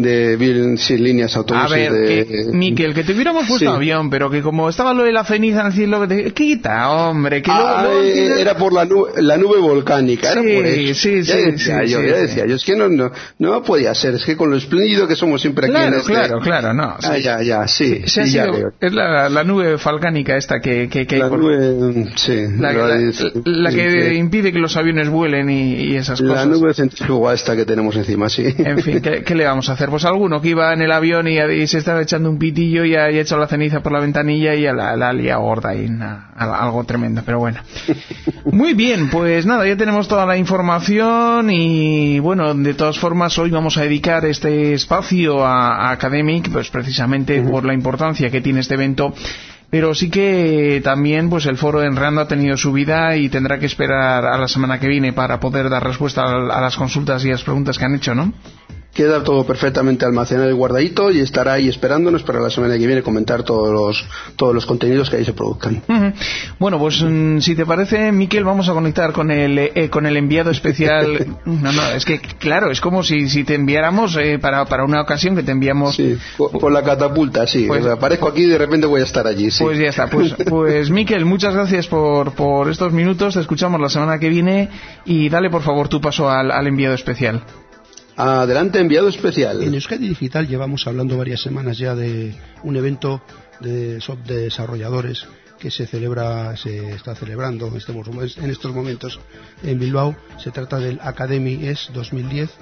de sin líneas autobuses. A ver, de... que, Miquel, que te hubiéramos puesto sí. avión, pero que como estaba lo de la ceniza en el cielo, te... quita, hombre, que ah, luego, luego eh, tiene... era por la nube, la nube volcánica, sí, era por eso. Sí, ya sí, decía sí, yo, sí, ya sí. decía yo, es que no, no, no podía ser, es que con lo espléndido que somos siempre aquí claro, en este... Claro, claro, no. Ah, sí. ya, ya, sí. sí, sí sí ya sido, veo. es la, la nube volcánica esta que, que, que la hay por... nube, sí. La, la, la, la que sí. impide que los aviones vuelen y, y esas la cosas. La nube centrífuga esta que tenemos encima, sí. En fin, ¿qué, ¿qué le vamos a hacer? Pues alguno que iba en el avión y, y se estaba echando un pitillo y ha, ha echado la ceniza por la ventanilla y la, la liado gorda y na, algo tremendo, pero bueno. Muy bien, pues nada, ya tenemos toda la información y bueno, de todas formas hoy vamos a dedicar este espacio a, a Academic, pues precisamente uh-huh. por la importancia que tiene este evento. Pero sí que también pues el foro de Enreando ha tenido su vida y tendrá que esperar a la semana que viene para poder dar respuesta a, a las consultas y a las preguntas que han hecho, ¿no? Queda todo perfectamente almacenado y guardadito y estará ahí esperándonos para la semana que viene comentar todos los todos los contenidos que ahí se produzcan. Uh-huh. Bueno, pues mm, si te parece, Miquel, vamos a conectar con el eh, con el enviado especial. No, no, es que claro, es como si, si te enviáramos eh, para, para una ocasión que te enviamos... Sí, por, por la catapulta, sí. Pues, o sea, aparezco aquí y de repente voy a estar allí, sí. Pues ya está. Pues, pues Miquel, muchas gracias por, por estos minutos. Te escuchamos la semana que viene y dale, por favor, tu paso al, al enviado especial. Adelante, enviado especial. En Euskadi Digital llevamos hablando varias semanas ya de un evento de, de desarrolladores que se celebra, se está celebrando en estos momentos en Bilbao. Se trata del Academy E S dos mil diez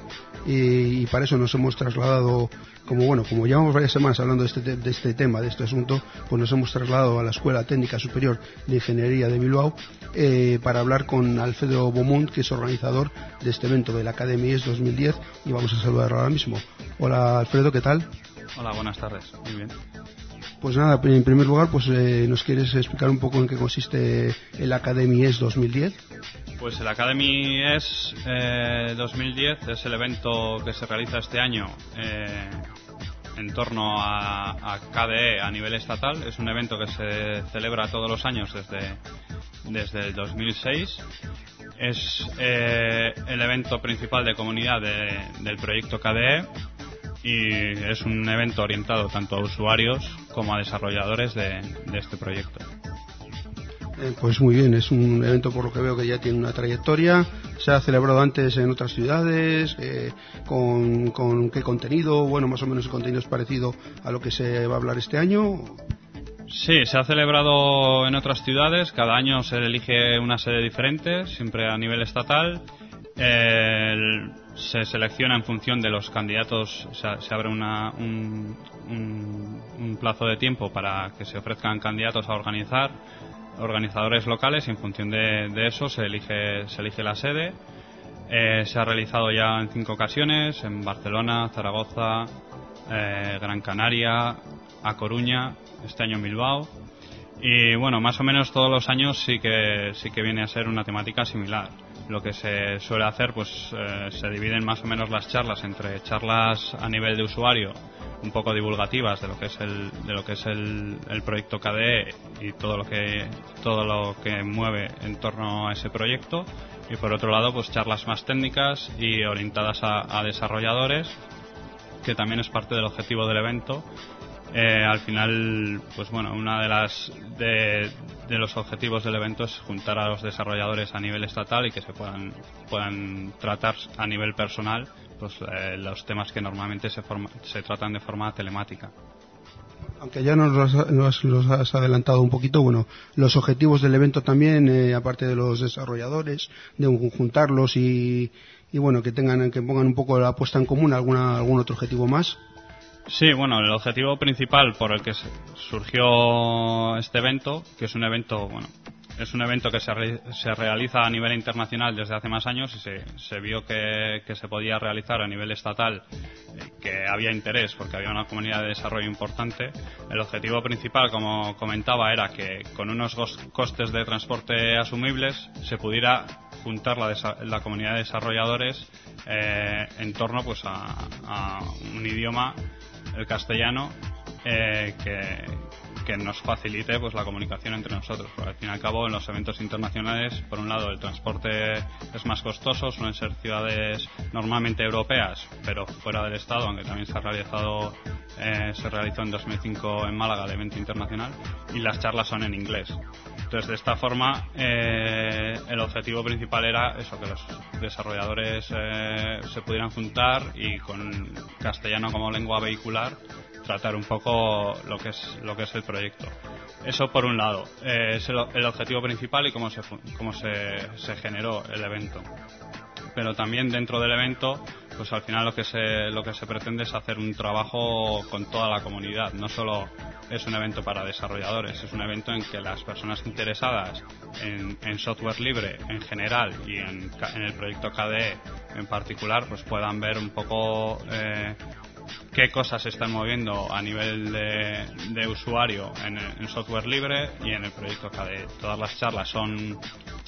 y, y para eso nos hemos trasladado, como bueno, como llevamos varias semanas hablando de este, de este tema, de este asunto, pues nos hemos trasladado a la Escuela Técnica Superior de Ingeniería de Bilbao eh, para hablar con Alfredo Beaumont, que es organizador de este evento del Academy E S dos mil diez, y vamos a saludarlo ahora mismo. Hola Alfredo, ¿qué tal? Hola, buenas tardes, muy bien. Pues nada, en primer lugar, pues eh, ¿nos quieres explicar un poco en qué consiste el Academy E S dos mil diez? Pues el Academy es eh, dos mil diez, es el evento que se realiza este año eh, en torno a, a K D E a nivel estatal. Es un evento que se celebra todos los años desde, desde el dos mil seis. Es eh, el evento principal de comunidad de, del proyecto K D E y es un evento orientado tanto a usuarios como a desarrolladores de, de este proyecto. Eh, pues muy bien, es un evento por lo que veo que ya tiene una trayectoria. Se ha celebrado antes en otras ciudades, eh, con, con qué contenido, bueno, más o menos el contenido es parecido a lo que se va a hablar este año. Sí, se ha celebrado en otras ciudades, cada año se elige una sede diferente, siempre a nivel estatal. Eh, el, se selecciona en función de los candidatos, o sea, se abre una, un, un, un plazo de tiempo para que se ofrezcan candidatos a organizar, organizadores locales, y en función de, de eso se elige, se elige la sede. Eh, se ha realizado ya en cinco ocasiones, en Barcelona, Zaragoza, eh, Gran Canaria, A Coruña, este año en Bilbao. Y bueno, más o menos todos los años sí que sí que viene a ser una temática similar. Lo que se suele hacer, pues eh, se dividen más o menos las charlas entre charlas a nivel de usuario, un poco divulgativas de lo que es el de lo que es el, el proyecto K D E y todo lo que todo lo que mueve en torno a ese proyecto, y por otro lado pues charlas más técnicas y orientadas a, a desarrolladores, que también es parte del objetivo del evento. Eh, al final, pues bueno, una de las de, de los objetivos del evento es juntar a los desarrolladores a nivel estatal y que se puedan puedan tratar a nivel personal pues eh, los temas que normalmente se forma, se tratan de forma telemática. Aunque ya nos los, nos los has adelantado un poquito, bueno, los objetivos del evento también, eh, aparte de los desarrolladores, de juntarlos y, y bueno, que tengan que pongan un poco la puesta en común, alguna algún otro objetivo más. Sí, bueno, el objetivo principal por el que surgió este evento, que es un evento, bueno, es un evento que se, re, se realiza a nivel internacional desde hace más años y se, se vio que, que se podía realizar a nivel estatal, eh, que había interés porque había una comunidad de desarrollo importante. El objetivo principal, como comentaba, era que con unos costes de transporte asumibles se pudiera juntar la, la comunidad de desarrolladores eh, en torno pues a, a un idioma, el castellano, eh, que, que nos facilite pues la comunicación entre nosotros, porque al fin y al cabo en los eventos internacionales, por un lado el transporte es más costoso, suelen ser ciudades normalmente europeas pero fuera del estado, aunque también se ha realizado eh, se realizó en dos mil cinco en Málaga el evento internacional, y las charlas son en inglés. Entonces, de esta forma, eh, el objetivo principal era eso, que los desarrolladores eh, se pudieran juntar y con castellano como lengua vehicular tratar un poco lo que es lo que es el proyecto. Eso por un lado, eh, es el, el objetivo principal y cómo se cómo se, se generó el evento. Pero también dentro del evento, pues al final lo que se lo que se pretende es hacer un trabajo con toda la comunidad. No solo es un evento para desarrolladores, es un evento en que las personas interesadas en, en software libre en general y en, en el proyecto K D E en particular, pues puedan ver un poco eh, qué cosas se están moviendo a nivel de, de usuario en, en software libre y en el proyecto K D E. Todas las charlas son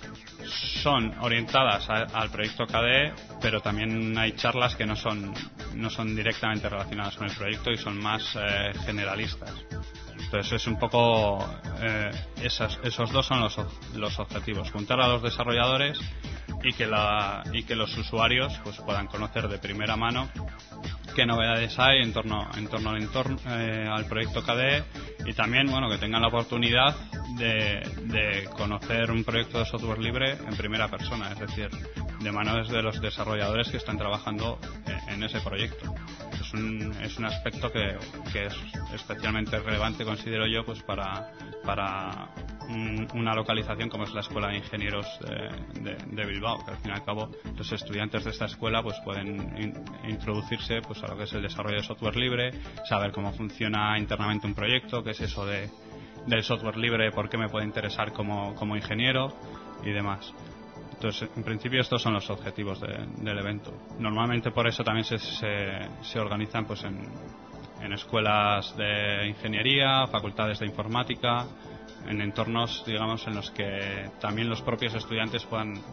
son orientadas a, al proyecto K D E, pero también hay charlas que no son no son directamente relacionadas con el proyecto y son más eh, generalistas. Entonces es un poco eh, esas, esos dos son los, los objetivos: juntar a los desarrolladores y que la y que los usuarios pues puedan conocer de primera mano qué novedades hay en torno en torno al entorno eh, al proyecto K D E, y también bueno que tengan la oportunidad de, de conocer un proyecto de software libre en primera persona, es decir, de manos de los desarrolladores que están trabajando en, en ese proyecto. Es un, es un aspecto que, que es especialmente relevante, considero yo, pues para para un, una localización como es la Escuela de Ingenieros de, de, de Bilbao, que al fin y al cabo los estudiantes de esta escuela pues pueden in, introducirse pues a lo que es el desarrollo de software libre, saber cómo funciona internamente un proyecto, qué es eso de del software libre, por qué me puede interesar como, como ingeniero y demás. Entonces, en principio estos son los objetivos de, del evento. Normalmente por eso también se, se, se organizan pues en, en escuelas de ingeniería, facultades de informática, en entornos, digamos, en los que también los propios estudiantes puedan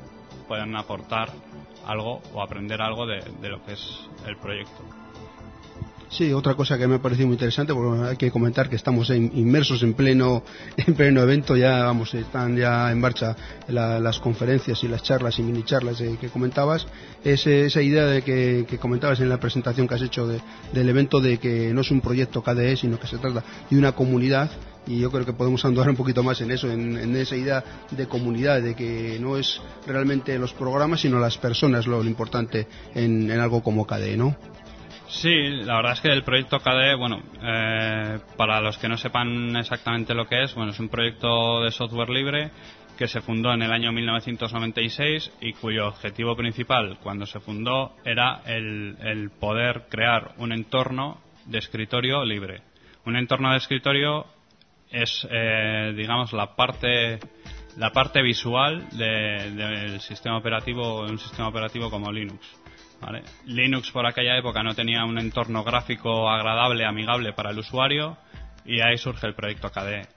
puedan aportar algo o aprender algo de, de lo que es el proyecto. Sí, otra cosa que me ha parecido muy interesante, porque hay que comentar que estamos en, inmersos en pleno en pleno evento, ya vamos, están ya en marcha la, las conferencias y las charlas y mini charlas eh, que comentabas, es esa idea de que, que comentabas en la presentación que has hecho de, del evento, de que no es un proyecto K D E, sino que se trata de una comunidad, y yo creo que podemos andar un poquito más en eso, en, en esa idea de comunidad, de que no es realmente los programas, sino las personas lo, lo importante en, en algo como K D E, ¿no? Sí, la verdad es que el proyecto K D E, bueno, eh, para los que no sepan exactamente lo que es, bueno, es un proyecto de software libre que se fundó en el año mil novecientos noventa y seis y cuyo objetivo principal cuando se fundó era el, el poder crear un entorno de escritorio libre. Un entorno de escritorio es, eh, digamos, la parte la parte visual de, del sistema operativo, un sistema operativo como Linux. ¿Vale? Linux por aquella época no tenía un entorno gráfico agradable, amigable para el usuario, y ahí surge el proyecto K D E.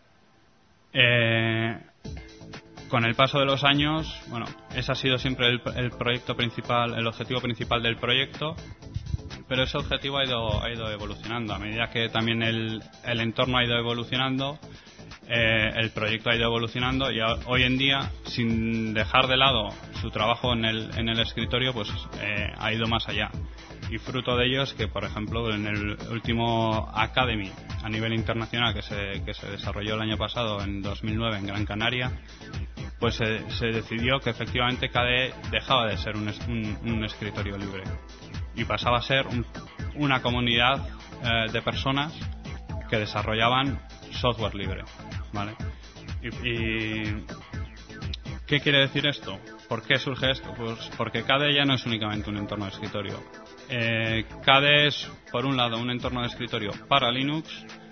Eh, con el paso de los años, bueno, ese ha sido siempre el, el proyecto principal, el objetivo principal del proyecto, pero ese objetivo ha ido, ha ido evolucionando. A medida que también el, el entorno ha ido evolucionando, eh, el proyecto ha ido evolucionando, y a, hoy en día, sin dejar de lado su trabajo en el, en el escritorio, pues eh, ha ido más allá. Y fruto de ello es que, por ejemplo, en el último Academy a nivel internacional que se, que se desarrolló el año pasado, en dos mil nueve, en Gran Canaria, pues se, se decidió que efectivamente K D E dejaba de ser un, un, un escritorio libre y pasaba a ser un, una comunidad eh, de personas que desarrollaban software libre, ¿vale? Y, y ¿qué quiere decir esto? ¿Por qué surge esto? Pues porque K D E ya no es únicamente un entorno de escritorio. Eh, K D E es, por un lado, un entorno de escritorio para Linux.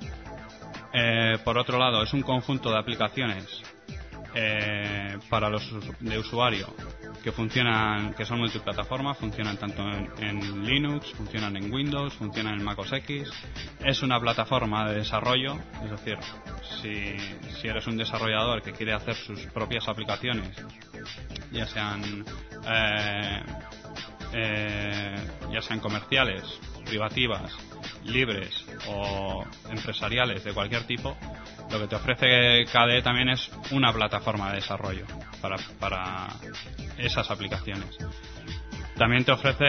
Eh, por otro lado, es un conjunto de aplicaciones eh, para los de usuario que funcionan, que son multiplataforma, funcionan tanto en, en Linux, funcionan en Windows, funcionan en Mac O S X. Es una plataforma de desarrollo, es decir, si, si eres un desarrollador que quiere hacer sus propias aplicaciones, ya sean eh, eh, ya sean comerciales, privativas, libres o empresariales de cualquier tipo, lo que te ofrece K D E también es una plataforma de desarrollo para, para esas aplicaciones. También te ofrece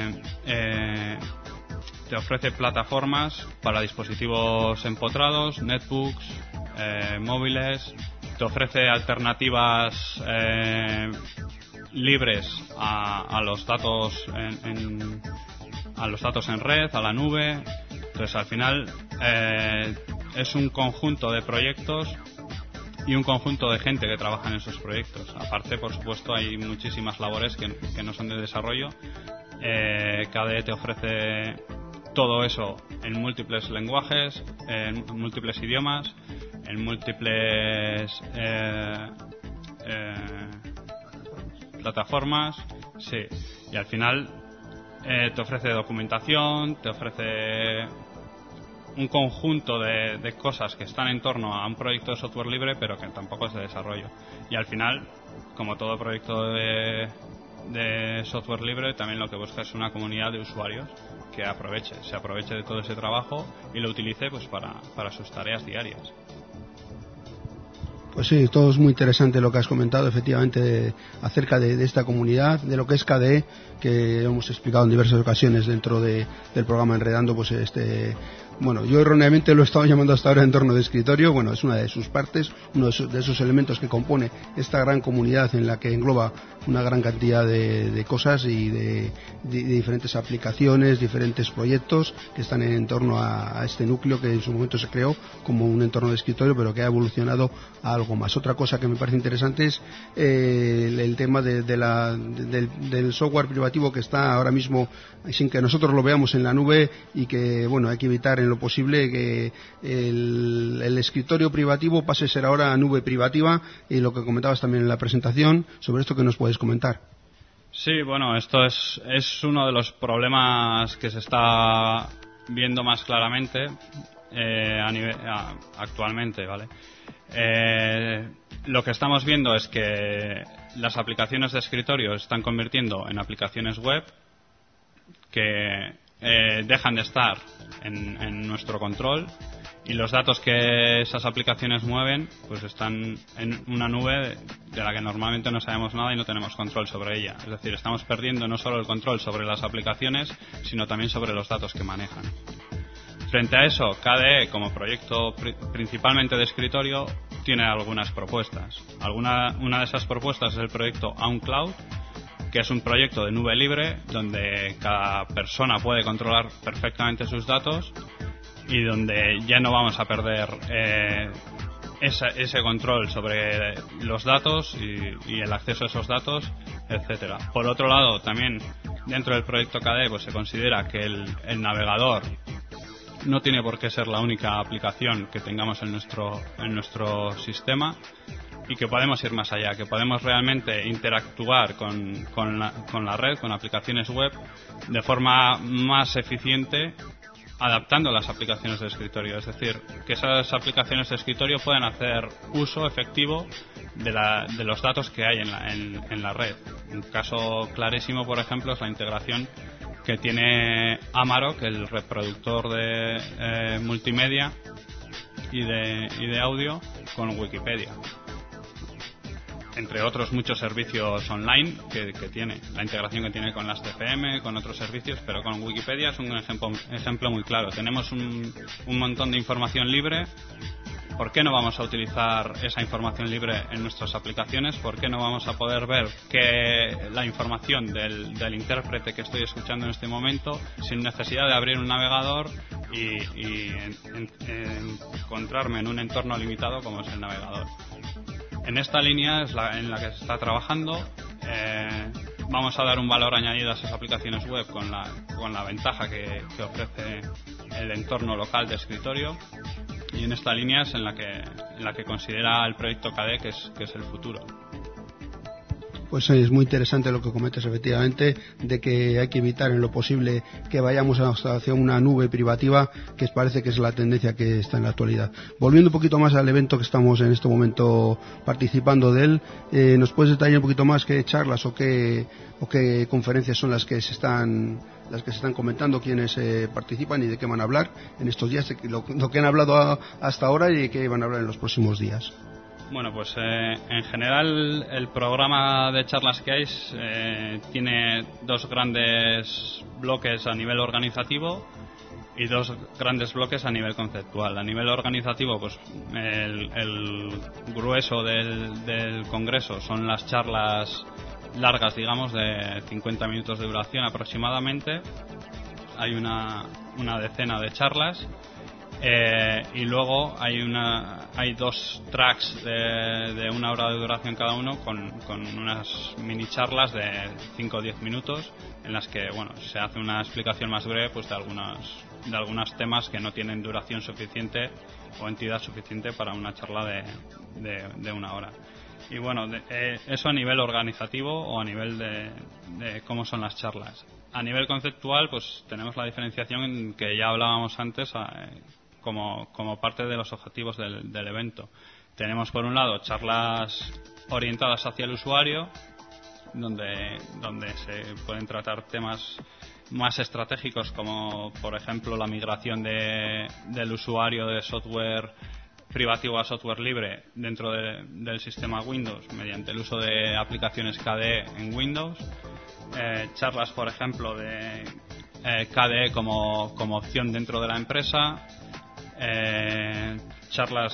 eh, te ofrece plataformas para dispositivos empotrados, netbooks, eh, móviles. Te ofrece alternativas eh, libres a, a los datos en, en a los datos en red, a la nube. Entonces, al final eh, es un conjunto de proyectos y un conjunto de gente que trabaja en esos proyectos. Aparte, por supuesto, hay muchísimas labores que, que no son de desarrollo. eh, K D E te ofrece todo eso en múltiples lenguajes, en múltiples idiomas, en múltiples eh, eh, plataformas, sí, y al final eh, te ofrece documentación, te ofrece un conjunto de, de cosas que están en torno a un proyecto de software libre, pero que tampoco es de desarrollo. Y al final, como todo proyecto de, de software libre, también lo que busca es una comunidad de usuarios que aproveche, se aproveche de todo ese trabajo y lo utilice pues para, para sus tareas diarias. Pues sí, todo es muy interesante lo que has comentado, efectivamente, de, acerca de, de esta comunidad, de lo que es K D E, que hemos explicado en diversas ocasiones dentro de, del programa Enredando, pues este... Bueno, yo erróneamente lo he estado llamando hasta ahora entorno de escritorio. Bueno, es una de sus partes, uno de esos, de esos elementos que compone esta gran comunidad en la que engloba una gran cantidad de, de cosas y de, de, de diferentes aplicaciones, diferentes proyectos que están en torno a, a este núcleo que en su momento se creó como un entorno de escritorio, pero que ha evolucionado a algo más. Otra cosa que me parece interesante es eh, el, el tema de, de la, de, del, del software privativo que está ahora mismo sin que nosotros lo veamos en la nube y que, bueno, hay que evitar en lo posible que el, el escritorio privativo pase a ser ahora nube privativa, y lo que comentabas también en la presentación. Sobre esto, ¿qué nos puedes comentar? Sí, bueno, esto es, es uno de los problemas que se está viendo más claramente eh, a nivel, a, actualmente, ¿vale? Eh, lo que estamos viendo es que las aplicaciones de escritorio se están convirtiendo en aplicaciones web que eh, dejan de estar en, en nuestro control, y los datos que esas aplicaciones mueven pues están en una nube de la que normalmente no sabemos nada y no tenemos control sobre ella. Es decir, estamos perdiendo no solo el control sobre las aplicaciones, sino también sobre los datos que manejan. Frente a eso, K D E, como proyecto pri- principalmente de escritorio, tiene algunas propuestas. Alguna, una de esas propuestas es el proyecto OnCloud, que es un proyecto de nube libre donde cada persona puede controlar perfectamente sus datos y donde ya no vamos a perder eh, esa, ese control sobre los datos y, y el acceso a esos datos, etcétera. Por otro lado, también dentro del proyecto K D E pues se considera que el, el navegador no tiene por qué ser la única aplicación que tengamos en nuestro en nuestro sistema, y que podemos ir más allá, que podemos realmente interactuar con, con, la, con la red, con aplicaciones web, de forma más eficiente, adaptando las aplicaciones de escritorio. Es decir, que esas aplicaciones de escritorio puedan hacer uso efectivo de, la, de los datos que hay en la, en, en la red. Un caso clarísimo, por ejemplo, es la integración que tiene Amarok, el reproductor de eh, multimedia y de, y de audio, con Wikipedia, entre otros muchos servicios online que, que tiene, la integración que tiene con las T P M, con otros servicios, pero con Wikipedia es un ejemplo, ejemplo muy claro. Tenemos un, un montón de información libre. ¿Por qué no vamos a utilizar esa información libre en nuestras aplicaciones? ¿Por qué no vamos a poder ver que la información del, del intérprete que estoy escuchando en este momento sin necesidad de abrir un navegador y, y en, en, en encontrarme en un entorno limitado como es el navegador? En esta línea es la en la que se está trabajando. Eh, vamos a dar un valor añadido a esas aplicaciones web con la, con la ventaja que, que ofrece el entorno local de escritorio, y en esta línea es en la que, en la que considera el proyecto K D E que es, que es el futuro. Pues es muy interesante lo que comentas, efectivamente, de que hay que evitar en lo posible que vayamos hacia una nube privativa, que parece que es la tendencia que está en la actualidad. Volviendo un poquito más al evento que estamos en este momento participando de él, eh, ¿nos puedes detallar un poquito más qué charlas o qué, o qué conferencias son las que se están las que se están comentando, quiénes eh, participan y de qué van a hablar en estos días, lo, lo que han hablado a, hasta ahora y de qué van a hablar en los próximos días? Bueno, pues eh, en general el programa de charlas que hay eh, tiene dos grandes bloques a nivel organizativo y dos grandes bloques a nivel conceptual. A nivel organizativo, pues el, el grueso del, del congreso son las charlas largas, digamos, de cincuenta minutos de duración aproximadamente. Hay una, una decena de charlas. Eh, y luego hay una hay dos tracks de, de una hora de duración cada uno con, con unas mini charlas de cinco o diez minutos en las que bueno se hace una explicación más breve pues de algunos de algunos temas que no tienen duración suficiente o entidad suficiente para una charla de, de, de una hora. Y bueno, de, eh, eso a nivel organizativo o a nivel de, de cómo son las charlas. A nivel conceptual, pues tenemos la diferenciación en que ya hablábamos antes eh, como, como parte de los objetivos del, del evento. Tenemos por un lado charlas orientadas hacia el usuario, donde, donde se pueden tratar temas más estratégicos como por ejemplo la migración de, del usuario de software privativo a software libre dentro de, del sistema Windows mediante el uso de aplicaciones K D E en Windows. Eh, charlas por ejemplo de eh, K D E como, como opción dentro de la empresa. Eh, charlas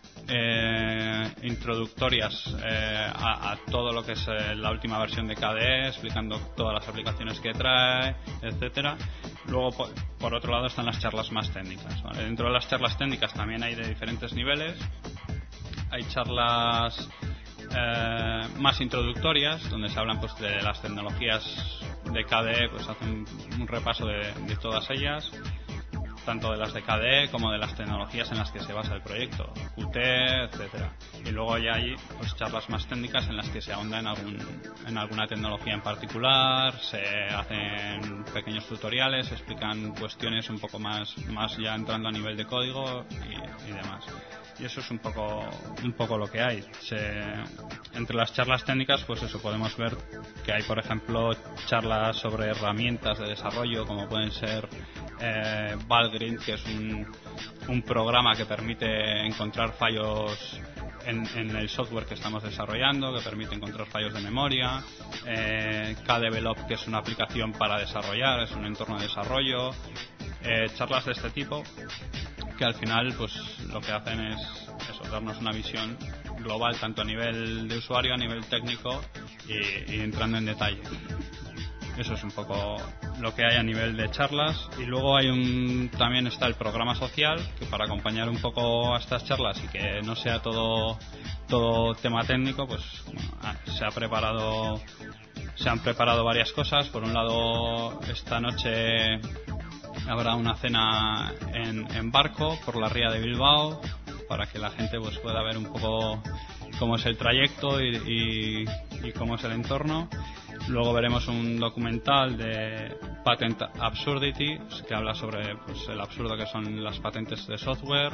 eh, introductorias eh, a, a todo lo que es eh, la última versión de K D E, explicando todas las aplicaciones que trae, etcétera. Luego, por, por otro lado, están las charlas más técnicas, ¿vale? Dentro de las charlas técnicas también hay de diferentes niveles. Hay charlas eh, más introductorias, donde se hablan pues de las tecnologías de K D E, pues hacen un, un repaso de, de todas ellas, tanto de las de K D E como de las tecnologías en las que se basa el proyecto, Qt, etcétera. Y luego ya hay pues charlas más técnicas en las que se ahonda en, algún, en alguna tecnología en particular, se hacen pequeños tutoriales, se explican cuestiones un poco más, más ya entrando a nivel de código y, y demás. y eso es un poco un poco lo que hay. Se, entre las charlas técnicas, pues eso, podemos ver que hay, por ejemplo, charlas sobre herramientas de desarrollo, como pueden ser eh, Valgrind, que es un, un programa que permite encontrar fallos en, en el software que estamos desarrollando, que permite encontrar fallos de memoria, eh, Kdevelop, que es una aplicación para desarrollar, es un entorno de desarrollo, eh, charlas de este tipo que al final pues lo que hacen es eso, darnos una visión global tanto a nivel de usuario, a nivel técnico y, y entrando en detalle. Eso es un poco lo que hay a nivel de charlas. Y luego hay un también está el programa social, que para acompañar un poco a estas charlas y que no sea todo todo tema técnico, pues bueno, se ha preparado se han preparado varias cosas. Por un lado, esta noche habrá una cena en, en barco por la ría de Bilbao, para que la gente pues pueda ver un poco cómo es el trayecto y, y, y cómo es el entorno. Luego veremos un documental de Patent Absurdity, que habla sobre pues, el absurdo que son las patentes de software.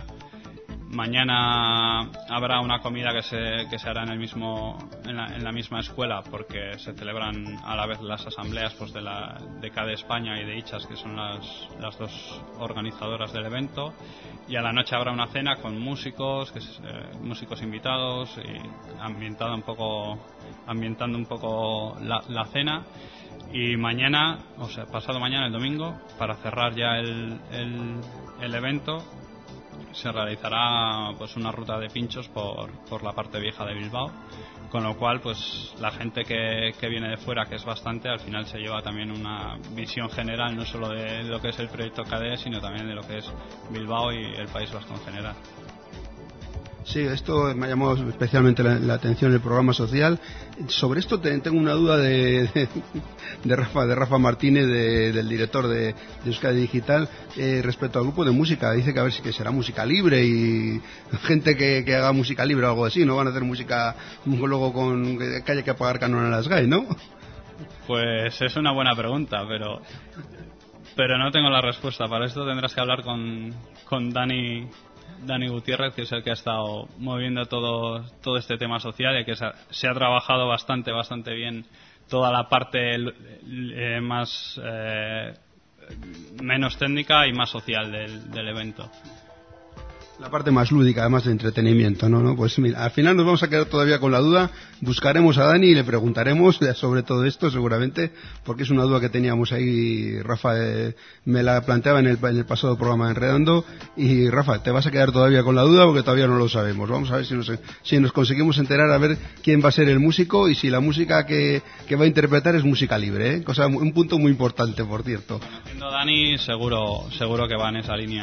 Mañana habrá una comida que se, que se hará en el mismo en la, en la misma escuela, porque se celebran a la vez las asambleas pues de la de K D E España y de Ichas, que son las, las dos organizadoras del evento. Y a la noche habrá una cena con músicos, que es, eh, músicos invitados, y ambientada un poco ambientando un poco la, la cena. Y mañana, o sea, pasado mañana, el domingo, para cerrar ya el, el, el evento, se realizará pues una ruta de pinchos por, por la parte vieja de Bilbao, con lo cual pues la gente que, que viene de fuera, que es bastante, al final se lleva también una visión general no solo de lo que es el proyecto K D E, sino también de lo que es Bilbao y el País Vasco en general. Sí, esto me ha llamado especialmente la, la atención, el programa social. Sobre esto te, tengo una duda de, de, de Rafa de Rafa Martínez, de, del director de, de Euskadi Digital, eh, respecto al grupo de música. Dice que a ver si que será música libre y gente que, que haga música libre o algo así. No van a hacer música luego con que haya que pagar canon a las G A E, ¿no? Pues es una buena pregunta, pero pero no tengo la respuesta. Para esto tendrás que hablar con, con Dani Dani Gutiérrez, que es el que ha estado moviendo todo todo este tema social y que se ha, se ha trabajado bastante bastante bien toda la parte eh, más eh, menos técnica y más social del, del evento. La parte más lúdica, además de entretenimiento, ¿no? ¿no? Pues mira, al final nos vamos a quedar todavía con la duda. Buscaremos a Dani y le preguntaremos sobre todo esto, seguramente, porque es una duda que teníamos ahí. Rafa eh, me la planteaba en el, en el pasado programa de Enredando. Y Rafa, te vas a quedar todavía con la duda porque todavía no lo sabemos. Vamos a ver si nos, si nos conseguimos enterar, a ver quién va a ser el músico y si la música que, que va a interpretar es música libre, ¿eh? Cosa, un punto muy importante, por cierto. Conociendo a Dani, seguro, seguro que va en esa línea.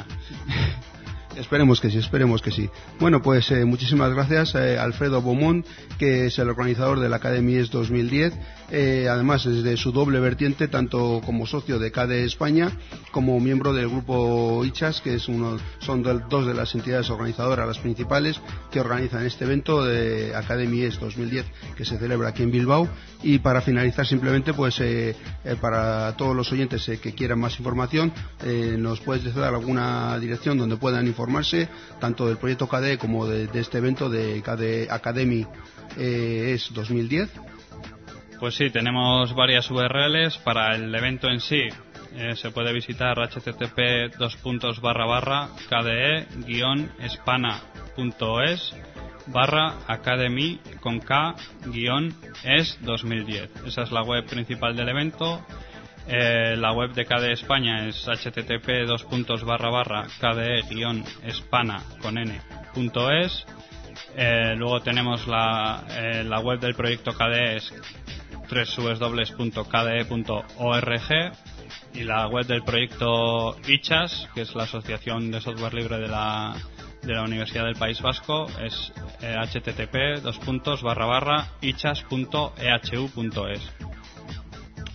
Esperemos que sí, esperemos que sí. Bueno, pues eh, muchísimas gracias a eh, Alfredo Beaumont, que es el organizador de la Academy ES dos mil diez. Eh, además, desde su doble vertiente, tanto como socio de K D E España, como miembro del grupo Ichas, que es uno, son de, dos de las entidades organizadoras, las principales, que organizan este evento de Academy ES dos mil diez, que se celebra aquí en Bilbao. Y para finalizar, simplemente, pues eh, eh, para todos los oyentes eh, que quieran más información, eh, nos puedes dar alguna dirección donde puedan informar tanto del proyecto K D E como de, de este evento de K D E Academy eh, ES dos mil diez. Pues sí, tenemos varias U R Ls para el evento en sí. Eh, se puede visitar http dos puntos barra barra kde guión espana punto es barra academy con k guión es dos mil diez. Esa es la web principal del evento. Eh, la web de K D E España es http dos puntos barra barra kde guión espana con n punto es. Eh, luego tenemos la, eh, la web del proyecto K D E es doble u doble u doble u punto k d e punto org, y la web del proyecto Ichas, que es la Asociación de Software Libre de la de la Universidad del País Vasco, es eh, http dos puntos barra barra ichas punto e h u punto es.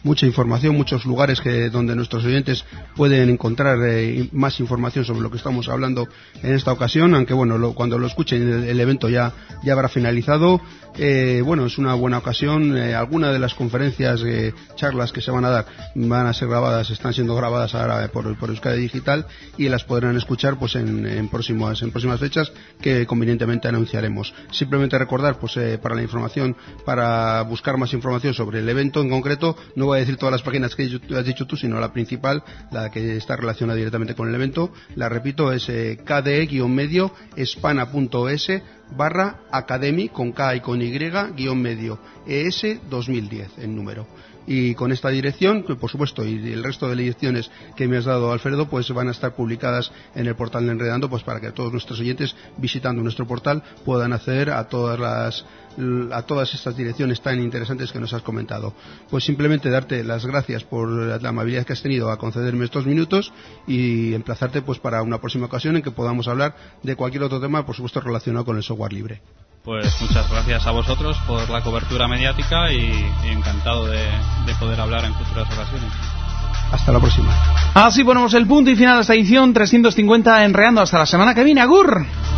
mucha información, muchos lugares que donde nuestros oyentes pueden encontrar eh, más información sobre lo que estamos hablando en esta ocasión, aunque bueno, lo, cuando lo escuchen el, el evento ya, ya habrá finalizado. Eh, bueno, es una buena ocasión. Eh, algunas de las conferencias, eh, charlas que se van a dar van a ser grabadas, están siendo grabadas ahora por, por Euskadi Digital y las podrán escuchar pues en, en próximas en próximas fechas que convenientemente anunciaremos. Simplemente recordar, pues eh, para la información, para buscar más información sobre el evento en concreto, no voy a decir todas las páginas que has dicho tú, sino la principal, la que está relacionada directamente con el evento. La repito, es eh, kde-medio espana punto es barra academy con K y con Y guión medio E S dos mil diez en número. Y con esta dirección, que por supuesto, y el resto de direcciones que me has dado, Alfredo, pues van a estar publicadas en el portal de Enredando, pues para que todos nuestros oyentes, visitando nuestro portal, puedan acceder a todas las a todas estas direcciones tan interesantes que nos has comentado. Pues simplemente darte las gracias por la amabilidad que has tenido a concederme estos minutos y emplazarte pues para una próxima ocasión en que podamos hablar de cualquier otro tema, por supuesto relacionado con el software libre. Pues muchas gracias a vosotros por la cobertura mediática y, y encantado de, de poder hablar en futuras ocasiones. Hasta la próxima. Así ponemos el punto y final a esta edición trescientos cincuenta Enredando. Hasta la semana que viene. ¡Agur!